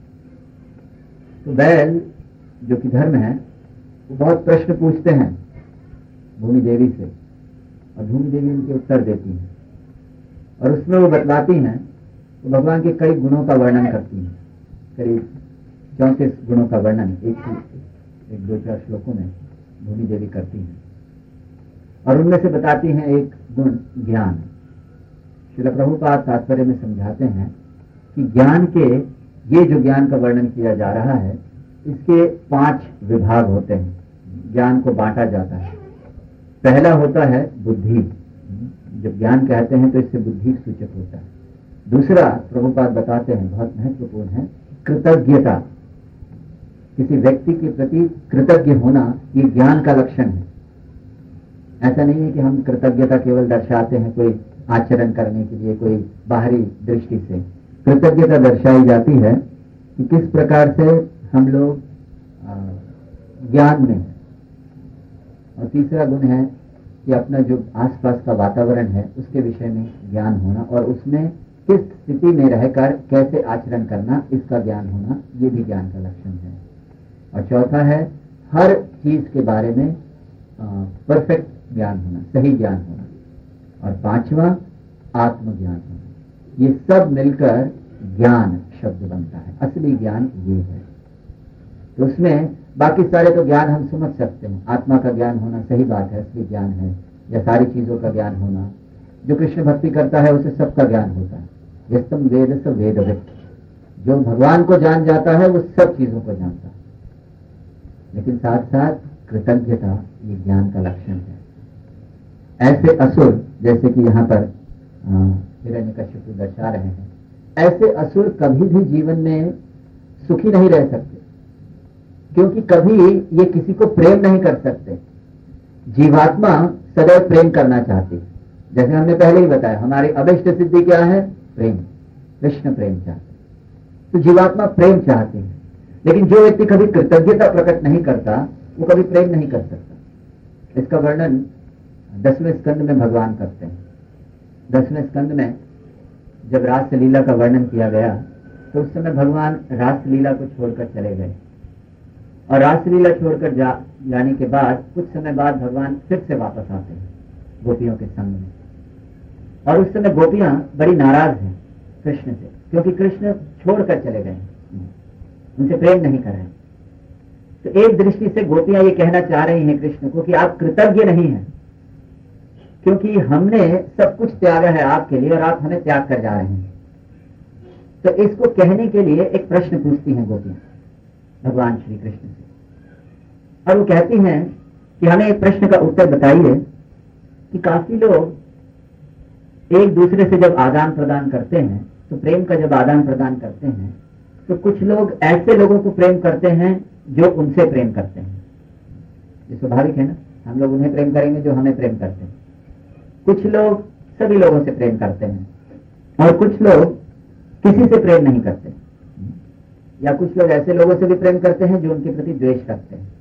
तो बैल जो कि धर्म है वो बहुत प्रश्न पूछते हैं भूमि देवी से और भूमि देवी उनके उत्तर देती हैं और उसमें वो बतलाती हैं तो भगवान के कई गुणों का वर्णन करती हैं। करीब 34 गुणों का वर्णन एक 2-4 श्लोकों में भूमि देवी करती हैं और उनमें से बताती हैं एक गुण ज्ञान। श्रील प्रभुपाद तात्पर्य में समझाते हैं कि ज्ञान के ये जो ज्ञान का वर्णन किया जा रहा है इसके 5 विभाग होते हैं। ज्ञान को बांटा जाता है। पहला होता है बुद्धि। जब ज्ञान कहते हैं तो इससे बुद्धि सूचक होता है। दूसरा प्रभुपाद बताते हैं बहुत महत्वपूर्ण है कृतज्ञता। किसी व्यक्ति के प्रति कृतज्ञ होना ये ज्ञान का लक्षण है। ऐसा नहीं है कि हम कृतज्ञता केवल दर्शाते हैं कोई आचरण करने के लिए, कोई बाहरी दृष्टि से। कृतज्ञता दर्शाई जाती है कि किस प्रकार से हम लोग ज्ञान में हैं। और तीसरा गुण है कि अपना जो आसपास का वातावरण है उसके विषय में ज्ञान होना और उसमें किस स्थिति में रहकर कैसे आचरण करना इसका ज्ञान होना, ये भी ज्ञान का लक्षण है। और चौथा है हर चीज के बारे में परफेक्ट ज्ञान होना, सही ज्ञान होना। और 5वां आत्मज्ञान होना। ये सब मिलकर ज्ञान शब्द बनता है। असली ज्ञान ये है। तो उसमें बाकी सारे तो ज्ञान हम समझ सकते हैं। आत्मा का ज्ञान होना सही बात है, असली ज्ञान है। या सारी चीजों का ज्ञान होना, जो कृष्ण भक्ति करता है उसे सबका ज्ञान होता है। यस्तम वेद स वेदवित्, जो भगवान को जान जाता है वो सब चीजों को जानता है। लेकिन साथ साथ कृतज्ञता ये ज्ञान का लक्षण है। ऐसे असुर जैसे कि यहाँ पर हिरण्यकशिपु दर्शा रहे हैं, ऐसे असुर कभी भी जीवन में सुखी नहीं रह सकते क्योंकि कभी ये किसी को प्रेम नहीं कर सकते। जीवात्मा सदैव प्रेम करना चाहती है। जैसे हमने पहले ही बताया हमारी अभिष्ट सिद्धि क्या है? प्रेम। कृष्ण प्रेम चाहते। तो जीवात्मा प्रेम चाहती है। लेकिन जो व्यक्ति कभी कृतज्ञता प्रकट नहीं करता वो कभी प्रेम नहीं कर सकता। इसका वर्णन 10वें स्कंद में भगवान करते हैं। 10वें स्कंद में जब रासलीला का वर्णन किया गया तो उस समय भगवान रासलीला को छोड़कर चले गए और रासलीला छोड़कर जाने के बाद कुछ समय बाद भगवान फिर से वापस आते हैं गोपियों के संग में। और उस समय गोपियां बड़ी नाराज हैं कृष्ण से क्योंकि कृष्ण छोड़कर चले गए, उनसे प्रेम नहीं कर रहे। तो एक दृष्टि से गोपियां ये कहना चाह रही हैं कृष्ण को कि आप कृतज्ञ नहीं हैं क्योंकि हमने सब कुछ त्यागा है आपके लिए और आप हमें त्याग कर जा रहे हैं। तो इसको कहने के लिए एक प्रश्न पूछती हैं गोपियां भगवान श्री कृष्ण से और वो कहती हैं कि हमें एक प्रश्न का उत्तर बताइए कि काफी लोग एक दूसरे से जब आदान प्रदान करते हैं तो प्रेम का जब आदान प्रदान करते हैं तो कुछ लोग ऐसे लोगों को प्रेम करते हैं जो उनसे प्रेम करते हैं। ये स्वाभाविक है ना, हम लोग उन्हें प्रेम करेंगे जो हमें प्रेम करते हैं। कुछ लोग सभी लोगों से प्रेम करते हैं और कुछ लोग किसी से प्रेम नहीं करते, या कुछ लोग ऐसे लोगों से भी प्रेम करते हैं जो उनके प्रति द्वेष करते हैं।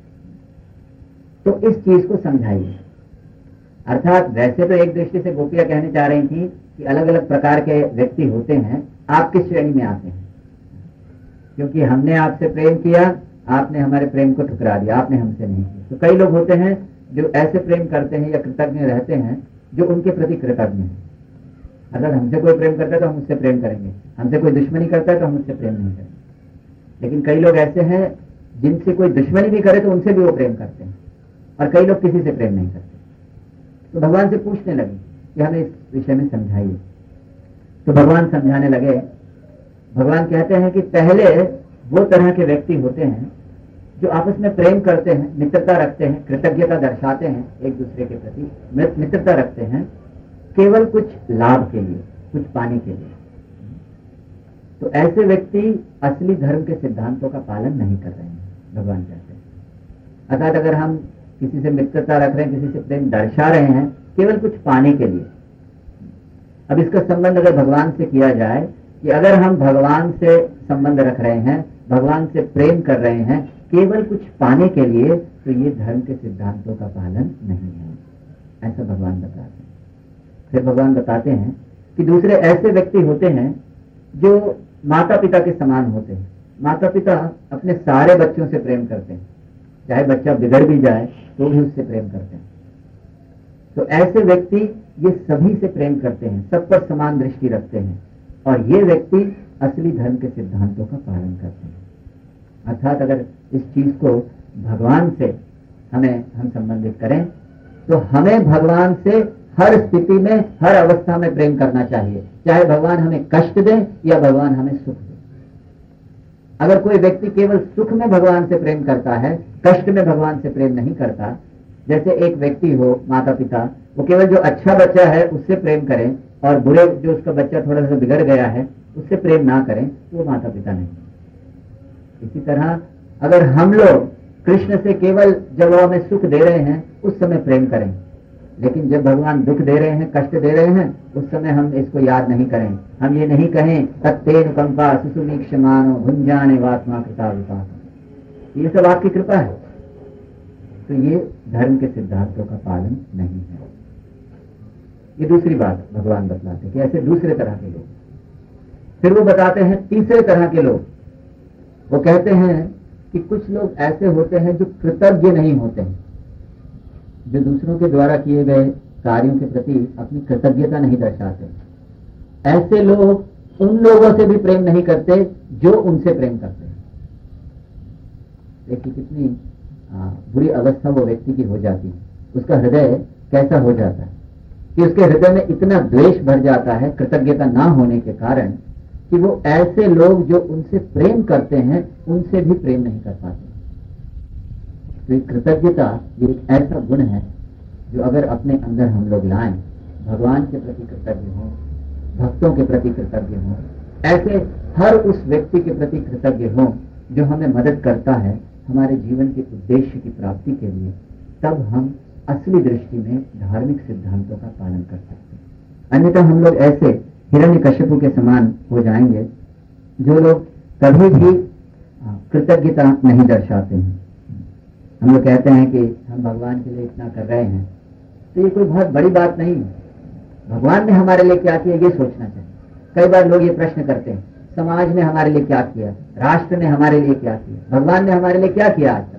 तो इस चीज को समझाइए। अर्थात वैसे तो एक दृष्टि से गोपियां कहने चाह रही थी कि अलग अलग प्रकार के व्यक्ति होते हैं, आप किस श्रेणी में आते हैं? क्योंकि हमने आपसे प्रेम किया, आपने हमारे प्रेम को ठुकरा दिया, आपने हमसे नहीं किया। तो कई लोग होते हैं जो ऐसे प्रेम करते हैं या कृतज्ञ रहते हैं जो उनके प्रति कृतज्ञ हैं। अगर हमसे कोई प्रेम करता है तो हम उससे प्रेम करेंगे, हमसे कोई दुश्मनी करता है तो हम उससे प्रेम नहीं करेंगे। लेकिन कई लोग ऐसे हैं जिनसे कोई दुश्मनी भी करे तो उनसे भी वो प्रेम करते हैं, और कई लोग किसी से प्रेम नहीं करते। तो भगवान से पूछने लगे कि हमें इस विषय में समझाइए। तो भगवान समझाने लगे। भगवान कहते हैं कि पहले वो तरह के व्यक्ति होते हैं जो आपस में प्रेम करते हैं, मित्रता रखते हैं, कृतज्ञता दर्शाते हैं, एक दूसरे के प्रति मित्रता रखते हैं केवल कुछ लाभ के लिए, कुछ पाने के लिए। तो ऐसे व्यक्ति असली धर्म के सिद्धांतों का पालन नहीं कर रहे हैं, भगवान कहते हैं। अर्थात अगर हम किसी से मित्रता रख रहे हैं, किसी से प्रेम दर्शा रहे हैं केवल कुछ पाने के लिए। अब इसका संबंध अगर भगवान से किया जाए कि अगर हम भगवान से संबंध रख रहे हैं, भगवान से प्रेम कर रहे हैं केवल कुछ पाने के लिए, तो ये धर्म के सिद्धांतों का पालन नहीं है, ऐसा भगवान बताते हैं। फिर भगवान बताते हैं कि दूसरे ऐसे व्यक्ति होते हैं जो माता पिता के समान होते हैं। माता पिता अपने सारे बच्चों से प्रेम करते हैं, चाहे बच्चा बिगड़ भी जाए तो भी उससे प्रेम करते हैं। तो ऐसे व्यक्ति ये सभी से प्रेम करते हैं, सब पर समान दृष्टि रखते हैं, और ये व्यक्ति असली धर्म के सिद्धांतों का पालन करते हैं। अर्थात अगर इस चीज को भगवान से हम संबंधित करें तो हमें भगवान से हर स्थिति में, हर अवस्था में प्रेम करना चाहिए, चाहे भगवान हमें कष्ट दें या भगवान हमें सुख दें। अगर कोई व्यक्ति केवल सुख में भगवान से प्रेम करता है, कष्ट में भगवान से प्रेम नहीं करता, जैसे एक व्यक्ति हो, माता पिता, वो केवल जो अच्छा बच्चा है उससे प्रेम करें और बुरे जो उसका बच्चा थोड़ा सा बिगड़ गया है उससे प्रेम ना करें, तो वो माता पिता नहीं। इसी तरह अगर हम लोग कृष्ण से केवल जब वो हमें सुख दे रहे हैं उस समय प्रेम करें, लेकिन जब भगवान दुख दे रहे हैं, कष्ट दे रहे हैं, उस समय हम इसको याद नहीं करें। हम ये नहीं कहें तत्तेन कंपा सुसुमीक्षमानो भुंजाने वात्मा कृता विपाक, ये सब आपकी कृपा है। तो ये धर्म के सिद्धांतों का पालन नहीं है। ये दूसरी बात भगवान बतलाते हैं कि ऐसे दूसरे तरह के लोग। फिर वो बताते हैं तीसरे तरह के लोग। वो कहते हैं कि कुछ लोग ऐसे होते हैं जो कृतज्ञ नहीं होते हैं, जो दूसरों के द्वारा किए गए कार्यों के प्रति अपनी कृतज्ञता नहीं दर्शाते। ऐसे लोग उन लोगों से भी प्रेम नहीं करते जो उनसे प्रेम करते हैं। देखिए कितनी बुरी अवस्था वो व्यक्ति की हो जाती है, उसका हृदय कैसा हो जाता है कि उसके हृदय में इतना द्वेष भर जाता है कृतज्ञता ना होने के कारण कि वो ऐसे लोग जो उनसे प्रेम करते हैं उनसे भी प्रेम नहीं कर पाते। तो कृतज्ञता ये एक ऐसा गुण है जो अगर अपने अंदर हम लोग लाएं, भगवान के प्रति कृतज्ञ हों, भक्तों के प्रति कृतज्ञ हों, ऐसे हर उस व्यक्ति के प्रति कृतज्ञ हों जो हमें मदद करता है हमारे जीवन के उद्देश्य की प्राप्ति के लिए, तब हम असली दृष्टि में धार्मिक सिद्धांतों का पालन कर सकते हैं। अन्यथा हम लोग ऐसे हिरण्यकश्यप के समान हो जाएंगे जो लोग कभी भी कृतज्ञता नहीं दर्शाते हैं। हम लोग कहते हैं कि हम भगवान के लिए इतना कर रहे हैं, तो ये कोई बहुत बड़ी बात नहीं है। भगवान ने हमारे लिए क्या किया ये सोचना चाहिए। कई बार लोग ये प्रश्न करते हैं, समाज ने हमारे लिए क्या किया, राष्ट्र ने हमारे लिए क्या किया, भगवान ने हमारे लिए क्या किया आज तक।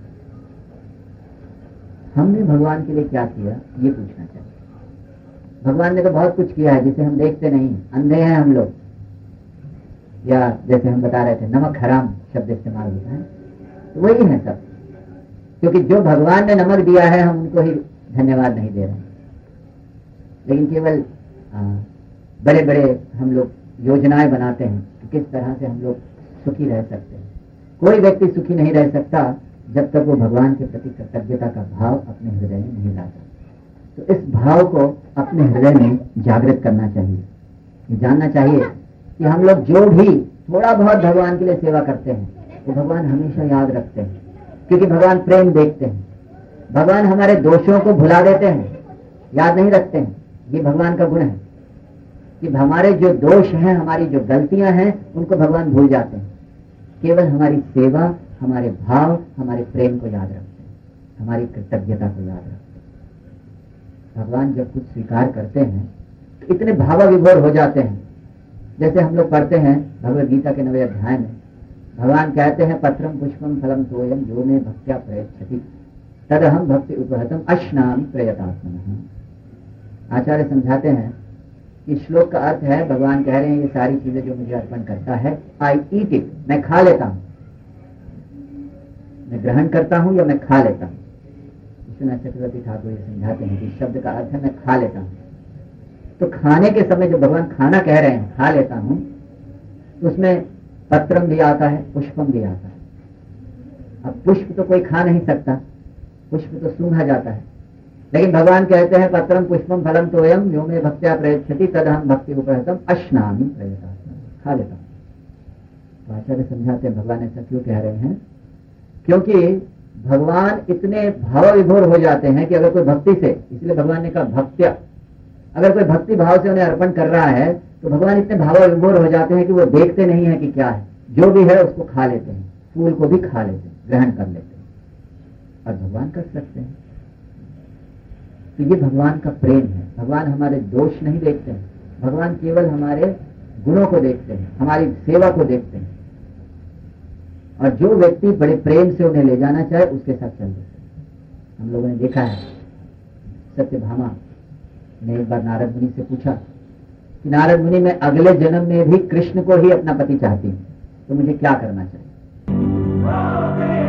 हमने भगवान के लिए क्या किया ये पूछना चाहिए। भगवान ने तो बहुत कुछ किया है जिसे हम देखते नहीं, अंधे हैं हम लोग, या जैसे हम बता रहे थे नमक हराम शब्द इस्तेमाल होता है, तो वही है सब। क्योंकि जो भगवान ने नमक दिया है हम उनको ही धन्यवाद नहीं दे रहे हैं, लेकिन केवल बड़े बड़े हम लोग योजनाएं बनाते हैं कि किस तरह से हम लोग सुखी रह सकते हैं। कोई व्यक्ति सुखी नहीं रह सकता जब तक वो भगवान के प्रति कृतज्ञता का भाव अपने हृदय में नहीं लाता। तो इस भाव को अपने हृदय में जागृत करना चाहिए। ये जानना चाहिए कि हम लोग जो भी थोड़ा बहुत भगवान के लिए सेवा करते हैं वो भगवान हमेशा याद रखते हैं, क्योंकि भगवान प्रेम देखते हैं। भगवान हमारे दोषों को भुला देते हैं, याद नहीं रखते हैं। ये भगवान का गुण है कि हमारे जो दोष हैं, हमारी जो गलतियां हैं, उनको भगवान भूल जाते हैं। केवल हमारी सेवा, हमारे भाव, हमारे प्रेम को याद रखते हैं, हमारी कृतज्ञता को याद रखते हैं। भगवान जब कुछ स्वीकार करते हैं तो इतने भावाविभोर हो जाते हैं। जैसे हम लोग पढ़ते हैं भगवद गीता के 9वें अध्याय में, भगवान कहते हैं पत्रम पुष्पम फलम तोयम जो में भक्त्या प्रयच्छति। तदहम भक्ति उपहतम अश्नामि प्रयतात्मनः। आचार्य समझाते हैं कि श्लोक का अर्थ है, भगवान कह रहे हैं ये सारी चीजें जो मुझे अर्पण करता है, आई ईट इट, मैं खा लेता हूं, मैं ग्रहण करता हूं या मैं खा लेता हूं। विश्वनाथ चक्रवर्ती ठाकुर ये समझाते हैं कि शब्द का अर्थ है मैं खा लेता हूं। तो खाने के समय जो भगवान खाना कह रहे हैं खा लेता हूं, तो उसमें पत्रम भी आता है, पुष्पम भी आता है। अब पुष्प तो कोई खा नहीं सकता, पुष्प तो सूंघा जाता है, लेकिन भगवान कहते हैं पत्रम पुष्पम फलम तोयम यो मे भक्त्या प्रयच्छति तदहम भक्ति उपहतम अश्नामि प्रयतात्मनः, खा लेता हूं। तो आचार्य समझाते हैं भगवान ऐसा क्यों कह रहे हैं, क्योंकि भगवान इतने भाव विभोर हो जाते हैं कि अगर कोई भक्ति से, इसलिए भगवान ने कहा भक्त्या, अगर कोई भक्ति भाव से उन्हें अर्पण कर रहा है तो भगवान इतने भाव विभोर हो जाते हैं कि वो देखते नहीं है कि क्या है, जो भी है उसको खा लेते हैं, फूल को भी खा लेते हैं, ग्रहण कर लेते हैं, और भगवान कर सकते हैं। तो ये भगवान का प्रेम है। भगवान हमारे दोष नहीं देखते हैं, भगवान केवल हमारे गुणों को देखते हैं, हमारी सेवा को देखते हैं, और जो व्यक्ति बड़े प्रेम से उन्हें ले जाना चाहे उसके साथ चल देते हैं। हम लोगों ने देखा है, सत्यभामा ने एक बार नारद मुनि से पूछा कि नारद मुनि, मैं अगले जन्म में भी कृष्ण को ही अपना पति चाहती हूँ, तो मुझे क्या करना चाहिए?